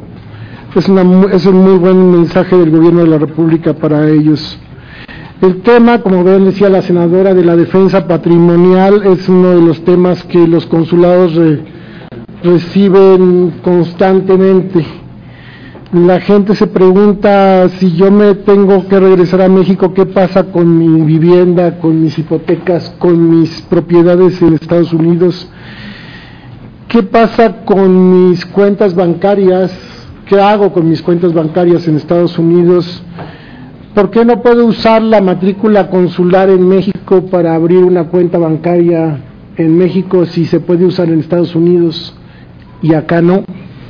Speaker 10: un muy buen mensaje del gobierno de la República para ellos. El tema, como bien decía la senadora, de la defensa patrimonial es uno de los temas que los consulados reciben constantemente. La gente se pregunta, si yo me tengo que regresar a México, ¿qué pasa con mi vivienda, con mis hipotecas, con mis propiedades en Estados Unidos? ¿Qué pasa con mis cuentas bancarias? ¿Qué hago con mis cuentas bancarias en Estados Unidos? ¿Por qué no puedo usar la matrícula consular en México para abrir una cuenta bancaria en México si se puede usar en Estados Unidos y acá no?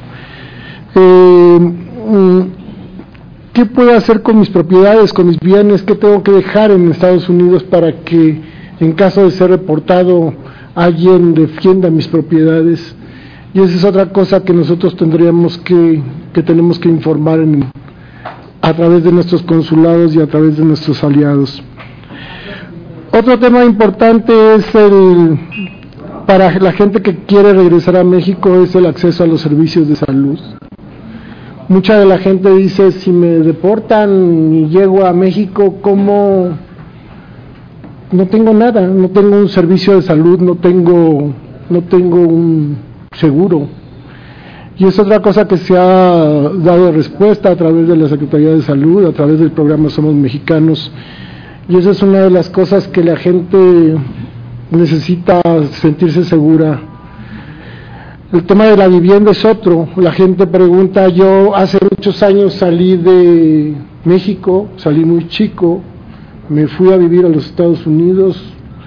Speaker 10: ¿Qué puedo hacer con mis propiedades, con mis bienes? ¿Qué tengo que dejar en Estados Unidos para que, en caso de ser reportado, alguien defienda mis propiedades? Y esa es otra cosa que nosotros tendríamos que que tenemos que informar a través de nuestros consulados y a través de nuestros aliados. Otro tema importante es para la gente que quiere regresar a México, es el acceso a los servicios de salud. Mucha de la gente dice, si me deportan y llego a México, ¿cómo? No tengo nada, no tengo un servicio de salud, no tengo un seguro. Y es otra cosa que se ha dado respuesta a través de la Secretaría de Salud, a través del programa Somos Mexicanos. Y esa es una de las cosas que la gente necesita sentirse segura. El tema de la vivienda es otro. La gente pregunta, yo hace muchos años salí de México, salí muy chico, me fui a vivir a los Estados Unidos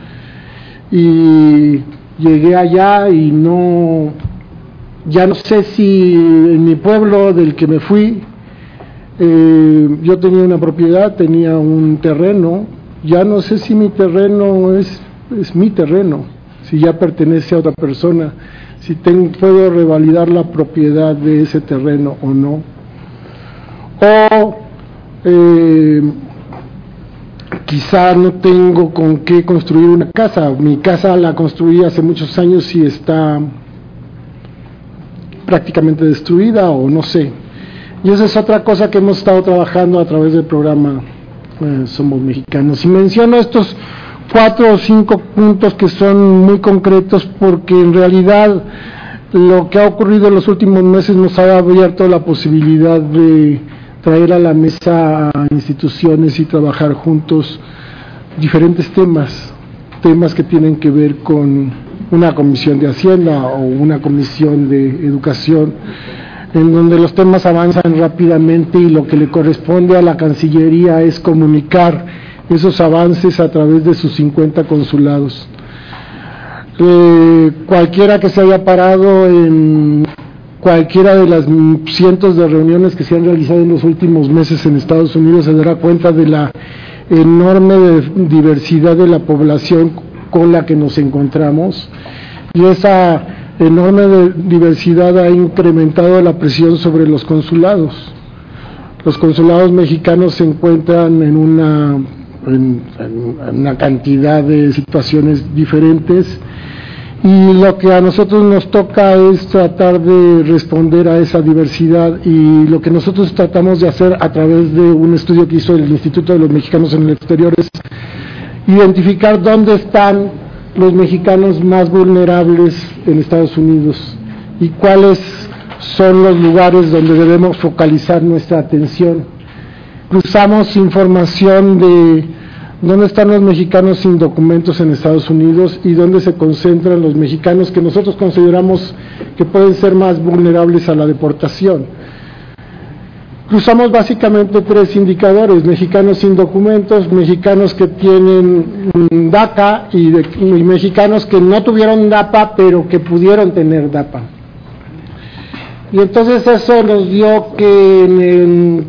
Speaker 10: y llegué allá y ya no sé si en mi pueblo del que me fui, yo tenía una propiedad, tenía un terreno, ya no sé si mi terreno es mi terreno, si ya pertenece a otra persona, si puedo revalidar la propiedad de ese terreno o no. O quizá no tengo con qué construir una casa, mi casa la construí hace muchos años y está prácticamente destruida o no sé. Y esa es otra cosa que hemos estado trabajando a través del programa Somos Mexicanos. Y menciono estos 4 o 5 puntos que son muy concretos porque en realidad lo que ha ocurrido en los últimos meses nos ha abierto la posibilidad de traer a la mesa a instituciones y trabajar juntos diferentes temas que tienen que ver con una comisión de Hacienda o una comisión de Educación, en donde los temas avanzan rápidamente y lo que le corresponde a la Cancillería es comunicar esos avances a través de sus 50 consulados. Cualquiera que se haya parado en cualquiera de las cientos de reuniones que se han realizado en los últimos meses en Estados Unidos se dará cuenta de la enorme diversidad de la población con la que nos encontramos, y esa enorme diversidad ha incrementado la presión sobre los consulados. Los consulados mexicanos se encuentran en una cantidad de situaciones diferentes, y lo que a nosotros nos toca es tratar de responder a esa diversidad, y lo que nosotros tratamos de hacer a través de un estudio que hizo el Instituto de los Mexicanos en el Exterior es identificar dónde están los mexicanos más vulnerables en Estados Unidos y cuáles son los lugares donde debemos focalizar nuestra atención. Cruzamos información de dónde están los mexicanos sin documentos en Estados Unidos y dónde se concentran los mexicanos que nosotros consideramos que pueden ser más vulnerables a la deportación. Cruzamos básicamente 3 indicadores: mexicanos sin documentos, mexicanos que tienen DACA y mexicanos que no tuvieron DAPA pero que pudieron tener DAPA. Y entonces eso nos dio que en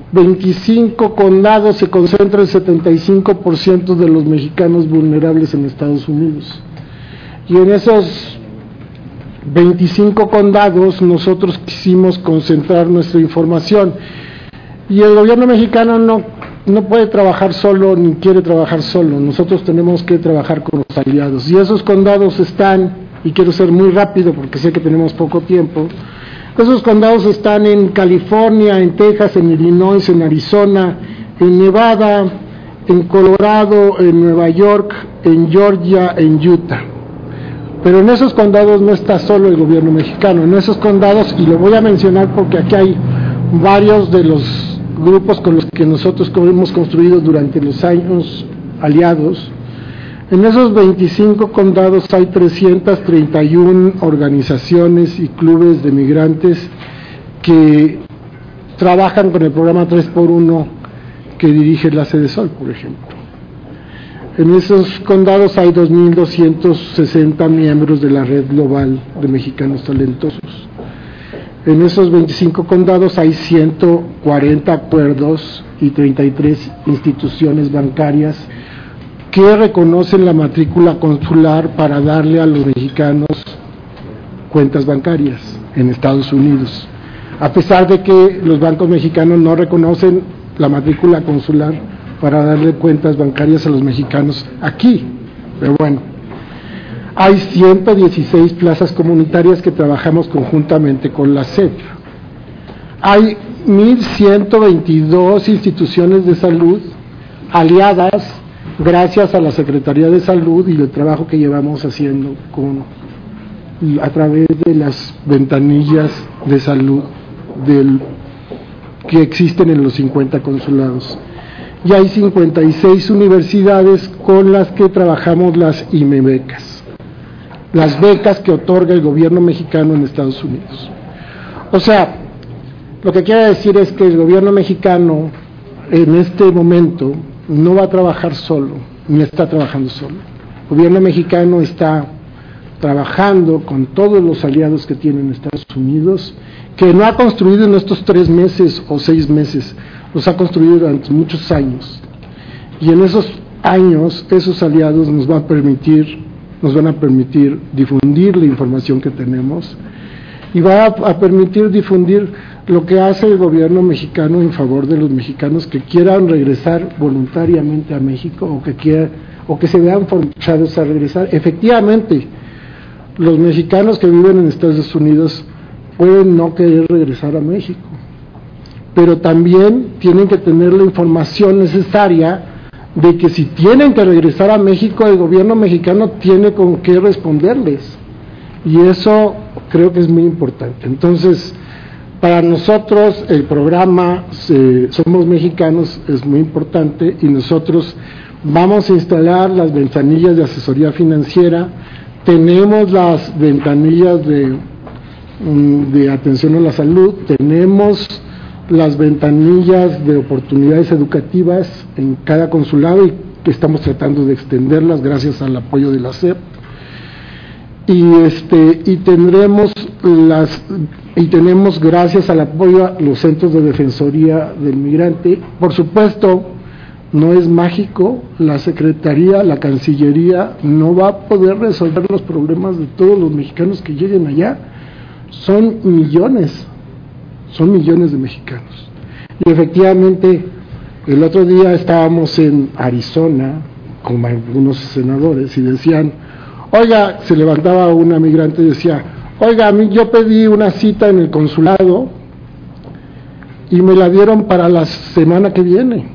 Speaker 10: 25 condados se concentra el 75% de los mexicanos vulnerables en Estados Unidos. Y en esos 25 condados nosotros quisimos concentrar nuestra información. Y el gobierno mexicano no puede trabajar solo ni quiere trabajar solo. Nosotros tenemos que trabajar con los aliados. Y esos condados están, y quiero ser muy rápido porque sé que tenemos poco tiempo, esos condados están en California, en Texas, en Illinois, en Arizona, en Nevada, en Colorado, en Nueva York, en Georgia, en Utah. Pero en esos condados no está solo el gobierno mexicano. En esos condados, y lo voy a mencionar porque aquí hay varios de los grupos con los que nosotros hemos construido durante los años aliados, en esos 25 condados hay 331 organizaciones y clubes de migrantes que trabajan con el programa 3x1 que dirige la Sede Sol, por ejemplo. En esos condados hay 2.260 miembros de la red global de mexicanos talentosos. En esos 25 condados hay 140 acuerdos y 33 instituciones bancarias que reconocen la matrícula consular para darle a los mexicanos cuentas bancarias en Estados Unidos. a pesar de que los bancos mexicanos no reconocen la matrícula consular para darle cuentas bancarias a los mexicanos aquí. Pero bueno, hay 116 plazas comunitarias que trabajamos conjuntamente con la SEP. Hay 1.122 instituciones de salud aliadas gracias a la Secretaría de Salud y el trabajo que llevamos haciendo a través de las ventanillas de salud que existen en los 50 consulados. Y hay 56 universidades con las que trabajamos las IMEBecas, las becas que otorga el gobierno mexicano en Estados Unidos. O sea, lo que quiero decir es que el gobierno mexicano en este momento no va a trabajar solo, ni está trabajando solo. El gobierno mexicano está trabajando con todos los aliados que tiene en Estados Unidos, que no ha construido en estos 3 meses o 6 meses, los ha construido durante muchos años. Y en esos años, esos aliados nos van a permitir difundir la información que tenemos y va a permitir difundir lo que hace el gobierno mexicano en favor de los mexicanos que quieran regresar voluntariamente a México o que se vean forzados a regresar. Efectivamente, los mexicanos que viven en Estados Unidos pueden no querer regresar a México, pero también tienen que tener la información necesaria de que si tienen que regresar a México, el gobierno mexicano tiene con qué responderles, y eso creo que es muy importante. Entonces, para nosotros el programa Somos Mexicanos es muy importante, y nosotros vamos a instalar las ventanillas de asesoría financiera, tenemos las ventanillas de atención a la salud, tenemos las ventanillas de oportunidades educativas en cada consulado y que estamos tratando de extenderlas gracias al apoyo de la SEP, y tenemos gracias al apoyo a los centros de defensoría del migrante. Por supuesto, no es mágico, la Secretaría, la Cancillería no va a poder resolver los problemas de todos los mexicanos que lleguen allá. Son millones de mexicanos. Y efectivamente, el otro día estábamos en Arizona con algunos senadores y decían, oiga, se levantaba una migrante y decía, oiga, a mí yo pedí una cita en el consulado y me la dieron para la semana que viene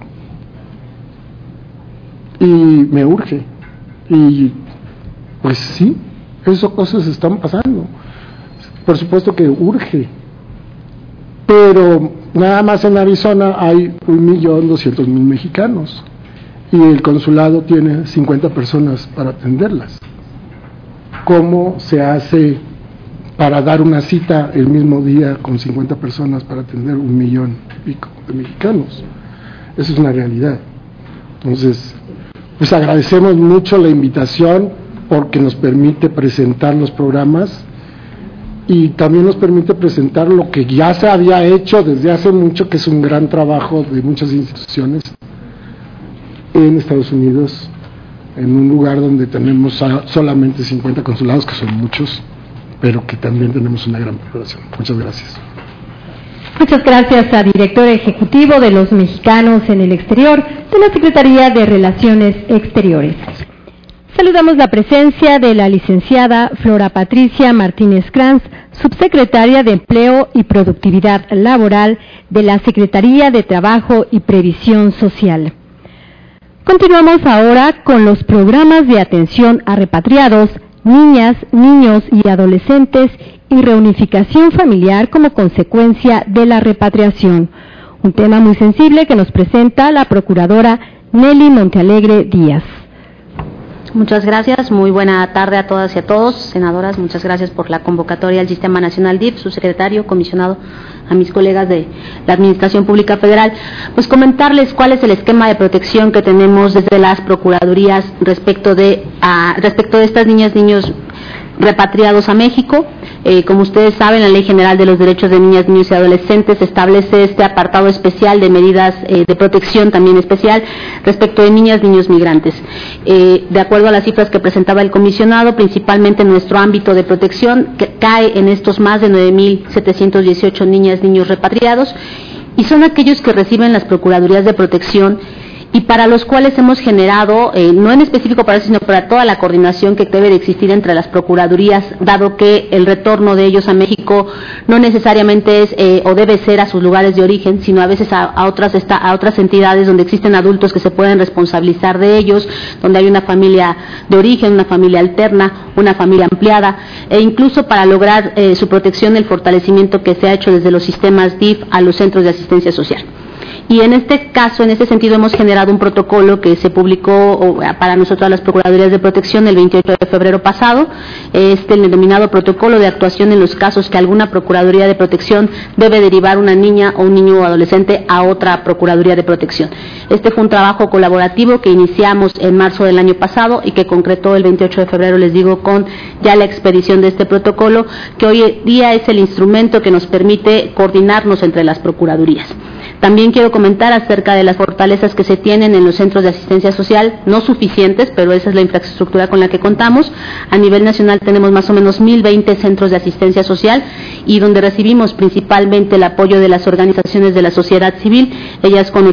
Speaker 10: y me urge. Y pues sí, esas cosas están pasando. Por supuesto que urge, pero nada más en Arizona hay 1.200.000 mexicanos y el consulado tiene 50 personas para atenderlas. ¿Cómo se hace para dar una cita el mismo día con 50 personas para atender 1.000.000 y pico de mexicanos? Eso es una realidad. Entonces, pues agradecemos mucho la invitación porque nos permite presentar los programas y también nos permite presentar lo que ya se había hecho desde hace mucho, que es un gran trabajo de muchas instituciones en Estados Unidos, en un lugar donde tenemos solamente 50 consulados, que son muchos, pero que también tenemos una gran preparación. Muchas gracias.
Speaker 1: Muchas gracias al director ejecutivo de los mexicanos en el exterior de la Secretaría de Relaciones Exteriores. Saludamos la presencia de la licenciada Flora Patricia Martínez Cranz, subsecretaria de Empleo y Productividad Laboral de la Secretaría de Trabajo y Previsión Social. Continuamos ahora con los programas de atención a repatriados, niñas, niños y adolescentes y reunificación familiar como consecuencia de la repatriación, un tema muy sensible que nos presenta la procuradora Nelly Montealegre Díaz.
Speaker 11: Muchas gracias, muy buena tarde a todas y a todos. Senadoras, muchas gracias por la convocatoria al Sistema Nacional DIF, su secretario, comisionado, a mis colegas de la Administración Pública Federal. Pues comentarles cuál es el esquema de protección que tenemos desde las procuradurías respecto de estas niñas, niños repatriados a México. Como ustedes saben, la Ley General de los Derechos de Niñas, Niños y Adolescentes establece este apartado especial de medidas de protección también especial respecto de niñas, niños migrantes. De acuerdo a las cifras que presentaba el comisionado, principalmente nuestro ámbito de protección que cae en estos más de 9.718 niñas, niños repatriados, y son aquellos que reciben las Procuradurías de Protección y para los cuales hemos generado, no en específico para eso, sino para toda la coordinación que debe de existir entre las Procuradurías, dado que el retorno de ellos a México no necesariamente es o debe ser a sus lugares de origen, sino a veces a otras entidades donde existen adultos que se pueden responsabilizar de ellos, donde hay una familia de origen, una familia alterna, una familia ampliada, e incluso para lograr su protección, el fortalecimiento que se ha hecho desde los sistemas DIF a los centros de asistencia social. Y en este caso, en este sentido, hemos generado un protocolo que se publicó para nosotros las Procuradurías de Protección el 28 de febrero pasado, el denominado protocolo de actuación en los casos que alguna Procuraduría de Protección debe derivar una niña o un niño o adolescente a otra Procuraduría de Protección. Este fue un trabajo colaborativo que iniciamos en marzo del año pasado y que concretó el 28 de febrero, les digo, con ya la expedición de este protocolo, que hoy día es el instrumento que nos permite coordinarnos entre las Procuradurías. También quiero comentar acerca de las fortalezas que se tienen en los centros de asistencia social, no suficientes, pero esa es la infraestructura con la que contamos. A nivel nacional tenemos más o menos 1.020 centros de asistencia social y donde recibimos principalmente el apoyo de las organizaciones de la sociedad civil, ellas con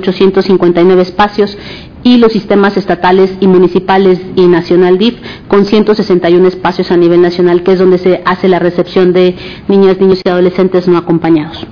Speaker 11: 859 espacios, y los sistemas estatales y municipales y nacional DIF con 161 espacios a nivel nacional, que es donde se hace la recepción de niñas, niños y adolescentes no acompañados.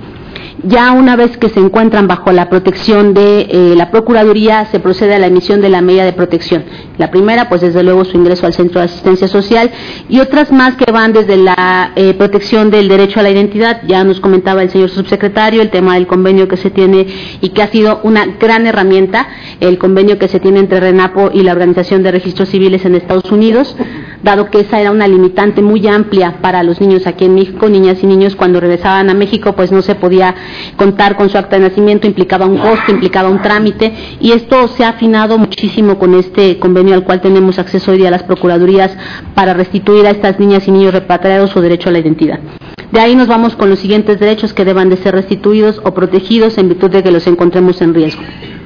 Speaker 11: Ya una vez que se encuentran bajo la protección de la Procuraduría, se procede a la emisión de la medida de protección. La primera, pues desde luego su ingreso al centro de asistencia social, y otras más que van desde la protección del derecho a la identidad. Ya nos comentaba el señor subsecretario el tema del convenio que se tiene y que ha sido una gran herramienta, el convenio que se tiene entre RENAPO y la Organización de Registros Civiles en Estados Unidos, dado que esa era una limitante muy amplia para los niños aquí en México, niñas y niños cuando regresaban a México, pues no se podía contar con su acta de nacimiento, implicaba un costo, implicaba un trámite, y esto se ha afinado muchísimo con este convenio al cual tenemos acceso hoy día a las Procuradurías para restituir a estas niñas y niños repatriados su derecho a la identidad. De ahí nos vamos con los siguientes derechos que deban de ser restituidos o protegidos en virtud de que los encontremos en riesgo.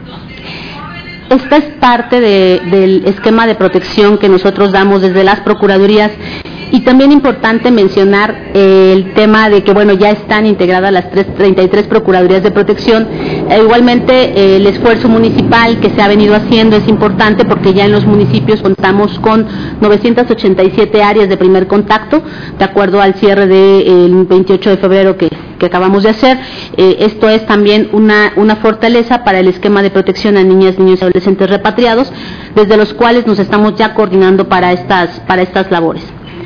Speaker 11: Esta es parte del esquema de protección que nosotros damos desde las Procuradurías. Y también importante mencionar el tema de que, bueno, ya están integradas las 33 Procuradurías de Protección. Igualmente, el esfuerzo municipal que se ha venido haciendo es importante porque ya en los municipios contamos con 987 áreas de primer contacto, de acuerdo al cierre del 28 de febrero que acabamos de hacer. Esto es también una fortaleza para el esquema de protección a niñas, niños y adolescentes repatriados, desde los cuales nos estamos ya coordinando para estas labores.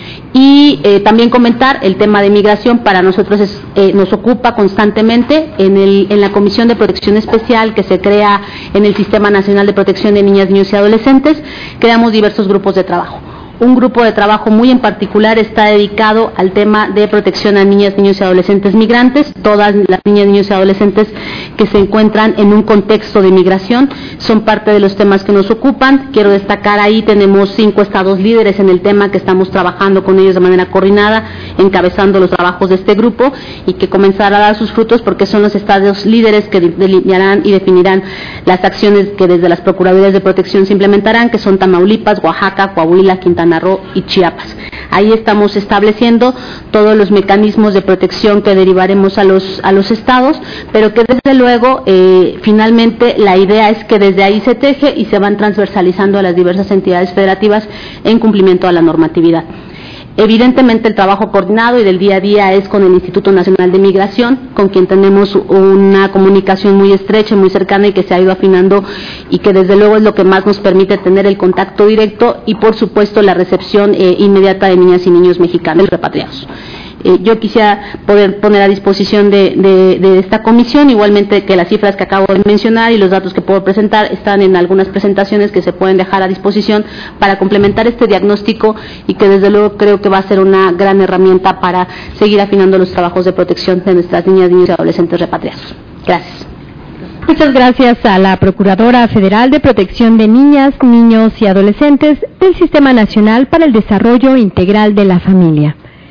Speaker 11: Y también comentar el tema de migración. Para nosotros nos ocupa constantemente en la Comisión de Protección Especial que se crea en el Sistema Nacional de Protección de Niñas, Niños y Adolescentes. Creamos diversos grupos de trabajo. Un grupo de trabajo muy en particular está dedicado al tema de protección a niñas, niños y adolescentes migrantes. Todas las niñas, niños y adolescentes que se encuentran en un contexto de migración son parte de los temas que nos ocupan. Quiero destacar ahí, tenemos 5 estados líderes en el tema que estamos trabajando con ellos de manera coordinada, encabezando los trabajos de este grupo y que comenzará a dar sus frutos porque son los estados líderes que delinearán y definirán las acciones que desde las Procuradurías de Protección se implementarán, que son Tamaulipas, Oaxaca, Coahuila, Quintana Roo y Chiapas. Ahí estamos estableciendo todos los mecanismos de protección que derivaremos a los estados, pero que desde luego finalmente la idea es que desde ahí se teje y se van transversalizando a las diversas entidades federativas en cumplimiento a la normatividad. Evidentemente el trabajo coordinado y del día a día es con el Instituto Nacional de Migración, con quien tenemos una comunicación muy estrecha, muy cercana y que se ha ido afinando y que desde luego es lo que más nos permite tener el contacto directo y por supuesto la recepción inmediata de niñas y niños mexicanos repatriados. Yo quisiera poder poner a disposición de esta comisión, igualmente que las cifras que acabo de mencionar y los datos que puedo presentar están en algunas presentaciones que se pueden dejar a disposición para complementar este diagnóstico y que desde luego creo que va a ser una gran herramienta para seguir afinando los trabajos de protección de nuestras niñas, niños y adolescentes repatriados. Gracias.
Speaker 1: Muchas gracias a la Procuradora Federal de Protección de Niñas, Niños y Adolescentes del Sistema Nacional para el Desarrollo Integral de la Familia.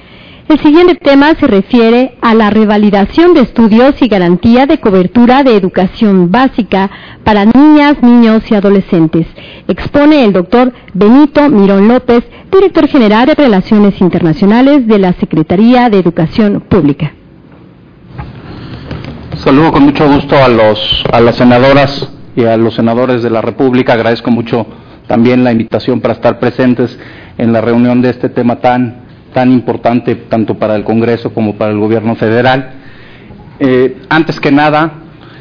Speaker 1: El siguiente tema se refiere a la revalidación de estudios y garantía de cobertura de educación básica para niñas, niños y adolescentes. Expone el doctor Benito Mirón López, director general de Relaciones Internacionales de la Secretaría de Educación Pública.
Speaker 12: Saludo con mucho gusto a las senadoras y a los senadores de la República. Agradezco mucho también la invitación para estar presentes en la reunión de este tema tan importante tanto para el Congreso como para el Gobierno federal. Antes que nada,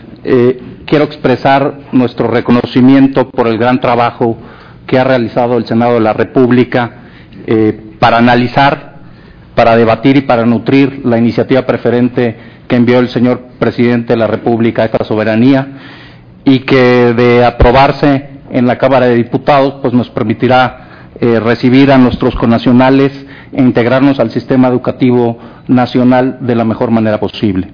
Speaker 12: quiero expresar nuestro reconocimiento por el gran trabajo que ha realizado el Senado de la República para analizar, para debatir y para nutrir la iniciativa preferente que envió el señor Presidente de la República a esta soberanía y que de aprobarse en la Cámara de Diputados pues nos permitirá recibir a nuestros connacionales e integrarnos al sistema educativo nacional de la mejor manera posible.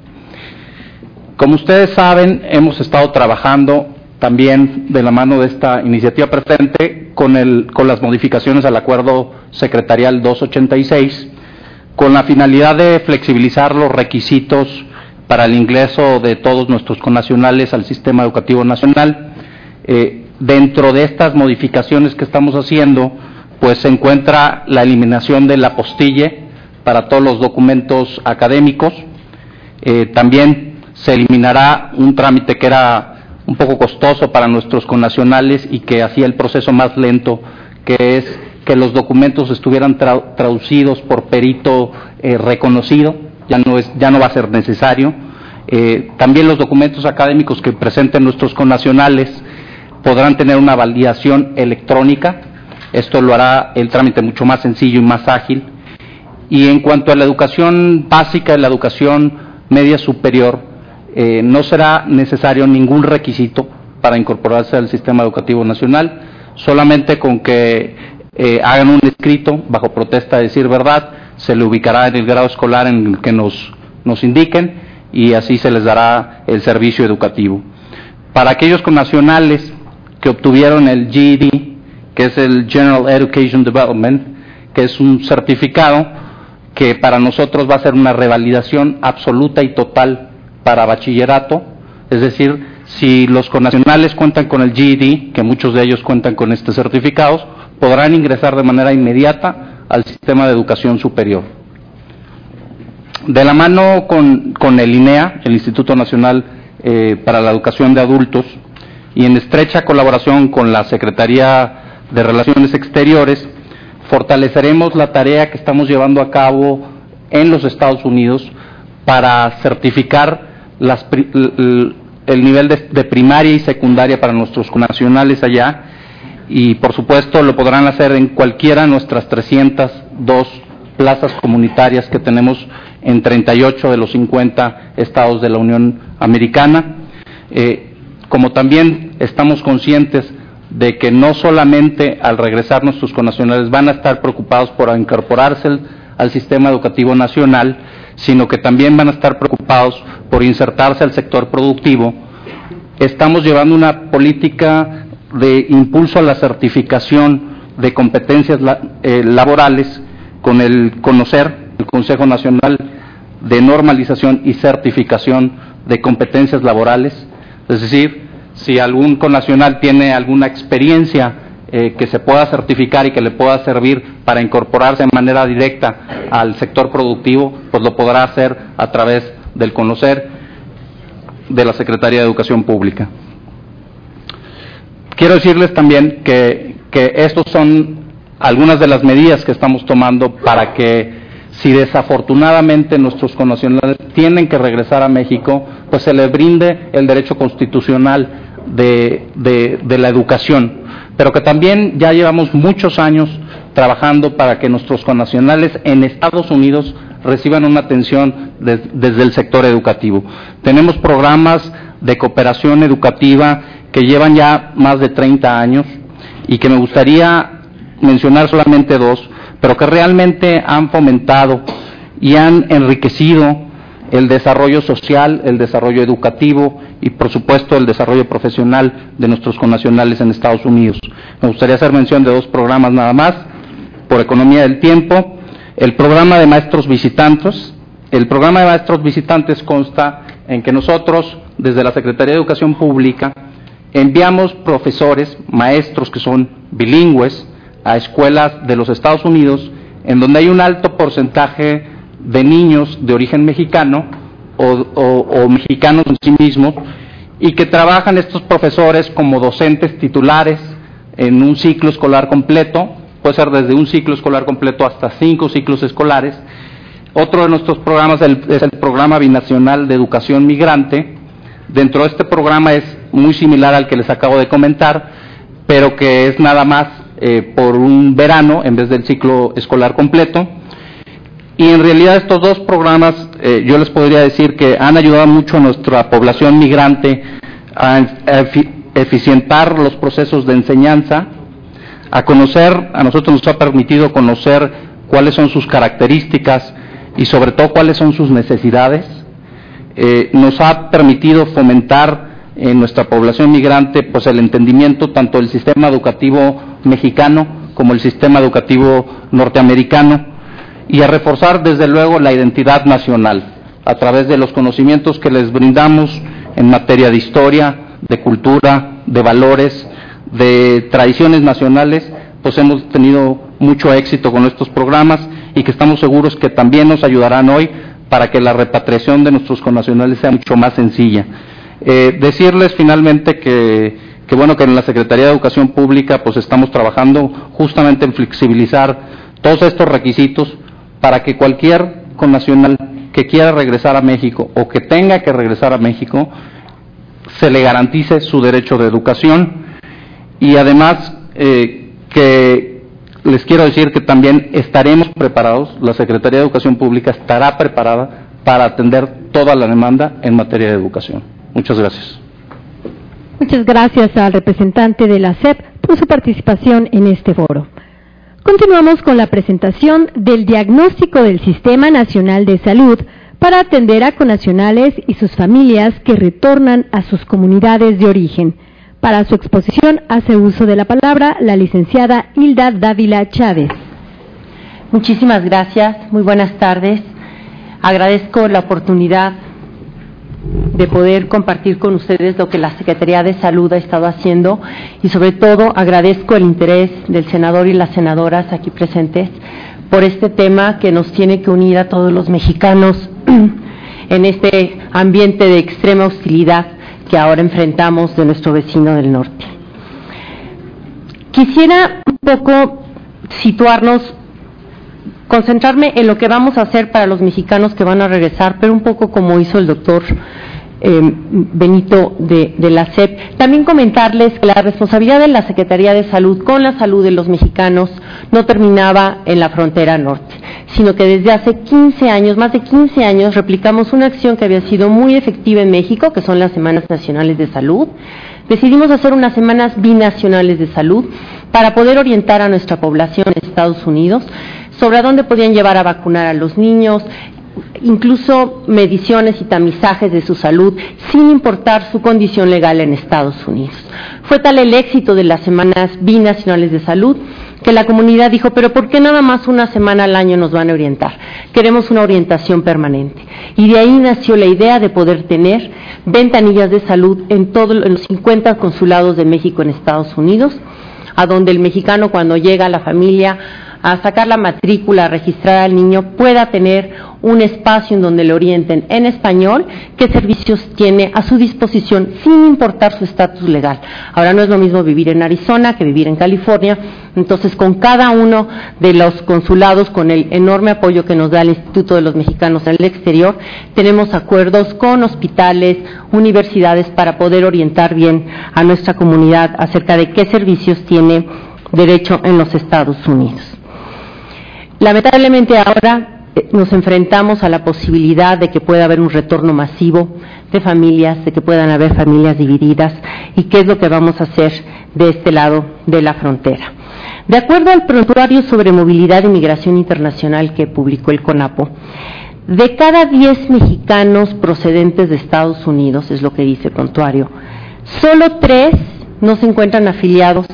Speaker 12: Como ustedes saben, hemos estado trabajando también de la mano de esta iniciativa preferente con las modificaciones al Acuerdo Secretarial 286, con la finalidad de flexibilizar los requisitos para el ingreso de todos nuestros connacionales al sistema educativo nacional. Dentro de estas modificaciones que estamos haciendo, pues se encuentra la eliminación de la apostille para todos los documentos académicos. También se eliminará un trámite que era un poco costoso para nuestros connacionales y que hacía el proceso más lento, que es que los documentos estuvieran traducidos por perito reconocido. Ya no va a ser necesario. También los documentos académicos que presenten nuestros connacionales podrán tener una validación electrónica. Esto lo hará el trámite mucho más sencillo y más ágil. Y en cuanto a la educación básica y la educación media superior, no será necesario ningún requisito para incorporarse al sistema educativo nacional, solamente con que hagan un escrito bajo protesta de decir verdad, se le ubicará en el grado escolar en el que nos indiquen y así se les dará el servicio educativo. Para aquellos connacionales que obtuvieron el GED, que es el General Education Development, que es un certificado que para nosotros va a ser una revalidación absoluta y total para bachillerato, es decir, si los connacionales cuentan con el GED, que muchos de ellos cuentan con este certificado, podrán ingresar de manera inmediata al sistema de educación superior. De la mano con el INEA, el Instituto Nacional para la Educación de Adultos, y en estrecha colaboración con la Secretaría de Relaciones Exteriores, fortaleceremos la tarea que estamos llevando a cabo en los Estados Unidos para certificar el nivel de primaria y secundaria para nuestros connacionales allá, y por supuesto lo podrán hacer en cualquiera de nuestras 302 plazas comunitarias que tenemos en 38 de los 50 estados de la Unión Americana. Como también estamos conscientes de que no solamente al regresar nuestros connacionales van a estar preocupados por incorporarse al sistema educativo nacional, sino que también van a estar preocupados por insertarse al sector productivo. Estamos llevando una política de impulso a la certificación de competencias laborales con el Consejo Nacional de Normalización y Certificación de Competencias Laborales, es decir, si algún connacional tiene alguna experiencia que se pueda certificar y que le pueda servir para incorporarse de manera directa al sector productivo, pues lo podrá hacer a través del CONOCER de la Secretaría de Educación Pública. Quiero decirles también que estos son algunas de las medidas que estamos tomando para que, si desafortunadamente nuestros connacionales tienen que regresar a México, pues se les brinde el derecho constitucional de la educación, pero que también ya llevamos muchos años trabajando para que nuestros connacionales en Estados Unidos reciban una atención desde el sector educativo. Tenemos programas de cooperación educativa que llevan ya más de 30 años y que me gustaría mencionar solamente dos, pero que realmente han fomentado y han enriquecido el desarrollo social, el desarrollo educativo y, por supuesto, el desarrollo profesional de nuestros connacionales en Estados Unidos. Me gustaría hacer mención de dos programas nada más, por economía del tiempo. el programa de maestros visitantes. El programa de maestros visitantes consta en que nosotros, desde la Secretaría de Educación Pública, enviamos profesores, maestros que son bilingües, a escuelas de los Estados Unidos, en donde hay un alto porcentaje de niños de origen mexicano o mexicanos en sí mismos, y que trabajan estos profesores como docentes titulares en un ciclo escolar completo, puede ser desde un ciclo escolar completo hasta 5 ciclos escolares. Otro de nuestros programas es el programa binacional de educación migrante. Dentro de este programa es muy similar al que les acabo de comentar, pero que es nada más por un verano en vez del ciclo escolar completo. Y en realidad estos dos programas yo les podría decir que han ayudado mucho a nuestra población migrante a eficientar los procesos de enseñanza, a nosotros nos ha permitido conocer cuáles son sus características y sobre todo cuáles son sus necesidades. Nos ha permitido fomentar en nuestra población migrante pues el entendimiento tanto del sistema educativo mexicano como el sistema educativo norteamericano, y a reforzar desde luego la identidad nacional a través de los conocimientos que les brindamos en materia de historia, de cultura, de valores, de tradiciones nacionales. Pues hemos tenido mucho éxito con estos programas y que estamos seguros que también nos ayudarán hoy para que la repatriación de nuestros connacionales sea mucho más sencilla. Decirles finalmente que en la Secretaría de Educación Pública pues estamos trabajando justamente en flexibilizar todos estos requisitos para que cualquier connacional que quiera regresar a México o que tenga que regresar a México se le garantice su derecho de educación. Y además que les quiero decir que también estaremos preparados, la Secretaría de Educación Pública estará preparada para atender toda la demanda en materia de educación. Muchas gracias.
Speaker 1: Muchas gracias al representante de la SEP por su participación en este foro. Continuamos con la presentación del diagnóstico del Sistema Nacional de Salud para atender a connacionales y sus familias que retornan a sus comunidades de origen. Para su exposición hace uso de la palabra la licenciada Hilda Dávila Chávez.
Speaker 13: Muchísimas gracias, muy buenas tardes. Agradezco la oportunidad de poder compartir con ustedes lo que la Secretaría de Salud ha estado haciendo y sobre todo agradezco el interés del senador y las senadoras aquí presentes por este tema que nos tiene que unir a todos los mexicanos en este ambiente de extrema hostilidad que ahora enfrentamos de nuestro vecino del norte. Quisiera un poco situarnos, concentrarme en lo que vamos a hacer para los mexicanos que van a regresar, pero un poco como hizo el doctor Benito de la SEP. También comentarles que la responsabilidad de la Secretaría de Salud con la salud de los mexicanos no terminaba en la frontera norte, sino que desde hace 15 años, más de 15 años, replicamos una acción que había sido muy efectiva en México, que son las Semanas Nacionales de Salud. Decidimos hacer unas semanas binacionales de salud para poder orientar a nuestra población en Estados Unidos sobre a dónde podían llevar a vacunar a los niños, incluso mediciones y tamizajes de su salud, sin importar su condición legal en Estados Unidos. Fue tal el éxito de las semanas binacionales de salud que la comunidad dijo, pero ¿por qué nada más una semana al año nos van a orientar? Queremos una orientación permanente. Y de ahí nació la idea de poder tener ventanillas de salud en los 50 consulados de México en Estados Unidos, a donde el mexicano cuando llega a la familia a sacar la matrícula, a registrar al niño, pueda tener un espacio en donde le orienten en español qué servicios tiene a su disposición sin importar su estatus legal. Ahora no es lo mismo vivir en Arizona que vivir en California, entonces con cada uno de los consulados, con el enorme apoyo que nos da el Instituto de los Mexicanos en el Exterior, tenemos acuerdos con hospitales, universidades para poder orientar bien a nuestra comunidad acerca de qué servicios tiene derecho en los Estados Unidos. Lamentablemente ahora nos enfrentamos a la posibilidad de que pueda haber un retorno masivo de familias, de que puedan haber familias divididas, y qué es lo que vamos a hacer de este lado de la frontera. De acuerdo al prontuario sobre movilidad e inmigración internacional que publicó el CONAPO, de cada 10 mexicanos procedentes de Estados Unidos, es lo que dice el prontuario, solo 3 no se encuentran afiliados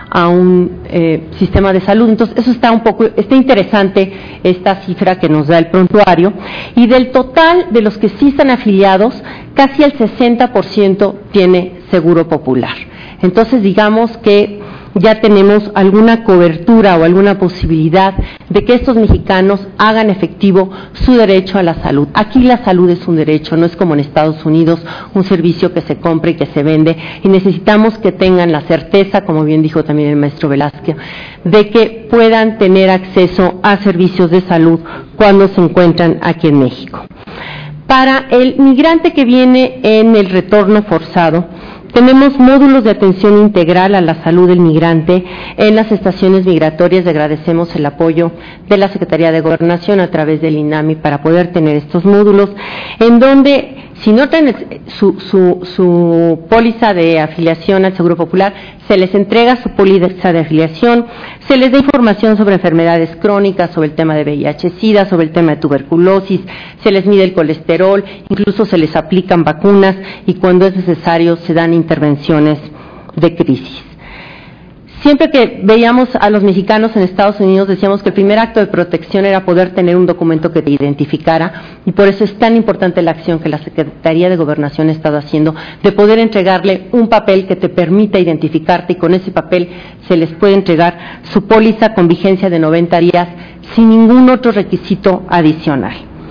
Speaker 13: a un sistema de salud. Entonces, eso está interesante, esta cifra que nos da el prontuario. Y del total de los que sí están afiliados, casi el 60% tiene seguro popular. Entonces, digamos que ya tenemos alguna cobertura o alguna posibilidad de que estos mexicanos hagan efectivo su derecho a la salud. Aquí la salud es un derecho, no es como en Estados Unidos, un servicio que se compra y que se vende, y necesitamos que tengan la certeza, como bien dijo también el maestro Velázquez, de que puedan tener acceso a servicios de salud cuando se encuentran aquí en México. Para el migrante que viene en el retorno forzado, tenemos módulos de atención integral a la salud del migrante en las estaciones migratorias. Le agradecemos el apoyo de la Secretaría de Gobernación a través del INAMI para poder tener estos módulos, en donde, si no tienen su póliza de afiliación al Seguro Popular, se les entrega su póliza de afiliación, se les da información sobre enfermedades crónicas, sobre el tema de VIH-Sida, sobre el tema de tuberculosis, se les mide el colesterol, incluso se les aplican vacunas y cuando es necesario se dan intervenciones de crisis. Siempre que veíamos a los mexicanos en Estados Unidos, decíamos que el primer acto de protección era poder tener un documento que te identificara, y por eso es tan importante la acción que la Secretaría de Gobernación ha estado haciendo, de poder entregarle un papel que te permita identificarte, y con ese papel se les puede entregar su póliza con vigencia de 90 días sin ningún otro requisito adicional.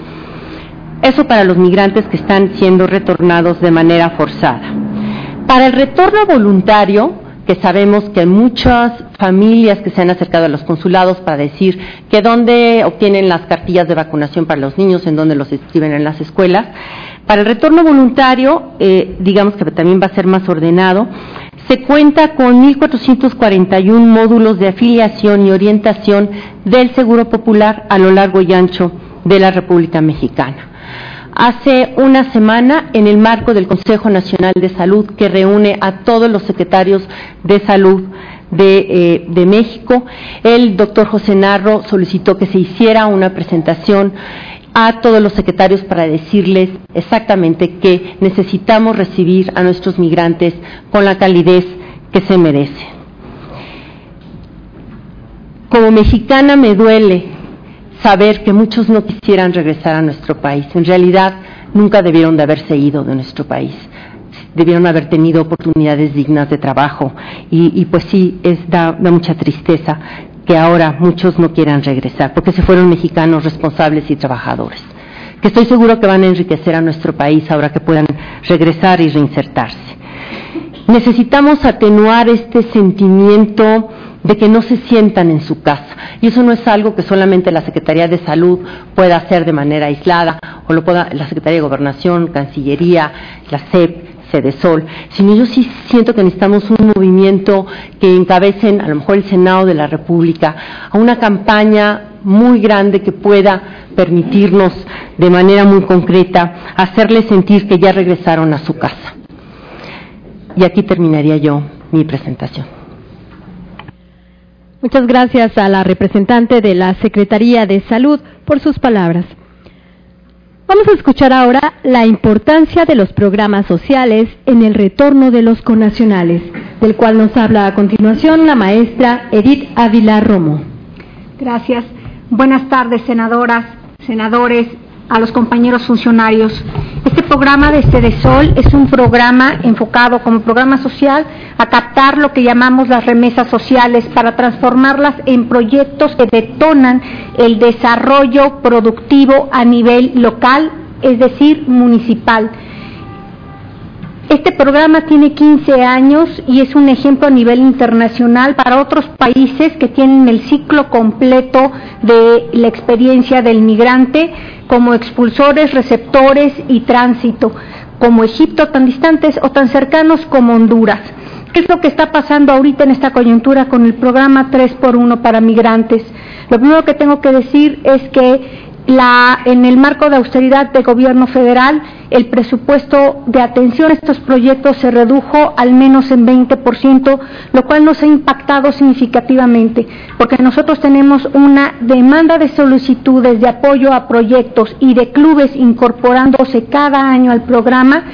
Speaker 13: Eso para los migrantes que están siendo retornados de manera forzada. Para el retorno voluntario, que sabemos que hay muchas familias que se han acercado a los consulados para decir que dónde obtienen las cartillas de vacunación para los niños, en dónde los inscriben en las escuelas. Para el retorno voluntario, digamos que también va a ser más ordenado, se cuenta con 1,441 módulos de afiliación y orientación del Seguro Popular a lo largo y ancho de la República Mexicana. Hace una semana, en el marco del Consejo Nacional de Salud, que reúne a todos los secretarios de salud de México, el doctor José Narro solicitó que se hiciera una presentación a todos los secretarios para decirles exactamente que necesitamos recibir a nuestros migrantes con la calidez que se merecen. Como mexicana me duele saber que muchos no quisieran regresar a nuestro país. En realidad, nunca debieron de haberse ido de nuestro país. Debieron haber tenido oportunidades dignas de trabajo. Y pues sí, da mucha tristeza que ahora muchos no quieran regresar, porque se fueron mexicanos responsables y trabajadores, que estoy seguro que van a enriquecer a nuestro país ahora que puedan regresar y reinsertarse. Necesitamos atenuar este sentimiento de que no se sientan en su casa. Y eso no es algo que solamente la Secretaría de Salud pueda hacer de manera aislada, o lo pueda la Secretaría de Gobernación, Cancillería, la SEP, Sedesol, sino yo sí siento que necesitamos un movimiento que encabecen a lo mejor el Senado de la República, a una campaña muy grande que pueda permitirnos de manera muy concreta hacerles sentir que ya regresaron a su casa. Y aquí terminaría yo mi presentación.
Speaker 1: Muchas gracias a la representante de la Secretaría de Salud por sus palabras. Vamos a escuchar ahora la importancia de los programas sociales en el retorno de los connacionales, del cual nos habla a continuación la maestra Edith Ávila Romo.
Speaker 14: Gracias. Buenas tardes, senadoras, senadores, a los compañeros funcionarios. Este programa de Sedesol es un programa enfocado como programa social a captar lo que llamamos las remesas sociales para transformarlas en proyectos que detonan el desarrollo productivo a nivel local, es decir, municipal. Este programa tiene 15 años y es un ejemplo a nivel internacional para otros países que tienen el ciclo completo de la experiencia del migrante, como expulsores, receptores y tránsito, como Egipto, tan distantes o tan cercanos como Honduras. ¿Qué es lo que está pasando ahorita en esta coyuntura con el programa 3x1 para migrantes? Lo primero que tengo que decir es que en el marco de austeridad del gobierno federal, el presupuesto de atención a estos proyectos se redujo al menos en 20%, lo cual nos ha impactado significativamente, porque nosotros tenemos una demanda de solicitudes de apoyo a proyectos y de clubes incorporándose cada año al programa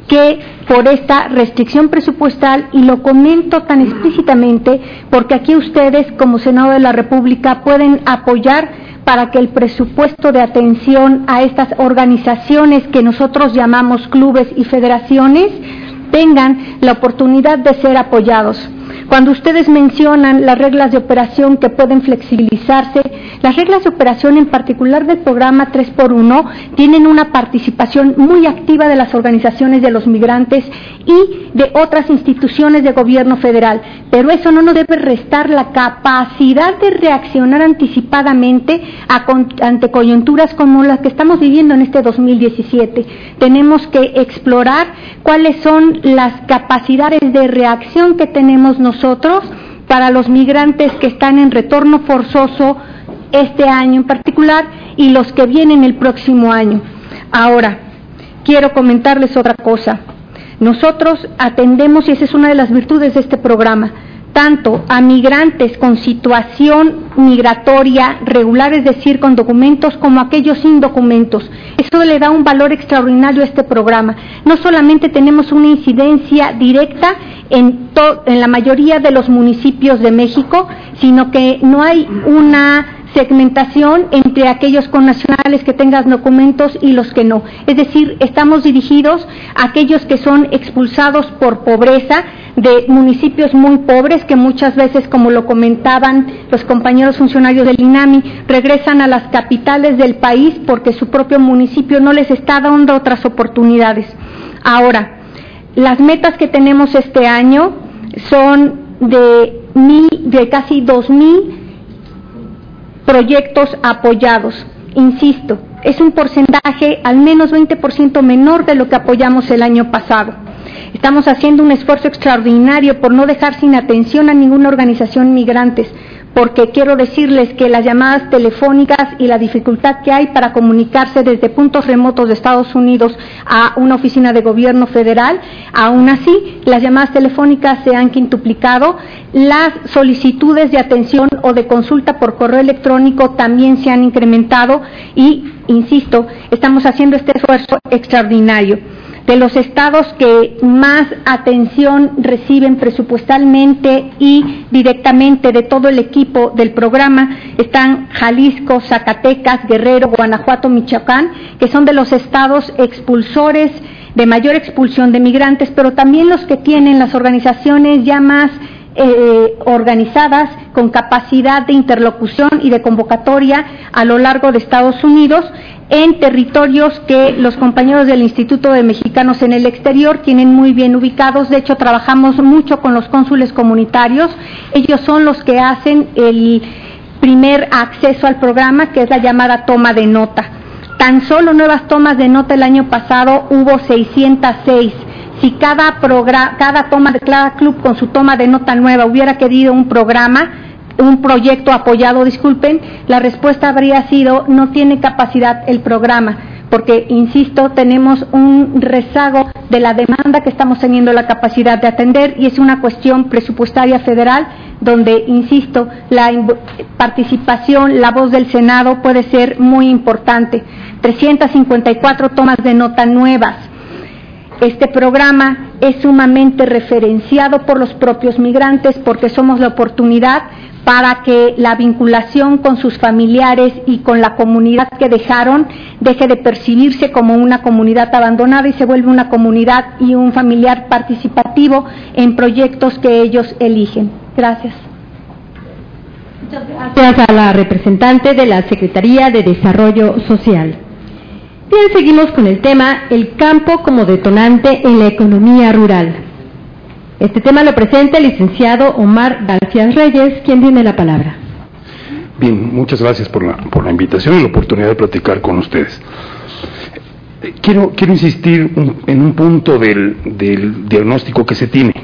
Speaker 14: que por esta restricción presupuestal, y lo comento tan explícitamente porque aquí ustedes como Senado de la República pueden apoyar para que el presupuesto de atención a estas organizaciones que nosotros llamamos clubes y federaciones tengan la oportunidad de ser apoyados. Cuando ustedes mencionan las reglas de operación que pueden flexibilizarse, las reglas de operación en particular del programa 3x1 tienen una participación muy activa de las organizaciones de los migrantes y de otras instituciones de gobierno federal, pero eso no nos debe restar la capacidad de reaccionar anticipadamente ante coyunturas como las que estamos viviendo en este 2017. Tenemos que explorar cuáles son las capacidades de reacción que tenemos nosotros para los migrantes que están en retorno forzoso este año en particular y los que vienen el próximo año. Ahora, quiero comentarles otra cosa. Nosotros atendemos, y esa es una de las virtudes de este programa, tanto a migrantes con situación migratoria regular, es decir, con documentos, como a aquellos sin documentos. Eso le da un valor extraordinario a este programa. No solamente tenemos una incidencia directa en la mayoría de los municipios de México, sino que no hay una segmentación entre aquellos connacionales que tengan documentos y los que no. Es decir, estamos dirigidos a aquellos que son expulsados por pobreza de municipios muy pobres, que muchas veces, como lo comentaban los compañeros funcionarios del INAMI, regresan a las capitales del país porque su propio municipio no les está dando otras oportunidades. Ahora, las metas que tenemos este año son de casi 2,000 proyectos apoyados. Insisto, es un porcentaje al menos 20% menor de lo que apoyamos el año pasado. Estamos haciendo un esfuerzo extraordinario por no dejar sin atención a ninguna organización migrantes, porque quiero decirles que las llamadas telefónicas y la dificultad que hay para comunicarse desde puntos remotos de Estados Unidos a una oficina de gobierno federal, aún así las llamadas telefónicas se han quintuplicado, las solicitudes de atención o de consulta por correo electrónico también se han incrementado y, insisto, estamos haciendo este esfuerzo extraordinario. De los estados que más atención reciben presupuestalmente y directamente de todo el equipo del programa están Jalisco, Zacatecas, Guerrero, Guanajuato, Michoacán, que son de los estados expulsores de mayor expulsión de migrantes, pero también los que tienen las organizaciones ya más organizadas, con capacidad de interlocución y de convocatoria a lo largo de Estados Unidos, en territorios que los compañeros del Instituto de Mexicanos en el Exterior tienen muy bien ubicados. De hecho, trabajamos mucho con los cónsules comunitarios. Ellos son los que hacen el primer acceso al programa, que es la llamada toma de nota. Tan solo nuevas tomas de nota el año pasado hubo 606. Si cada club con su toma de nota nueva hubiera querido un proyecto apoyado, la respuesta habría sido: no tiene capacidad el programa, porque, insisto, tenemos un rezago de la demanda que estamos teniendo la capacidad de atender, y es una cuestión presupuestaria federal donde, insisto, la participación, la voz del Senado puede ser muy importante. 354 tomas de nota nuevas. Este programa es sumamente referenciado por los propios migrantes porque somos la oportunidad para que la vinculación con sus familiares y con la comunidad que dejaron deje de percibirse como una comunidad abandonada y se vuelve una comunidad y un familiar participativo en proyectos que ellos eligen. Gracias.
Speaker 1: Muchas gracias a la representante de la Secretaría de Desarrollo Social. Bien, seguimos con el tema el campo como detonante en la economía rural. Este tema lo presenta el licenciado Omar García Reyes, quien tiene la palabra.
Speaker 15: Bien, muchas gracias por la invitación y la oportunidad de platicar con ustedes. Quiero insistir en un punto del diagnóstico que se tiene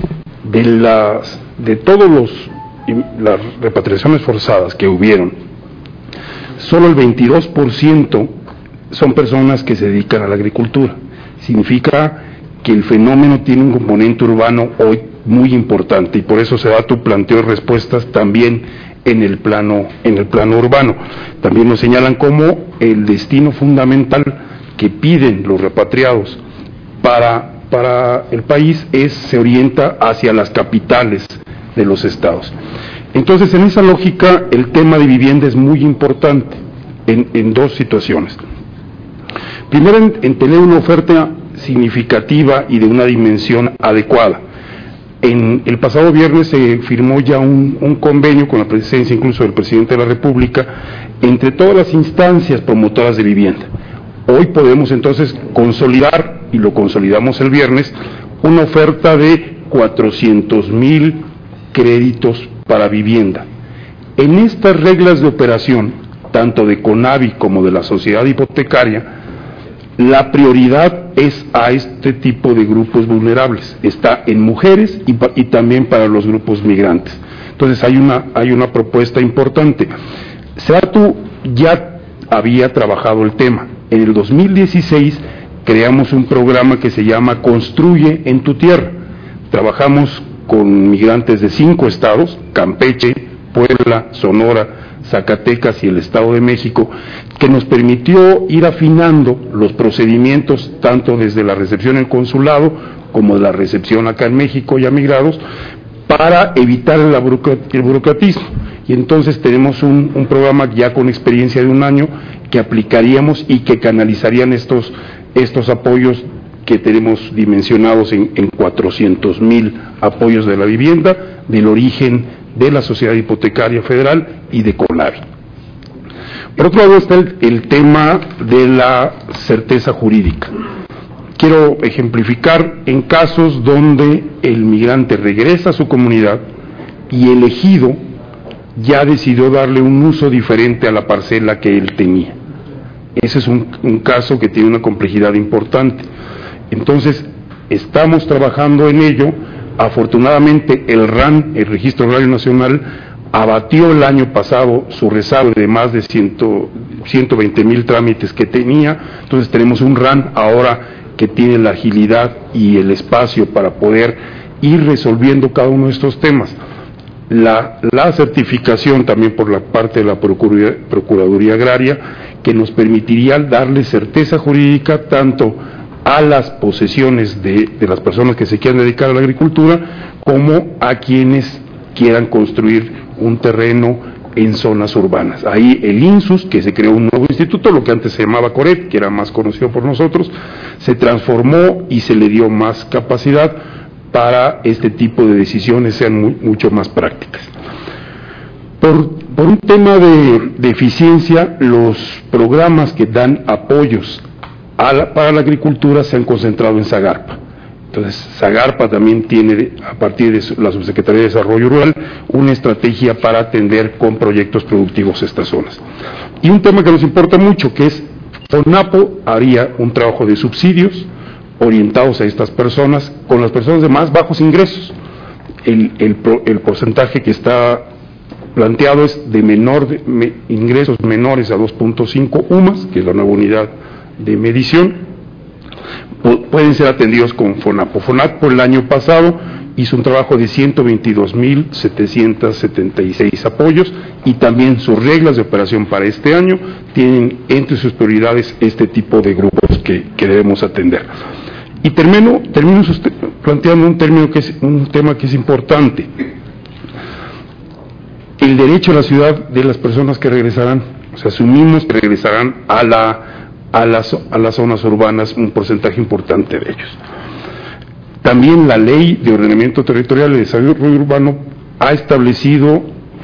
Speaker 15: de todos las repatriaciones forzadas que hubieron. Solo el 22% son personas que se dedican a la agricultura. Significa que el fenómeno tiene un componente urbano hoy muy importante y por eso se da tu planteo de respuestas también en el plano urbano. También nos señalan como el destino fundamental que piden los repatriados para para el país se orienta hacia las capitales de los estados. Entonces, en esa lógica, el tema de vivienda es muy importante en dos situaciones. Primero, en tener una oferta significativa y de una dimensión adecuada. En el pasado viernes se firmó ya un convenio con la presencia incluso del presidente de la República entre todas las instancias promotoras de vivienda. Hoy podemos entonces consolidar, y lo consolidamos el viernes, una oferta de 400,000 créditos para vivienda. En estas reglas de operación, tanto de CONAVI como de la sociedad hipotecaria, la prioridad es a este tipo de grupos vulnerables. Está en mujeres y también para los grupos migrantes. Entonces hay una propuesta importante. SEATU ya había trabajado el tema. En el 2016 creamos un programa que se llama Construye en tu Tierra. Trabajamos con migrantes de 5 estados, Campeche, Puebla, Sonora, Zacatecas y el Estado de México, que nos permitió ir afinando los procedimientos tanto desde la recepción en el consulado como de la recepción acá en México ya migrados, para evitar el burocratismo. Y entonces tenemos un programa ya con experiencia de 1 año que aplicaríamos y que canalizarían estos apoyos que tenemos dimensionados en 400,000 apoyos de la vivienda, del origen de la Sociedad Hipotecaria Federal y de CONAVI. Por otro lado está el tema de la certeza jurídica. Quiero ejemplificar en casos donde el migrante regresa a su comunidad y el ejido ya decidió darle un uso diferente a la parcela que él tenía. Ese es un caso que tiene una complejidad importante. Entonces, estamos trabajando en ello. Afortunadamente, el RAN, el Registro Agrario Nacional, abatió el año pasado su rezago de más de 120,000 trámites que tenía. Entonces, tenemos un RAN ahora que tiene la agilidad y el espacio para poder ir resolviendo cada uno de estos temas. La certificación también por la parte de la Procuraduría Agraria, que nos permitiría darle certeza jurídica tanto a las posesiones de las personas que se quieran dedicar a la agricultura, como a quienes quieran construir un terreno en zonas urbanas. Ahí el INSUS, que se creó un nuevo instituto, lo que antes se llamaba CORET, que era más conocido por nosotros, se transformó y se le dio más capacidad para este tipo de decisiones sean mucho más prácticas. Por un tema de eficiencia, los programas que dan apoyos para la agricultura se han concentrado en Zagarpa. Entonces, Zagarpa también tiene, a partir de la Subsecretaría de Desarrollo Rural, una estrategia para atender con proyectos productivos estas zonas. Y un tema que nos importa mucho, que es FONAPO haría un trabajo de subsidios orientados a estas personas, con las personas de más bajos ingresos. El porcentaje que está planteado es de ingresos menores a 2.5 UMAS, que es la nueva unidad de medición, pueden ser atendidos con FONAPO. FONAPO el año pasado hizo un trabajo de 122,776 apoyos, y también sus reglas de operación para este año tienen entre sus prioridades este tipo de grupos que debemos atender. Y termino planteando un tema que es importante: el derecho a la ciudad de las personas que regresarán. O sea, asumimos que regresarán a las zonas urbanas un porcentaje importante de ellos. También la Ley de Ordenamiento Territorial y Desarrollo Urbano ha establecido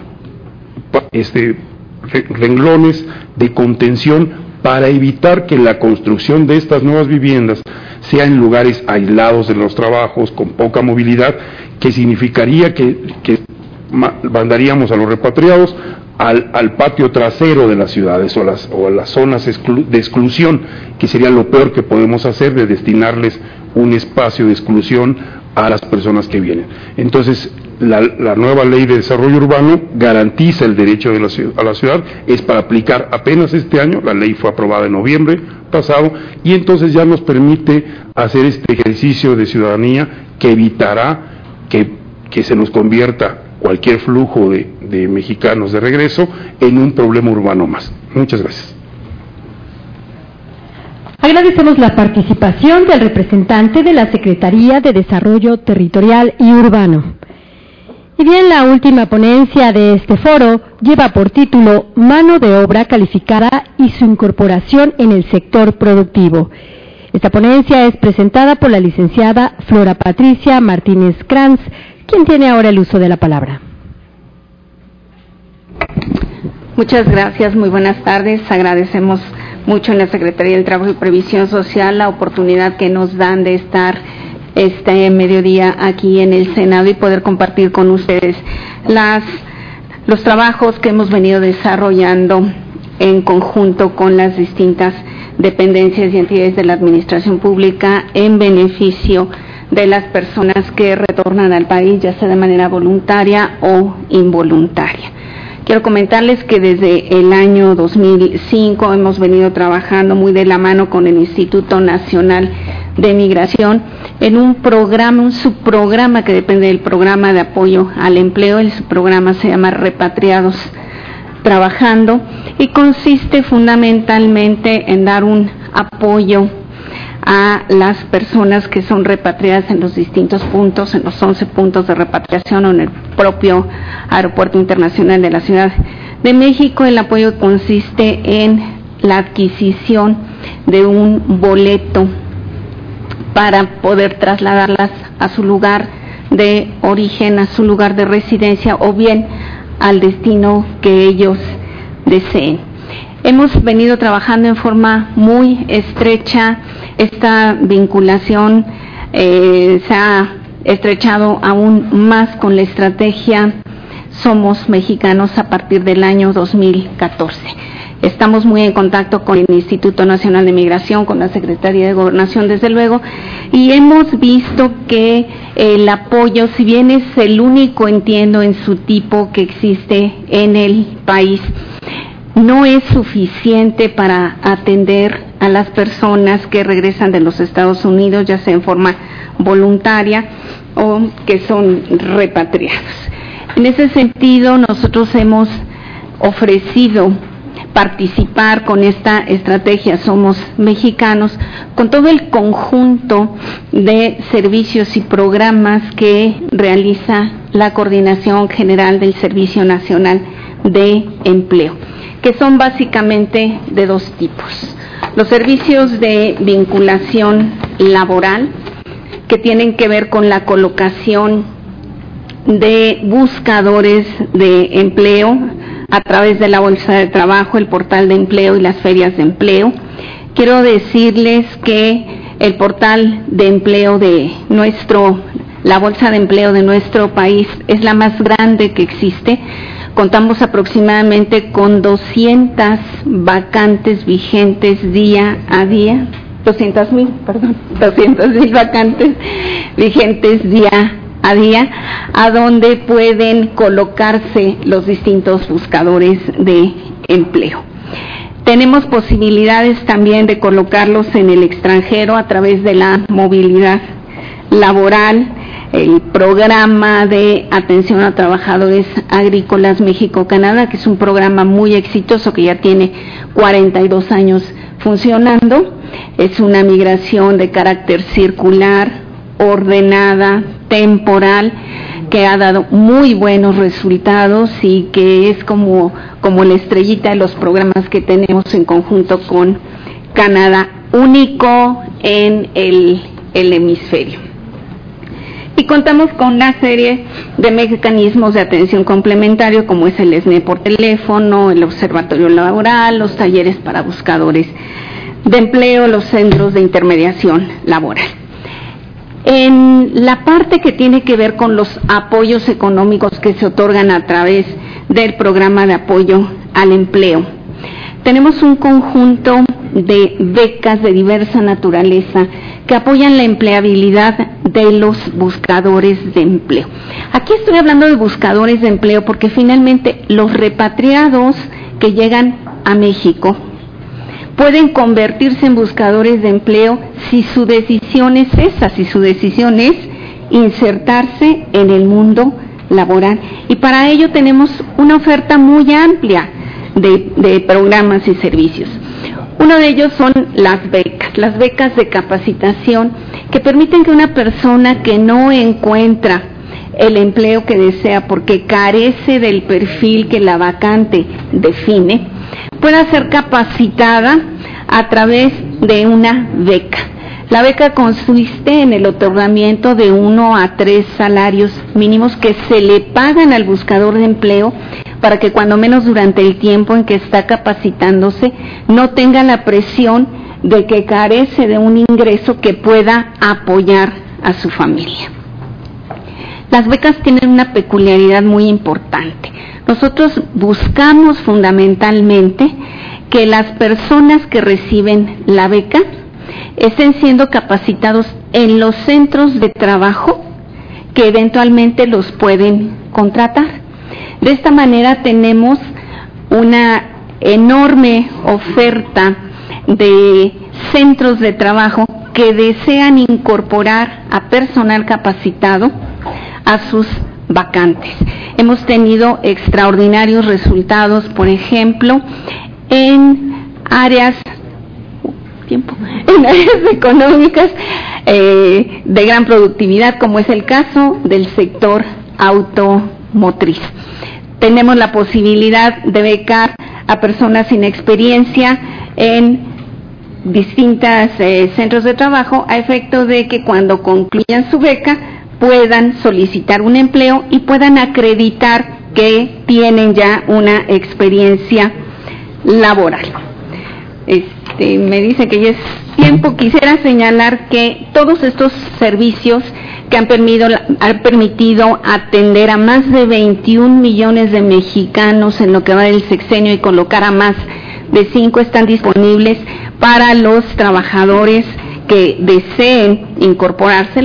Speaker 15: renglones de contención para evitar que la construcción de estas nuevas viviendas sea en lugares aislados de los trabajos, con poca movilidad, que significaría que mandaríamos a los repatriados al patio trasero de las ciudades o a las zonas de exclusión, que sería lo peor que podemos hacer, de destinarles un espacio de exclusión a las personas que vienen. Entonces, la nueva Ley de Desarrollo Urbano garantiza el derecho a la ciudad, es para aplicar apenas este año. La ley fue aprobada en noviembre pasado, y entonces ya nos permite hacer este ejercicio de ciudadanía que evitará que se nos convierta cualquier flujo de mexicanos de regreso en un problema urbano más. Muchas gracias.
Speaker 1: Agradecemos la participación del representante de la Secretaría de Desarrollo Territorial y Urbano. Y bien, la última ponencia de este foro lleva por título Mano de obra calificada y su incorporación en el sector productivo. Esta ponencia es presentada por la licenciada Flora Patricia Martínez Kranz, quien tiene ahora el uso de la palabra.
Speaker 16: Muchas gracias, muy buenas tardes. Agradecemos mucho en la Secretaría del Trabajo y Previsión Social la oportunidad que nos dan de estar este mediodía aquí en el Senado y poder compartir con ustedes los trabajos que hemos venido desarrollando en conjunto con las distintas dependencias y entidades de la administración pública en beneficio de las personas que retornan al país, ya sea de manera voluntaria o involuntaria. Quiero comentarles que desde el año 2005 hemos venido trabajando muy de la mano con el Instituto Nacional de Migración en un subprograma que depende del programa de apoyo al empleo. El subprograma se llama Repatriados Trabajando y consiste fundamentalmente en dar un apoyo a las personas que son repatriadas en los distintos puntos, en los 11 puntos de repatriación o en el propio Aeropuerto Internacional de la Ciudad de México. El apoyo consiste en la adquisición de un boleto para poder trasladarlas a su lugar de origen, a su lugar de residencia o bien al destino que ellos deseen. Hemos venido trabajando en forma muy estrecha. Esta vinculación se ha estrechado aún más con la estrategia Somos Mexicanos a partir del año 2014. Estamos muy en contacto con el Instituto Nacional de Migración, con la Secretaría de Gobernación, desde luego, y hemos visto que el apoyo, si bien es el único, entiendo, en su tipo que existe en el país, no es suficiente para atender a las personas que regresan de los Estados Unidos, ya sea en forma voluntaria o que son repatriados. En ese sentido, nosotros hemos ofrecido participar con esta estrategia Somos Mexicanos, con todo el conjunto de servicios y programas que realiza la Coordinación General del Servicio Nacional de Empleo, que son básicamente de dos tipos. Los servicios de vinculación laboral, que tienen que ver con la colocación de buscadores de empleo a través de la Bolsa de Trabajo, el portal de empleo y las ferias de empleo. Quiero decirles que el portal de empleo la Bolsa de Empleo de nuestro país es la más grande que existe. Contamos aproximadamente con 200 vacantes vigentes día a día, 200,000 vacantes vigentes día a día, a donde pueden colocarse los distintos buscadores de empleo. Tenemos posibilidades también de colocarlos en el extranjero a través de la movilidad laboral, el programa de atención a trabajadores agrícolas México-Canadá, que es un programa muy exitoso que ya tiene 42 años funcionando. Es una migración de carácter circular, ordenada, temporal, que ha dado muy buenos resultados y que es como la estrellita de los programas que tenemos en conjunto con Canadá, único en el hemisferio. Y contamos con una serie de mecanismos de atención complementario, como es el SNE por teléfono, el observatorio laboral, los talleres para buscadores de empleo, los centros de intermediación laboral. En la parte que tiene que ver con los apoyos económicos que se otorgan a través del programa de apoyo al empleo, tenemos un conjunto de becas de diversa naturaleza que apoyan la empleabilidad de los buscadores de empleo. Aquí estoy hablando de buscadores de empleo porque finalmente los repatriados que llegan a México pueden convertirse en buscadores de empleo si su decisión es esa, si su decisión es insertarse en el mundo laboral. Y para ello tenemos una oferta muy amplia de programas y servicios. Uno de ellos son las becas de capacitación que permiten que una persona que no encuentra el empleo que desea porque carece del perfil que la vacante define, pueda ser capacitada a través de una beca. La beca consiste en el otorgamiento de 1 a 3 salarios mínimos que se le pagan al buscador de empleo para que cuando menos durante el tiempo en que está capacitándose no tenga la presión de que carece de un ingreso que pueda apoyar a su familia. Las becas tienen una peculiaridad muy importante. Nosotros buscamos fundamentalmente que las personas que reciben la beca estén siendo capacitados en los centros de trabajo que eventualmente los pueden contratar. De esta manera tenemos una enorme oferta de centros de trabajo que desean incorporar a personal capacitado a sus vacantes. Hemos tenido extraordinarios resultados, por ejemplo, en áreas económicas de gran productividad, como es el caso del sector automotriz. Tenemos la posibilidad de becar a personas sin experiencia en distintos centros de trabajo a efecto de que cuando concluyan su beca puedan solicitar un empleo y puedan acreditar que tienen ya una experiencia laboral. Me dice que ya es tiempo. Quisiera señalar que todos estos servicios que han permitido atender a más de 21 millones de mexicanos en lo que va del sexenio y colocar a más de 5 están disponibles para los trabajadores que deseen incorporarse,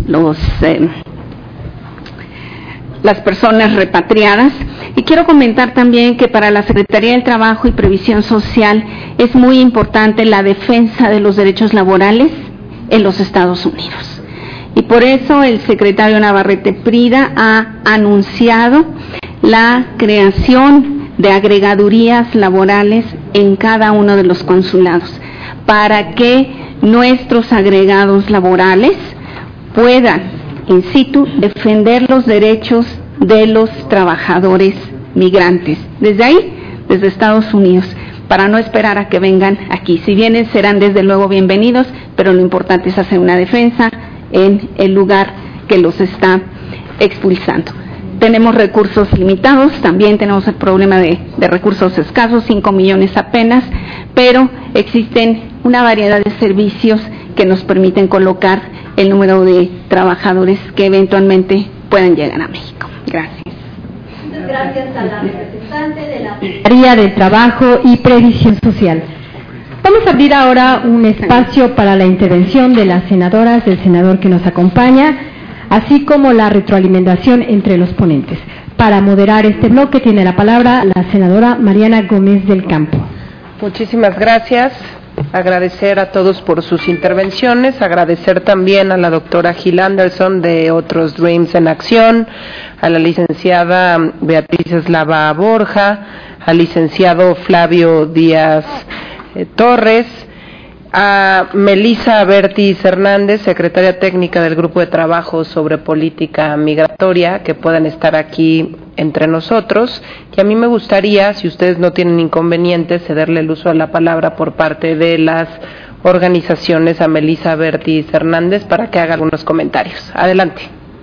Speaker 16: las personas repatriadas. Y quiero comentar también que para la Secretaría del Trabajo y Previsión Social es muy importante la defensa de los derechos laborales en los Estados Unidos. Y por eso el secretario Navarrete Prida ha anunciado la creación de agregadurías laborales en cada uno de los consulados para que nuestros agregados laborales puedan in situ defender los derechos de los trabajadores migrantes, desde ahí, desde Estados Unidos, para no esperar a que vengan aquí. Si vienen, serán desde luego bienvenidos, pero lo importante es hacer una defensa en el lugar que los está expulsando. Tenemos recursos limitados, también tenemos el problema de recursos escasos, 5 millones apenas, pero existen una variedad de servicios que nos permiten colocar el número de trabajadores que eventualmente puedan llegar a México. Gracias.
Speaker 1: Muchas gracias a la representante de la Secretaría de Trabajo y Previsión Social. Vamos a abrir ahora un espacio para la intervención de las senadoras, del senador que nos acompaña, así como la retroalimentación entre los ponentes. Para moderar este bloque tiene la palabra la senadora Mariana Gómez del Campo.
Speaker 2: Muchísimas gracias. Agradecer a todos por sus intervenciones, agradecer también a la doctora Gil Anderson de Otros Dreams en Acción, a la licenciada Beatriz Eslava Borja, al licenciado Flavio Díaz Torres, a Melisa Bertis Hernández, secretaria técnica del Grupo de Trabajo sobre Política Migratoria, que puedan estar aquí entre nosotros. Y a mí me gustaría, si ustedes no tienen inconvenientes, cederle el uso de la palabra por parte de las organizaciones a Melisa Bertis Hernández para que haga algunos comentarios. Adelante.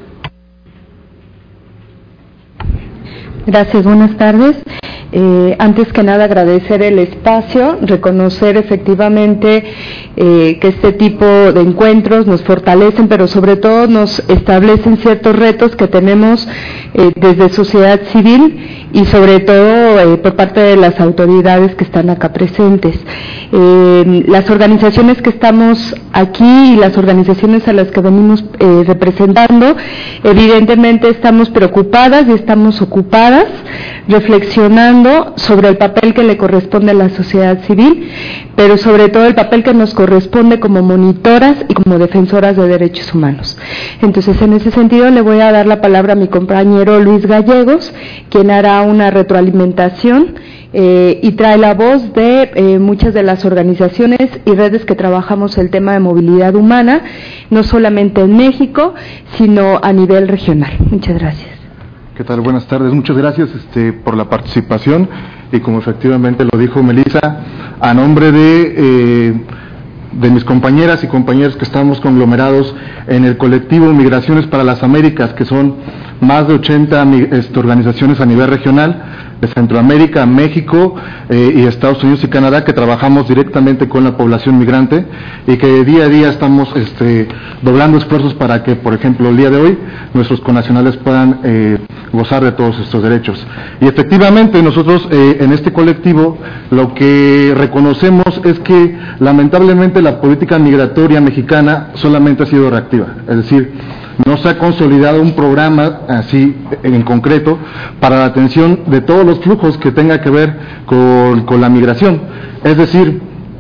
Speaker 17: Gracias, buenas tardes. Antes que nada agradecer el espacio, reconocer efectivamente que este tipo de encuentros nos fortalecen, pero sobre todo nos establecen ciertos retos que tenemos desde sociedad civil y sobre todo por parte de las autoridades que están acá presentes. Las organizaciones que estamos aquí y las organizaciones a las que venimos representando, evidentemente estamos preocupadas y estamos ocupadas reflexionando reflexionando sobre el papel que le corresponde a la sociedad civil, pero sobre todo el papel que nos corresponde como monitoras y como defensoras de derechos humanos. Entonces, en ese sentido, le voy a dar la palabra a mi compañero Luis Gallegos, quien hará una retroalimentación y trae la voz de muchas de las organizaciones y redes que trabajamos el tema de movilidad humana, no solamente en México, sino a nivel regional. Muchas gracias.
Speaker 18: ¿Qué tal? Buenas tardes. Muchas gracias por la participación y como efectivamente lo dijo Melissa, a nombre de mis compañeras y compañeros que estamos conglomerados en el colectivo Migraciones para las Américas, que son más de 80 organizaciones a nivel regional, de Centroamérica, México y Estados Unidos y Canadá, que trabajamos directamente con la población migrante y que día a día estamos doblando esfuerzos para que, por ejemplo, el día de hoy nuestros connacionales puedan gozar de todos estos derechos. Y efectivamente nosotros en este colectivo lo que reconocemos es que lamentablemente la política migratoria mexicana solamente ha sido reactiva, es decir, no se ha consolidado un programa así en concreto para la atención de todos los flujos que tenga que ver con la migración. Es decir,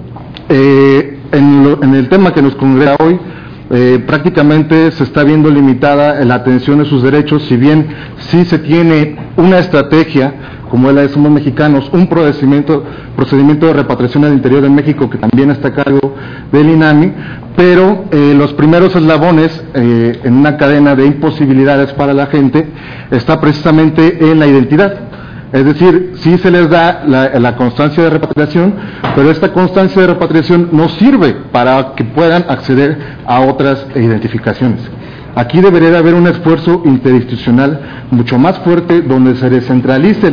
Speaker 18: en el tema que nos congrega hoy, prácticamente se está viendo limitada la atención de sus derechos, si bien sí se tiene una estrategia, como es la de Somos Mexicanos, un procedimiento de repatriación al interior de México que también está a cargo del INAMI, pero los primeros eslabones en una cadena de imposibilidades para la gente está precisamente en la identidad. Es decir, sí se les da la constancia de repatriación, pero esta constancia de repatriación no sirve para que puedan acceder a otras identificaciones. Aquí debería de haber un esfuerzo interinstitucional mucho más fuerte, donde se descentralice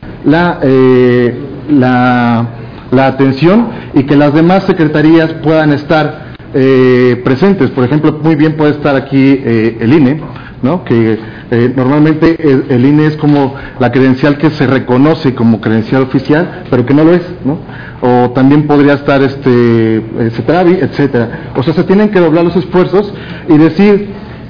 Speaker 18: la atención y que las demás secretarías puedan estar presentes. Por ejemplo, muy bien puede estar aquí el INE, ¿no? Que normalmente el INE es como la credencial que se reconoce como credencial oficial, pero que no lo es, ¿no? O también podría estar CETRAVI, etcétera. O sea, se tienen que doblar los esfuerzos y decir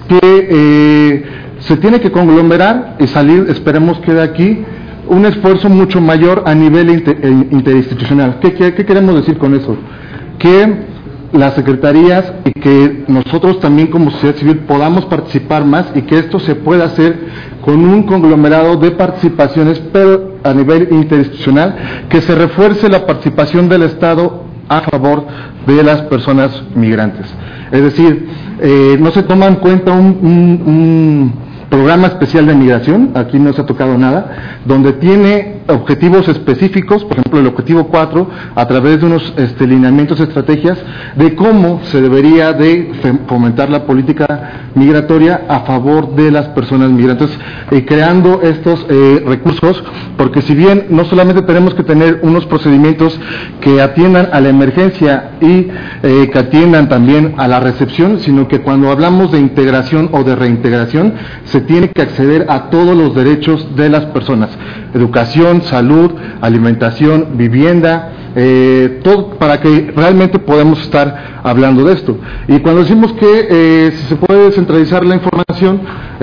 Speaker 18: que se tiene que conglomerar y salir, esperemos que de aquí, un esfuerzo mucho mayor a nivel interinstitucional. ¿Qué queremos decir con eso? Que las secretarías y que nosotros también como sociedad civil podamos participar más y que esto se pueda hacer con un conglomerado de participaciones, pero a nivel interinstitucional, que se refuerce la participación del Estado a favor de las personas migrantes. Es decir, no se toma en cuenta un programa especial de migración, aquí no se ha tocado nada, donde tiene objetivos específicos, por ejemplo el objetivo 4, a través de unos lineamientos, estrategias, de cómo se debería de fomentar la política migratoria a favor de las personas migrantes, creando estos recursos, porque si bien no solamente tenemos que tener unos procedimientos que atiendan a la emergencia y que atiendan también a la recepción, sino que cuando hablamos de integración o de reintegración, se tiene que acceder a todos los derechos de las personas, educación, salud, alimentación, vivienda, todo para que realmente podamos estar hablando de esto. Y cuando decimos que si se puede descentralizar la información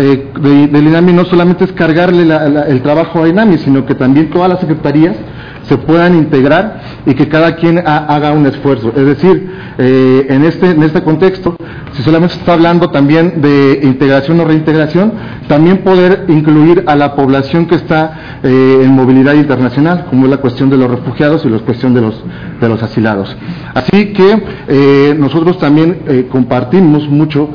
Speaker 18: del INAMI, no solamente es cargarle el trabajo a INAMI, sino que también todas las secretarías se puedan integrar y que cada quien haga un esfuerzo. Es decir, en este contexto, si solamente se está hablando también de integración o reintegración, también poder incluir a la población que está en movilidad internacional, como es la cuestión de los refugiados y la cuestión de los asilados. Así que nosotros también compartimos mucho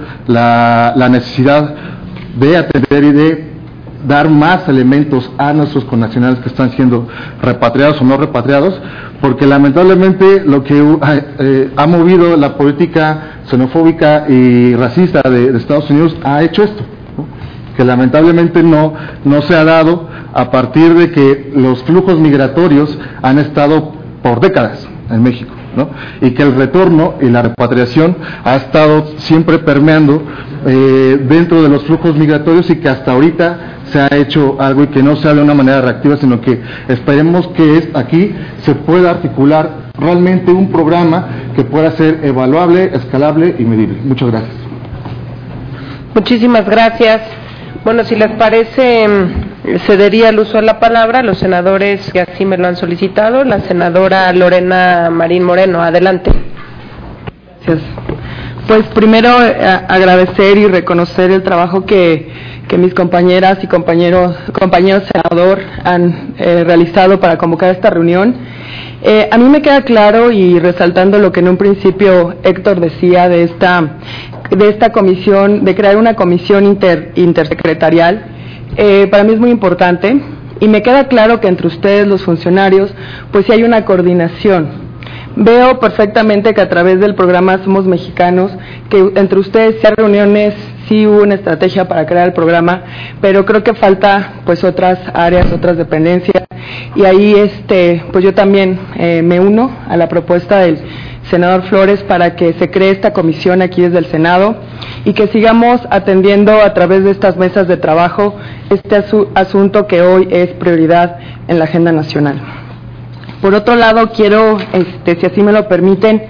Speaker 18: la necesidad de atender y de dar más elementos a nuestros connacionales que están siendo repatriados o no repatriados, porque lamentablemente lo que ha movido la política xenofóbica y racista de Estados Unidos ha hecho esto, ¿no? Que lamentablemente no se ha dado a partir de que los flujos migratorios han estado por décadas en México, ¿no? Y que el retorno y la repatriación ha estado siempre permeando dentro de los flujos migratorios y que hasta ahorita se ha hecho algo y que no sea de una manera reactiva, sino que esperemos que aquí se pueda articular realmente un programa que pueda ser evaluable, escalable y medible. Muchas gracias.
Speaker 2: Muchísimas gracias. Bueno, si les parece, cedería el uso de la palabra a los senadores que así me lo han solicitado. La senadora Lorena Marín Moreno, adelante.
Speaker 17: Gracias. Pues primero agradecer y reconocer el trabajo que mis compañeras y compañeros senador han realizado para convocar esta reunión. A mí me queda claro, y resaltando lo que en un principio Héctor decía de esta comisión, de crear una comisión intersecretarial, para mí es muy importante, y me queda claro que entre ustedes, los funcionarios, pues sí hay una coordinación. Veo perfectamente que a través del programa Somos Mexicanos, que entre ustedes sí hay reuniones, sí hubo una estrategia para crear el programa, pero creo que falta pues otras áreas, otras dependencias, y ahí pues yo también me uno a la propuesta del senador Flores para que se cree esta comisión aquí desde el Senado y que sigamos atendiendo a través de estas mesas de trabajo este asunto que hoy es prioridad en la agenda nacional. Por otro lado, quiero, si así me lo permiten,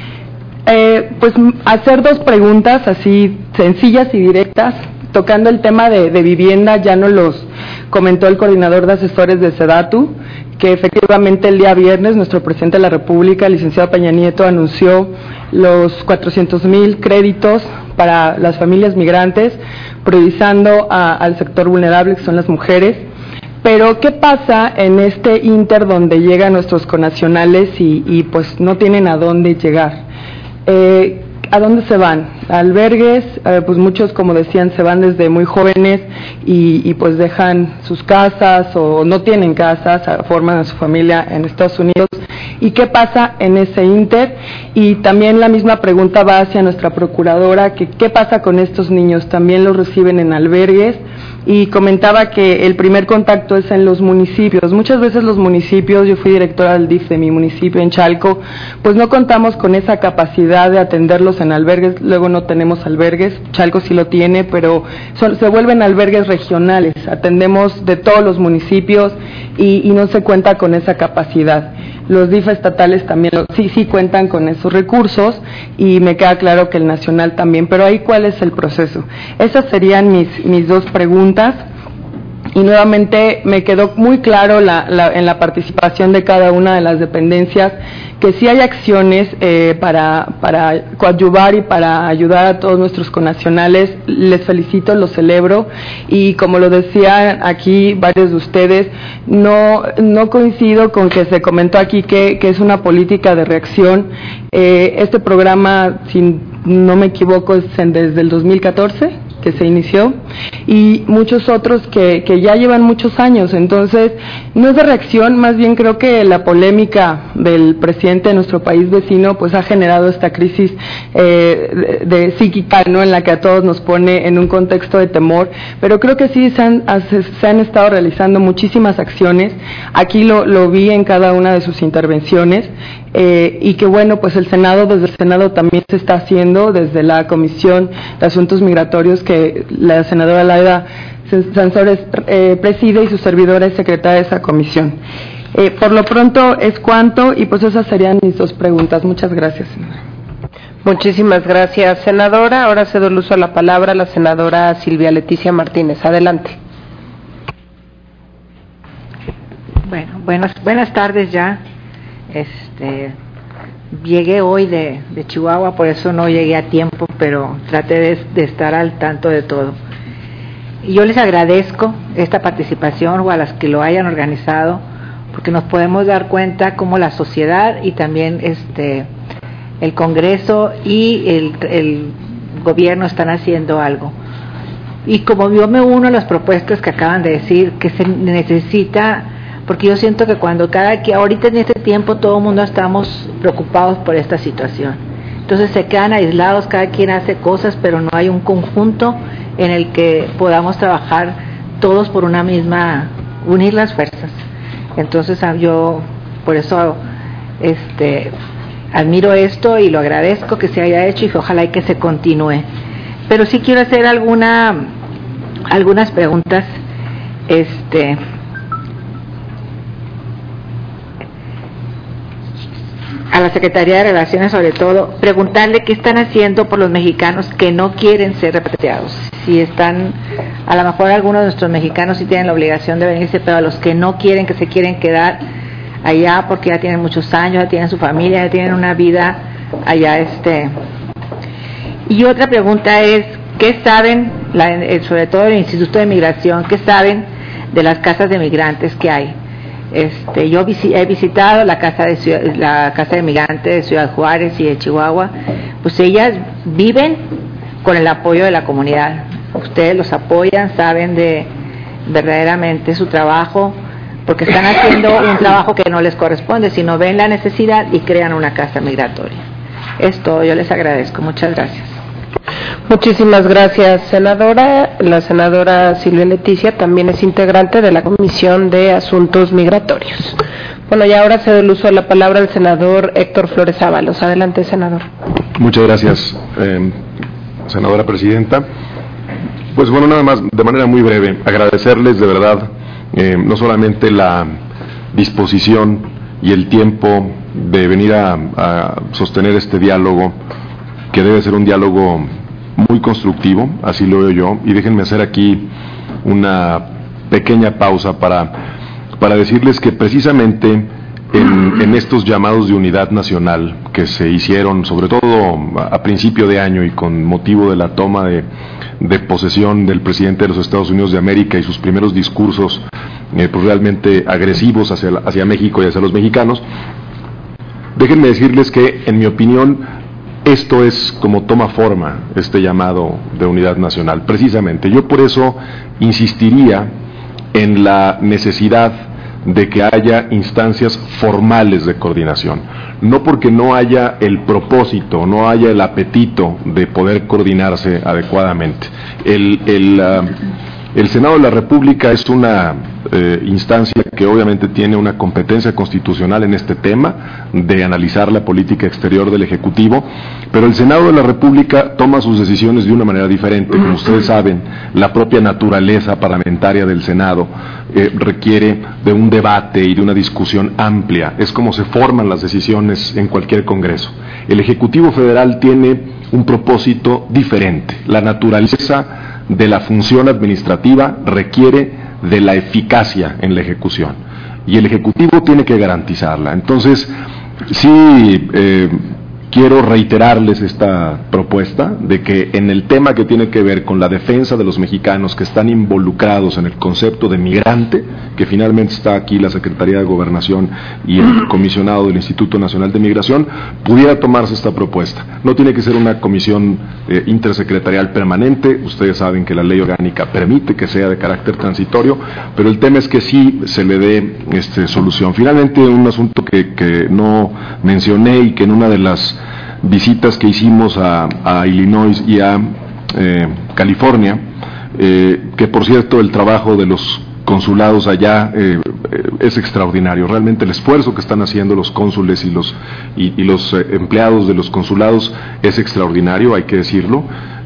Speaker 17: pues hacer dos preguntas así sencillas y directas, tocando el tema de vivienda. Ya nos los comentó el coordinador de asesores de SEDATU, que efectivamente el día viernes nuestro presidente de la República, el licenciado Peña Nieto, anunció los 400,000 créditos para las familias migrantes, priorizando al sector vulnerable, que son las mujeres. Pero, ¿qué pasa en este inter donde llegan nuestros connacionales y pues no tienen a dónde llegar? ¿A dónde se van? ¿A albergues? Pues muchos, como decían, se van desde muy jóvenes y pues dejan sus casas o no tienen casas, forman a su familia en Estados Unidos. ¿Y qué pasa en ese inter? Y también la misma pregunta va hacia nuestra procuradora, que ¿qué pasa con estos niños? ¿También los reciben en albergues? Y comentaba que el primer contacto es en los municipios. Muchas veces los municipios, yo fui directora del DIF de mi municipio en Chalco, pues no contamos con esa capacidad de atenderlos en albergues, luego no tenemos albergues, Chalco sí lo tiene, pero se vuelven albergues regionales, atendemos de todos los municipios y no se cuenta con esa capacidad. Los DIF estatales también sí cuentan con esos recursos y me queda claro que el nacional también, pero ahí ¿cuál es el proceso? Esas serían mis dos preguntas. Y nuevamente me quedó muy claro en la participación de cada una de las dependencias que sí hay acciones para coadyuvar y para ayudar a todos nuestros connacionales. Les felicito, los celebro y como lo decían aquí varios de ustedes, no coincido con que se comentó aquí que es una política de reacción. Este programa, si no me equivoco, es desde el 2014 que se inició y muchos otros que ya llevan muchos años, entonces no es de reacción, más bien creo que la polémica del presidente de nuestro país vecino pues ha generado esta crisis de psíquica, ¿no?, en la que a todos nos pone en un contexto de temor, pero creo que sí se han estado realizando muchísimas acciones, aquí lo vi en cada una de sus intervenciones. Y que bueno, pues desde el Senado también se está haciendo, desde la Comisión de Asuntos Migratorios que la senadora Laida Sansores preside y su servidora es secretaria de esa comisión. Por lo pronto es cuanto y pues esas serían mis dos preguntas. Muchas gracias, senadora.
Speaker 2: Muchísimas gracias, senadora. Ahora cedo el uso a la palabra a la senadora Silvia Leticia Martínez. Adelante.
Speaker 19: Bueno, buenas tardes ya. Llegué hoy de Chihuahua, por eso no llegué a tiempo, pero traté de estar al tanto de todo. Y yo les agradezco esta participación o a las que lo hayan organizado, porque nos podemos dar cuenta cómo la sociedad y también el Congreso y el gobierno están haciendo algo. Y como yo me uno a las propuestas que acaban de decir, que se necesita, porque yo siento que ahorita en este tiempo todo el mundo estamos preocupados por esta situación. Entonces se quedan aislados, cada quien hace cosas, pero no hay un conjunto en el que podamos trabajar todos por una misma, unir las fuerzas. Entonces yo por eso admiro esto y lo agradezco que se haya hecho y ojalá y que se continúe. Pero sí quiero hacer algunas preguntas. A la Secretaría de Relaciones, sobre todo, preguntarle qué están haciendo por los mexicanos que no quieren ser repatriados, si están A lo mejor algunos de nuestros mexicanos sí tienen la obligación de venirse, pero a los que no quieren, que se quieren quedar allá porque ya tienen muchos años, ya tienen su familia, ya tienen una vida allá. Y otra pregunta es, ¿qué saben, sobre todo el Instituto de Migración, qué saben de las casas de migrantes que hay? Yo he visitado la casa de migrantes de Ciudad Juárez y de Chihuahua. Pues ellas viven con el apoyo de la comunidad. Ustedes los apoyan, saben de verdaderamente su trabajo, porque están haciendo un trabajo que no les corresponde, sino ven la necesidad y crean una casa migratoria. Es todo, yo les agradezco. Muchas gracias.
Speaker 2: Muchísimas gracias, senadora. La senadora Silvia Leticia también es integrante de la Comisión de Asuntos Migratorios. Bueno, y ahora cedo el uso de la palabra al senador Héctor Flores Ábalos. Adelante, senador.
Speaker 5: Muchas gracias, senadora presidenta. Pues bueno, nada más, de manera muy breve, agradecerles de verdad no solamente la disposición y el tiempo de venir a sostener este diálogo, que debe ser un diálogo muy constructivo, así lo veo yo, y déjenme hacer aquí una pequeña pausa para decirles que precisamente en estos llamados de unidad nacional que se hicieron, sobre todo a principio de año y con motivo de la toma de posesión del presidente de los Estados Unidos de América y sus primeros discursos pues realmente agresivos hacia México y hacia los mexicanos, déjenme decirles que, en mi opinión, esto es como toma forma este llamado de unidad nacional. Precisamente, yo por eso insistiría en la necesidad de que haya instancias formales de coordinación, no porque no haya el propósito, no haya el apetito de poder coordinarse adecuadamente. El Senado de la República es una instancia que obviamente tiene una competencia constitucional en este tema de analizar la política exterior del Ejecutivo, pero el Senado de la República toma sus decisiones de una manera diferente. Como ustedes saben, la propia naturaleza parlamentaria del Senado requiere de un debate y de una discusión amplia. Es como se forman las decisiones en cualquier Congreso. El Ejecutivo Federal tiene un propósito diferente. La naturaleza de la función administrativa requiere de la eficacia en la ejecución y el Ejecutivo tiene que garantizarla. Entonces, sí quiero reiterarles esta propuesta de que en el tema que tiene que ver con la defensa de los mexicanos que están involucrados en el concepto de migrante, que finalmente está aquí la Secretaría de Gobernación y el comisionado del Instituto Nacional de Migración, pudiera tomarse esta propuesta. No tiene que ser una comisión intersecretarial permanente, ustedes saben que la ley orgánica permite que sea de carácter transitorio, pero el tema es que sí se le dé solución. Finalmente, un asunto que no mencioné y que en una de las visitas que hicimos a Illinois y a California, que por cierto el trabajo de los consulados allá es extraordinario. Realmente el esfuerzo que están haciendo los cónsules y los empleados de los consulados es extraordinario, hay que decirlo,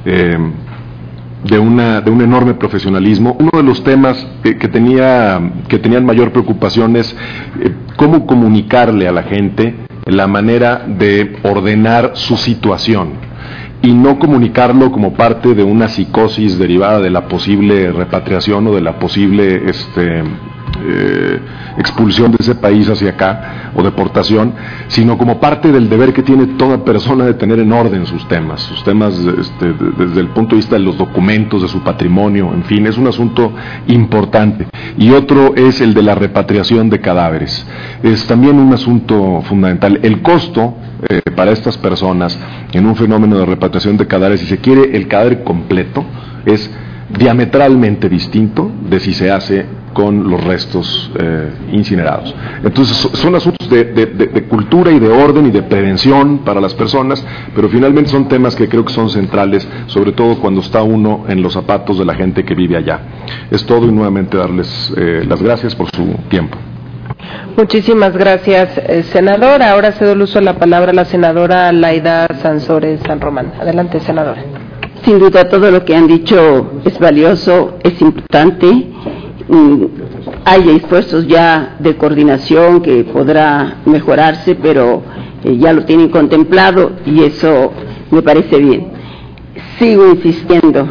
Speaker 5: de un enorme profesionalismo. Uno de los temas que tenían mayor preocupación es cómo comunicarle a la gente la manera de ordenar su situación y no comunicarlo como parte de una psicosis derivada de la posible repatriación o de la posible expulsión de ese país hacia acá o deportación, sino como parte del deber que tiene toda persona de tener en orden sus temas desde el punto de vista de los documentos, de su patrimonio, en fin, es un asunto importante. Y otro es el de la repatriación de cadáveres, es también un asunto fundamental. El costo para estas personas en un fenómeno de repatriación de cadáveres, si se quiere el cadáver completo, es diametralmente distinto de si se hace con los restos incinerados. Entonces son asuntos de cultura y de orden y de prevención para las personas, pero finalmente son temas que creo que son centrales, sobre todo cuando está uno en los zapatos de la gente que vive allá. Es todo, y nuevamente darles las gracias por su tiempo.
Speaker 2: Muchísimas gracias, senador. Ahora cedo el uso de la palabra a la senadora Laida Sansores San Román. Adelante, senadora.
Speaker 3: Sin duda todo lo que han dicho es valioso, es importante. Hay esfuerzos ya de coordinación que podrá mejorarse, pero ya lo tienen contemplado y eso me parece bien. Sigo insistiendo,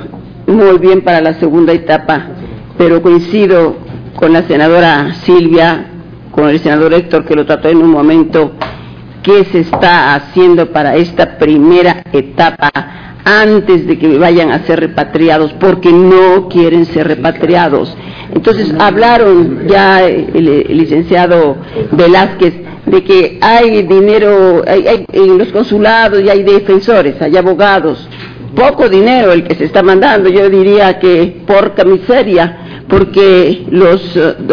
Speaker 3: muy bien para la segunda etapa, pero coincido con la senadora Silvia, con el senador Héctor, que lo trató en un momento, qué se está haciendo para esta primera etapa antes de que vayan a ser repatriados, porque no quieren ser repatriados. Entonces hablaron ya el licenciado Velázquez de que hay dinero, hay en los consulados y hay defensores, hay abogados, poco dinero el que se está mandando, yo diría que porca miseria, porque los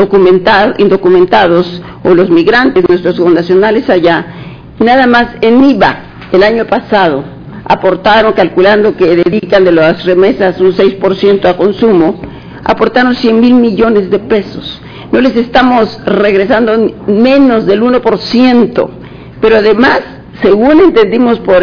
Speaker 3: indocumentados o los migrantes, nuestros connacionales allá, nada más en IVA el año pasado aportaron, calculando que dedican de las remesas un 6% a consumo, aportaron 100,000 millones de pesos. No les estamos regresando menos del 1%, pero además, según entendimos por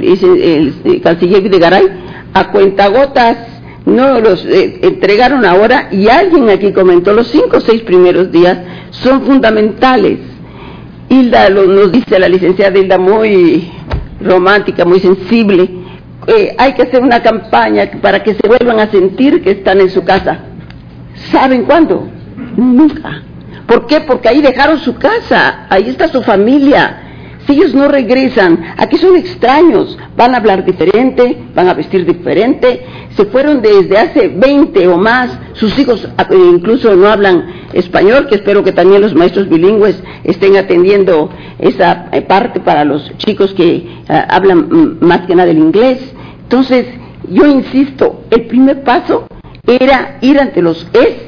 Speaker 3: el canciller Videgaray, a cuentagotas no los entregaron ahora, y alguien aquí comentó, los 5 o 6 primeros días son fundamentales. Hilda nos dice, la licenciada Hilda, muy romántica, muy sensible, hay que hacer una campaña para que se vuelvan a sentir que están en su casa. ¿Saben cuándo? Nunca. ¿Por qué? Porque ahí dejaron su casa, ahí está su familia. Si ellos no regresan, aquí son extraños, van a hablar diferente, van a vestir diferente, se fueron desde hace 20 o más, sus hijos incluso no hablan español, que espero que también los maestros bilingües estén atendiendo esa parte para los chicos que hablan más que nada el inglés. Entonces, yo insisto, el primer paso era ir ante los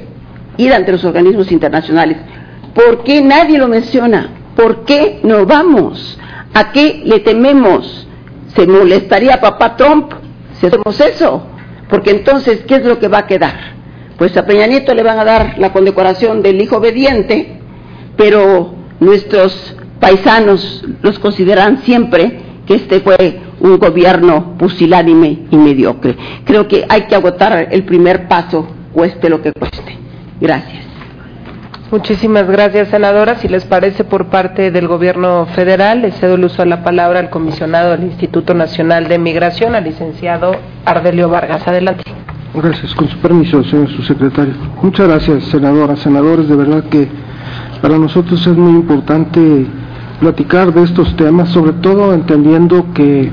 Speaker 3: organismos internacionales. ¿Por qué nadie lo menciona? ¿Por qué no vamos? ¿A qué le tememos? ¿Se molestaría papá Trump si hacemos eso? Porque entonces, ¿qué es lo que va a quedar? Pues a Peña Nieto le van a dar la condecoración del hijo obediente, pero nuestros paisanos los consideran siempre que este fue un gobierno pusilánime y mediocre. Creo que hay que agotar el primer paso, cueste lo que cueste. Gracias.
Speaker 2: Muchísimas gracias, senadora. Si les parece, por parte del Gobierno federal, le cedo el uso de la palabra al comisionado del Instituto Nacional de Migración, al licenciado Ardelio Vargas. Adelante.
Speaker 8: Gracias. Con su permiso, señor subsecretario. Muchas gracias, senadora, senadores. De verdad que para nosotros es muy importante platicar de estos temas, sobre todo entendiendo que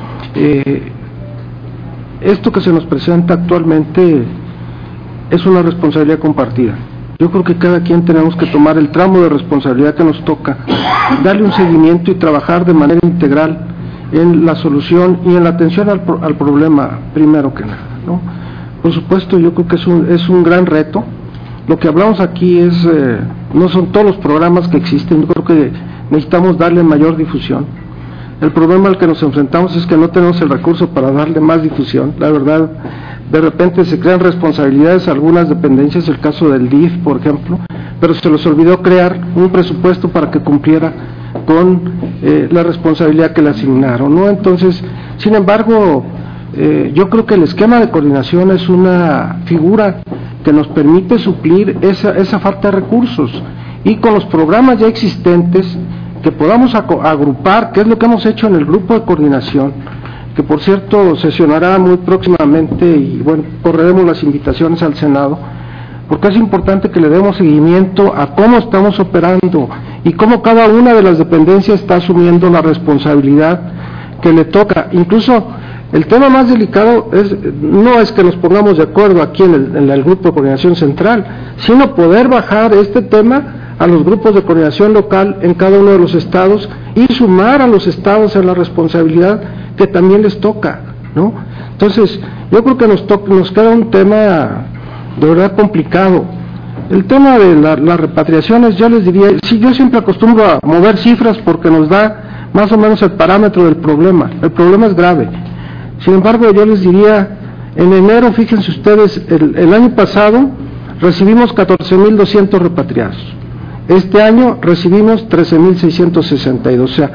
Speaker 8: esto que se nos presenta actualmente es una responsabilidad compartida. Yo creo que cada quien tenemos que tomar el tramo de responsabilidad que nos toca, darle un seguimiento y trabajar de manera integral en la solución y en la atención al problema, primero que nada, ¿no? Por supuesto, yo creo que es un gran reto. Lo que hablamos aquí no son todos los programas que existen, yo creo que necesitamos darle mayor difusión. El problema al que nos enfrentamos es que no tenemos el recurso para darle más difusión. La verdad, de repente se crean responsabilidades a algunas dependencias, el caso del DIF, por ejemplo, pero se les olvidó crear un presupuesto para que cumpliera con la responsabilidad que le asignaron, ¿no? Entonces, sin embargo, yo creo que el esquema de coordinación es una figura que nos permite suplir esa falta de recursos, y con los programas ya existentes que podamos agrupar, que es lo que hemos hecho en el grupo de coordinación, que por cierto sesionará muy próximamente, y bueno, correremos las invitaciones al Senado, porque es importante que le demos seguimiento a cómo estamos operando y cómo cada una de las dependencias está asumiendo la responsabilidad que le toca. Incluso el tema más delicado no es que nos pongamos de acuerdo aquí en el grupo de coordinación central, sino poder bajar este tema a los grupos de coordinación local en cada uno de los estados y sumar a los estados en la responsabilidad que también les toca, ¿no? Entonces, yo creo que nos queda un tema de verdad complicado. El tema de las repatriaciones, yo les diría, sí, yo siempre acostumbro a mover cifras porque nos da más o menos el parámetro del problema. El problema es grave. Sin embargo, yo les diría, en enero, fíjense ustedes, el año pasado recibimos 14,200 repatriados. Este año recibimos 13,662, o sea,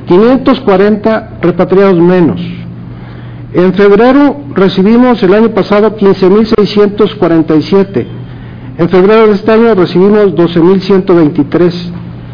Speaker 8: 540 repatriados menos. En febrero recibimos el año pasado 15,647. En febrero de este año recibimos 12,123,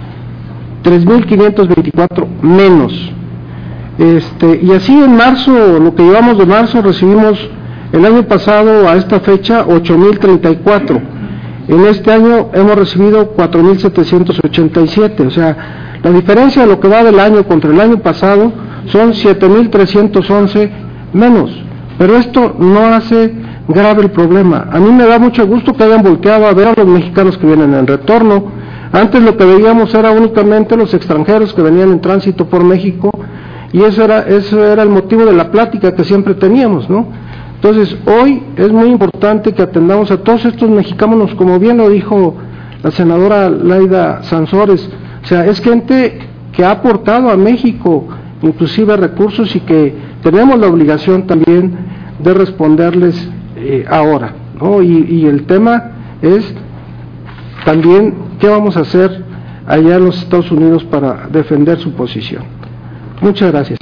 Speaker 8: 3,524 menos. Y así en marzo, lo que llevamos de marzo, recibimos El año pasado, a esta fecha, 8,034. En este año hemos recibido 4,787. O sea, la diferencia de lo que va del año contra el año pasado son 7,311 menos. Pero esto no hace grave el problema. A mí me da mucho gusto que hayan volteado a ver a los mexicanos que vienen en retorno. Antes lo que veíamos era únicamente los extranjeros que venían en tránsito por México, y eso era el motivo de la plática que siempre teníamos, ¿no? Entonces, hoy es muy importante que atendamos a todos estos mexicanos, como bien lo dijo la senadora Laida Sansores. O sea, es gente que ha aportado a México inclusive recursos, y que tenemos la obligación también de responderles ahora, ¿no? Y el tema es también qué vamos a hacer allá en los Estados Unidos para defender su posición. Muchas gracias.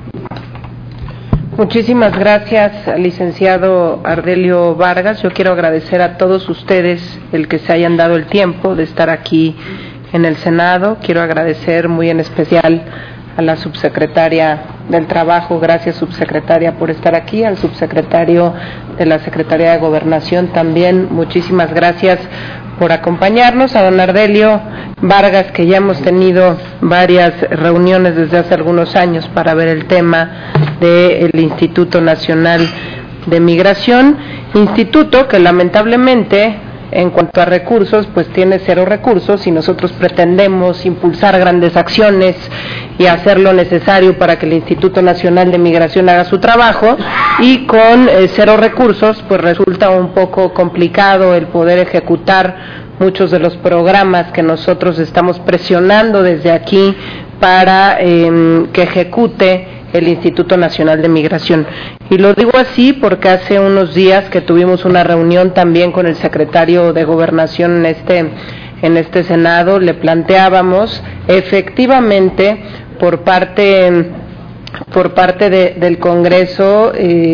Speaker 2: Muchísimas gracias al licenciado Ardelio Vargas. Yo quiero agradecer a todos ustedes el que se hayan dado el tiempo de estar aquí en el Senado. Quiero agradecer muy en especial a la subsecretaria del Trabajo, gracias subsecretaria por estar aquí, al subsecretario de la Secretaría de Gobernación también, muchísimas gracias por acompañarnos, a don Ardelio Vargas, que ya hemos tenido varias reuniones desde hace algunos años para ver el tema del Instituto Nacional de Migración, instituto que lamentablemente en cuanto a recursos, pues tiene 0 recursos, y nosotros pretendemos impulsar grandes acciones y hacer lo necesario para que el Instituto Nacional de Migración haga su trabajo, y con 0 recursos, pues resulta un poco complicado el poder ejecutar muchos de los programas que nosotros estamos presionando desde aquí para que ejecute el Instituto Nacional de Migración. Y lo digo así porque hace unos días que tuvimos una reunión también con el secretario de Gobernación en este Senado, le planteábamos efectivamente por parte del Congreso,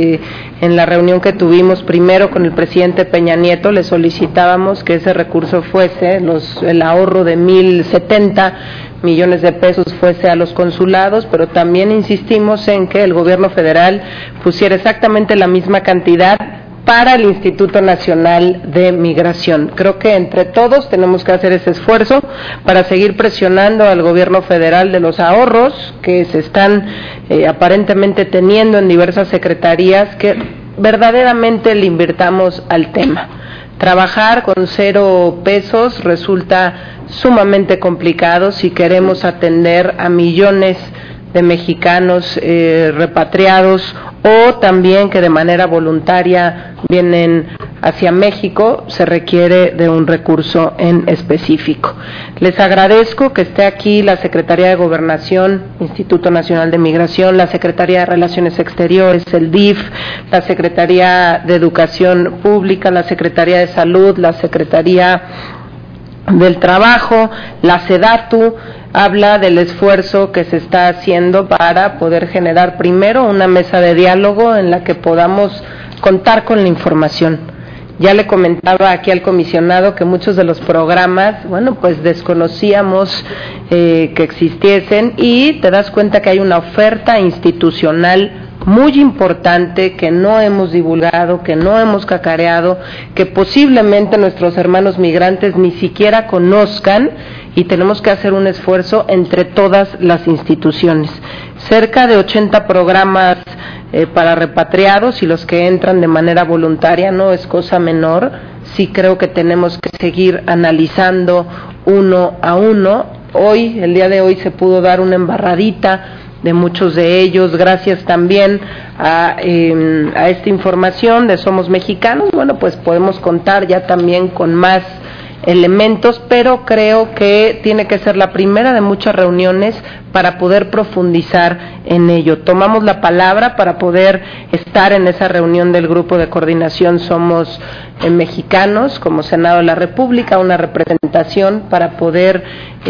Speaker 2: en la reunión que tuvimos primero con el presidente Peña Nieto, le solicitábamos que ese recurso fuese, el ahorro de 1,070 millones de pesos fuese a los consulados, pero también insistimos en que el gobierno federal pusiera exactamente la misma cantidad para el Instituto Nacional de Migración. Creo que entre todos tenemos que hacer ese esfuerzo para seguir presionando al gobierno federal de los ahorros que se están aparentemente teniendo en diversas secretarías, que verdaderamente le invirtamos al tema. Trabajar con 0 pesos resulta sumamente complicado si queremos atender a millones de mexicanos repatriados, o también que de manera voluntaria vienen hacia México. Se requiere de un recurso en específico. Les agradezco que esté aquí la Secretaría de Gobernación, Instituto Nacional de Migración, la Secretaría de Relaciones Exteriores, el DIF, la Secretaría de Educación Pública, la Secretaría de Salud, la Secretaría del Trabajo, la SEDATU. Habla del esfuerzo que se está haciendo para poder generar primero una mesa de diálogo en la que podamos contar con la información. Ya le comentaba aquí al comisionado que muchos de los programas, bueno, pues desconocíamos que existiesen, y te das cuenta que hay una oferta institucional muy importante que no hemos divulgado, que no hemos cacareado, que posiblemente nuestros hermanos migrantes ni siquiera conozcan, y tenemos que hacer un esfuerzo entre todas las instituciones. Cerca de 80 programas para repatriados, y los que entran de manera voluntaria, no es cosa menor. Sí creo que tenemos que seguir analizando uno a uno. Hoy, el día de hoy, se pudo dar una embarradita de muchos de ellos, gracias también a esta información de Somos Mexicanos. Bueno, pues podemos contar ya también con más elementos, pero creo que tiene que ser la primera de muchas reuniones para poder profundizar en ello. Tomamos la palabra para poder estar en esa reunión del grupo de coordinación Somos Mexicanos, como Senado de la República, una representación para poder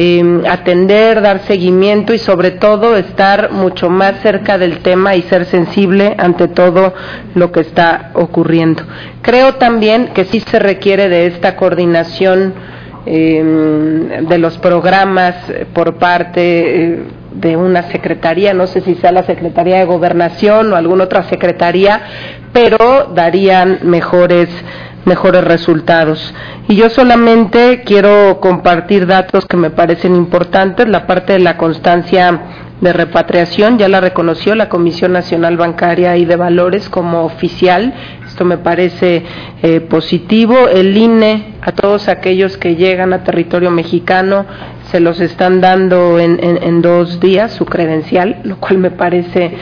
Speaker 2: atender, dar seguimiento y sobre todo estar mucho más cerca del tema y ser sensible ante todo lo que está ocurriendo. Creo también que sí se requiere de esta coordinación de los programas por parte de una secretaría, no sé si sea la Secretaría de Gobernación o alguna otra secretaría, pero darían mejores resultados. Y yo solamente quiero compartir datos que me parecen importantes. La parte de la constancia de repatriación ya la reconoció la Comisión Nacional Bancaria y de Valores como oficial. Esto me parece positivo. El INE, a todos aquellos que llegan a territorio mexicano, se los están dando en 2 días su credencial, lo cual me parece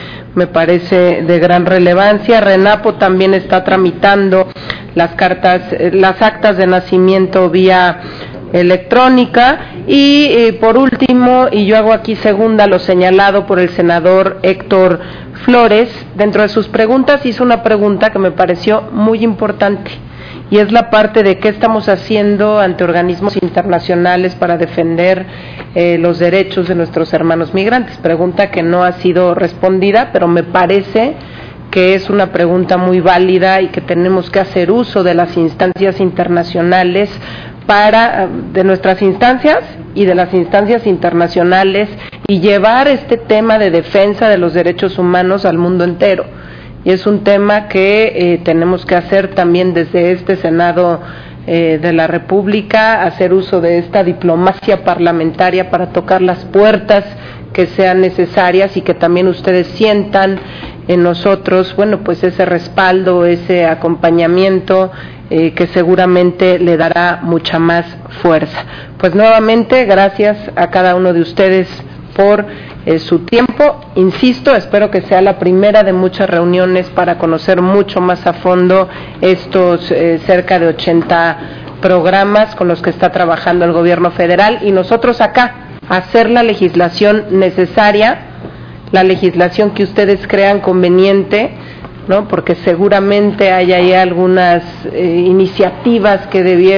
Speaker 2: de gran relevancia. RENAPO también está tramitando las actas de nacimiento vía electrónica. Y por último, y yo hago aquí segunda lo señalado por el senador Héctor Flores, dentro de sus preguntas hizo una pregunta que me pareció muy importante, y es la parte de qué estamos haciendo ante organismos internacionales para defender los derechos de nuestros hermanos migrantes. Pregunta que no ha sido respondida, pero me parece que es una pregunta muy válida y que tenemos que hacer uso de las instancias internacionales de nuestras instancias y de las instancias internacionales, y llevar este tema de defensa de los derechos humanos al mundo entero. Y es un tema que tenemos que hacer también desde este Senado de la República, hacer uso de esta diplomacia parlamentaria para tocar las puertas que sean necesarias, y que también ustedes sientan en nosotros, bueno, pues ese respaldo, ese acompañamiento que seguramente le dará mucha más fuerza. Pues nuevamente, gracias a cada uno de ustedes por su tiempo. Insisto, espero que sea la primera de muchas reuniones para conocer mucho más a fondo estos cerca de 80 programas con los que está trabajando el gobierno federal, y nosotros acá hacer la legislación necesaria, la legislación que ustedes crean conveniente, ¿no? Porque seguramente hay ahí algunas iniciativas que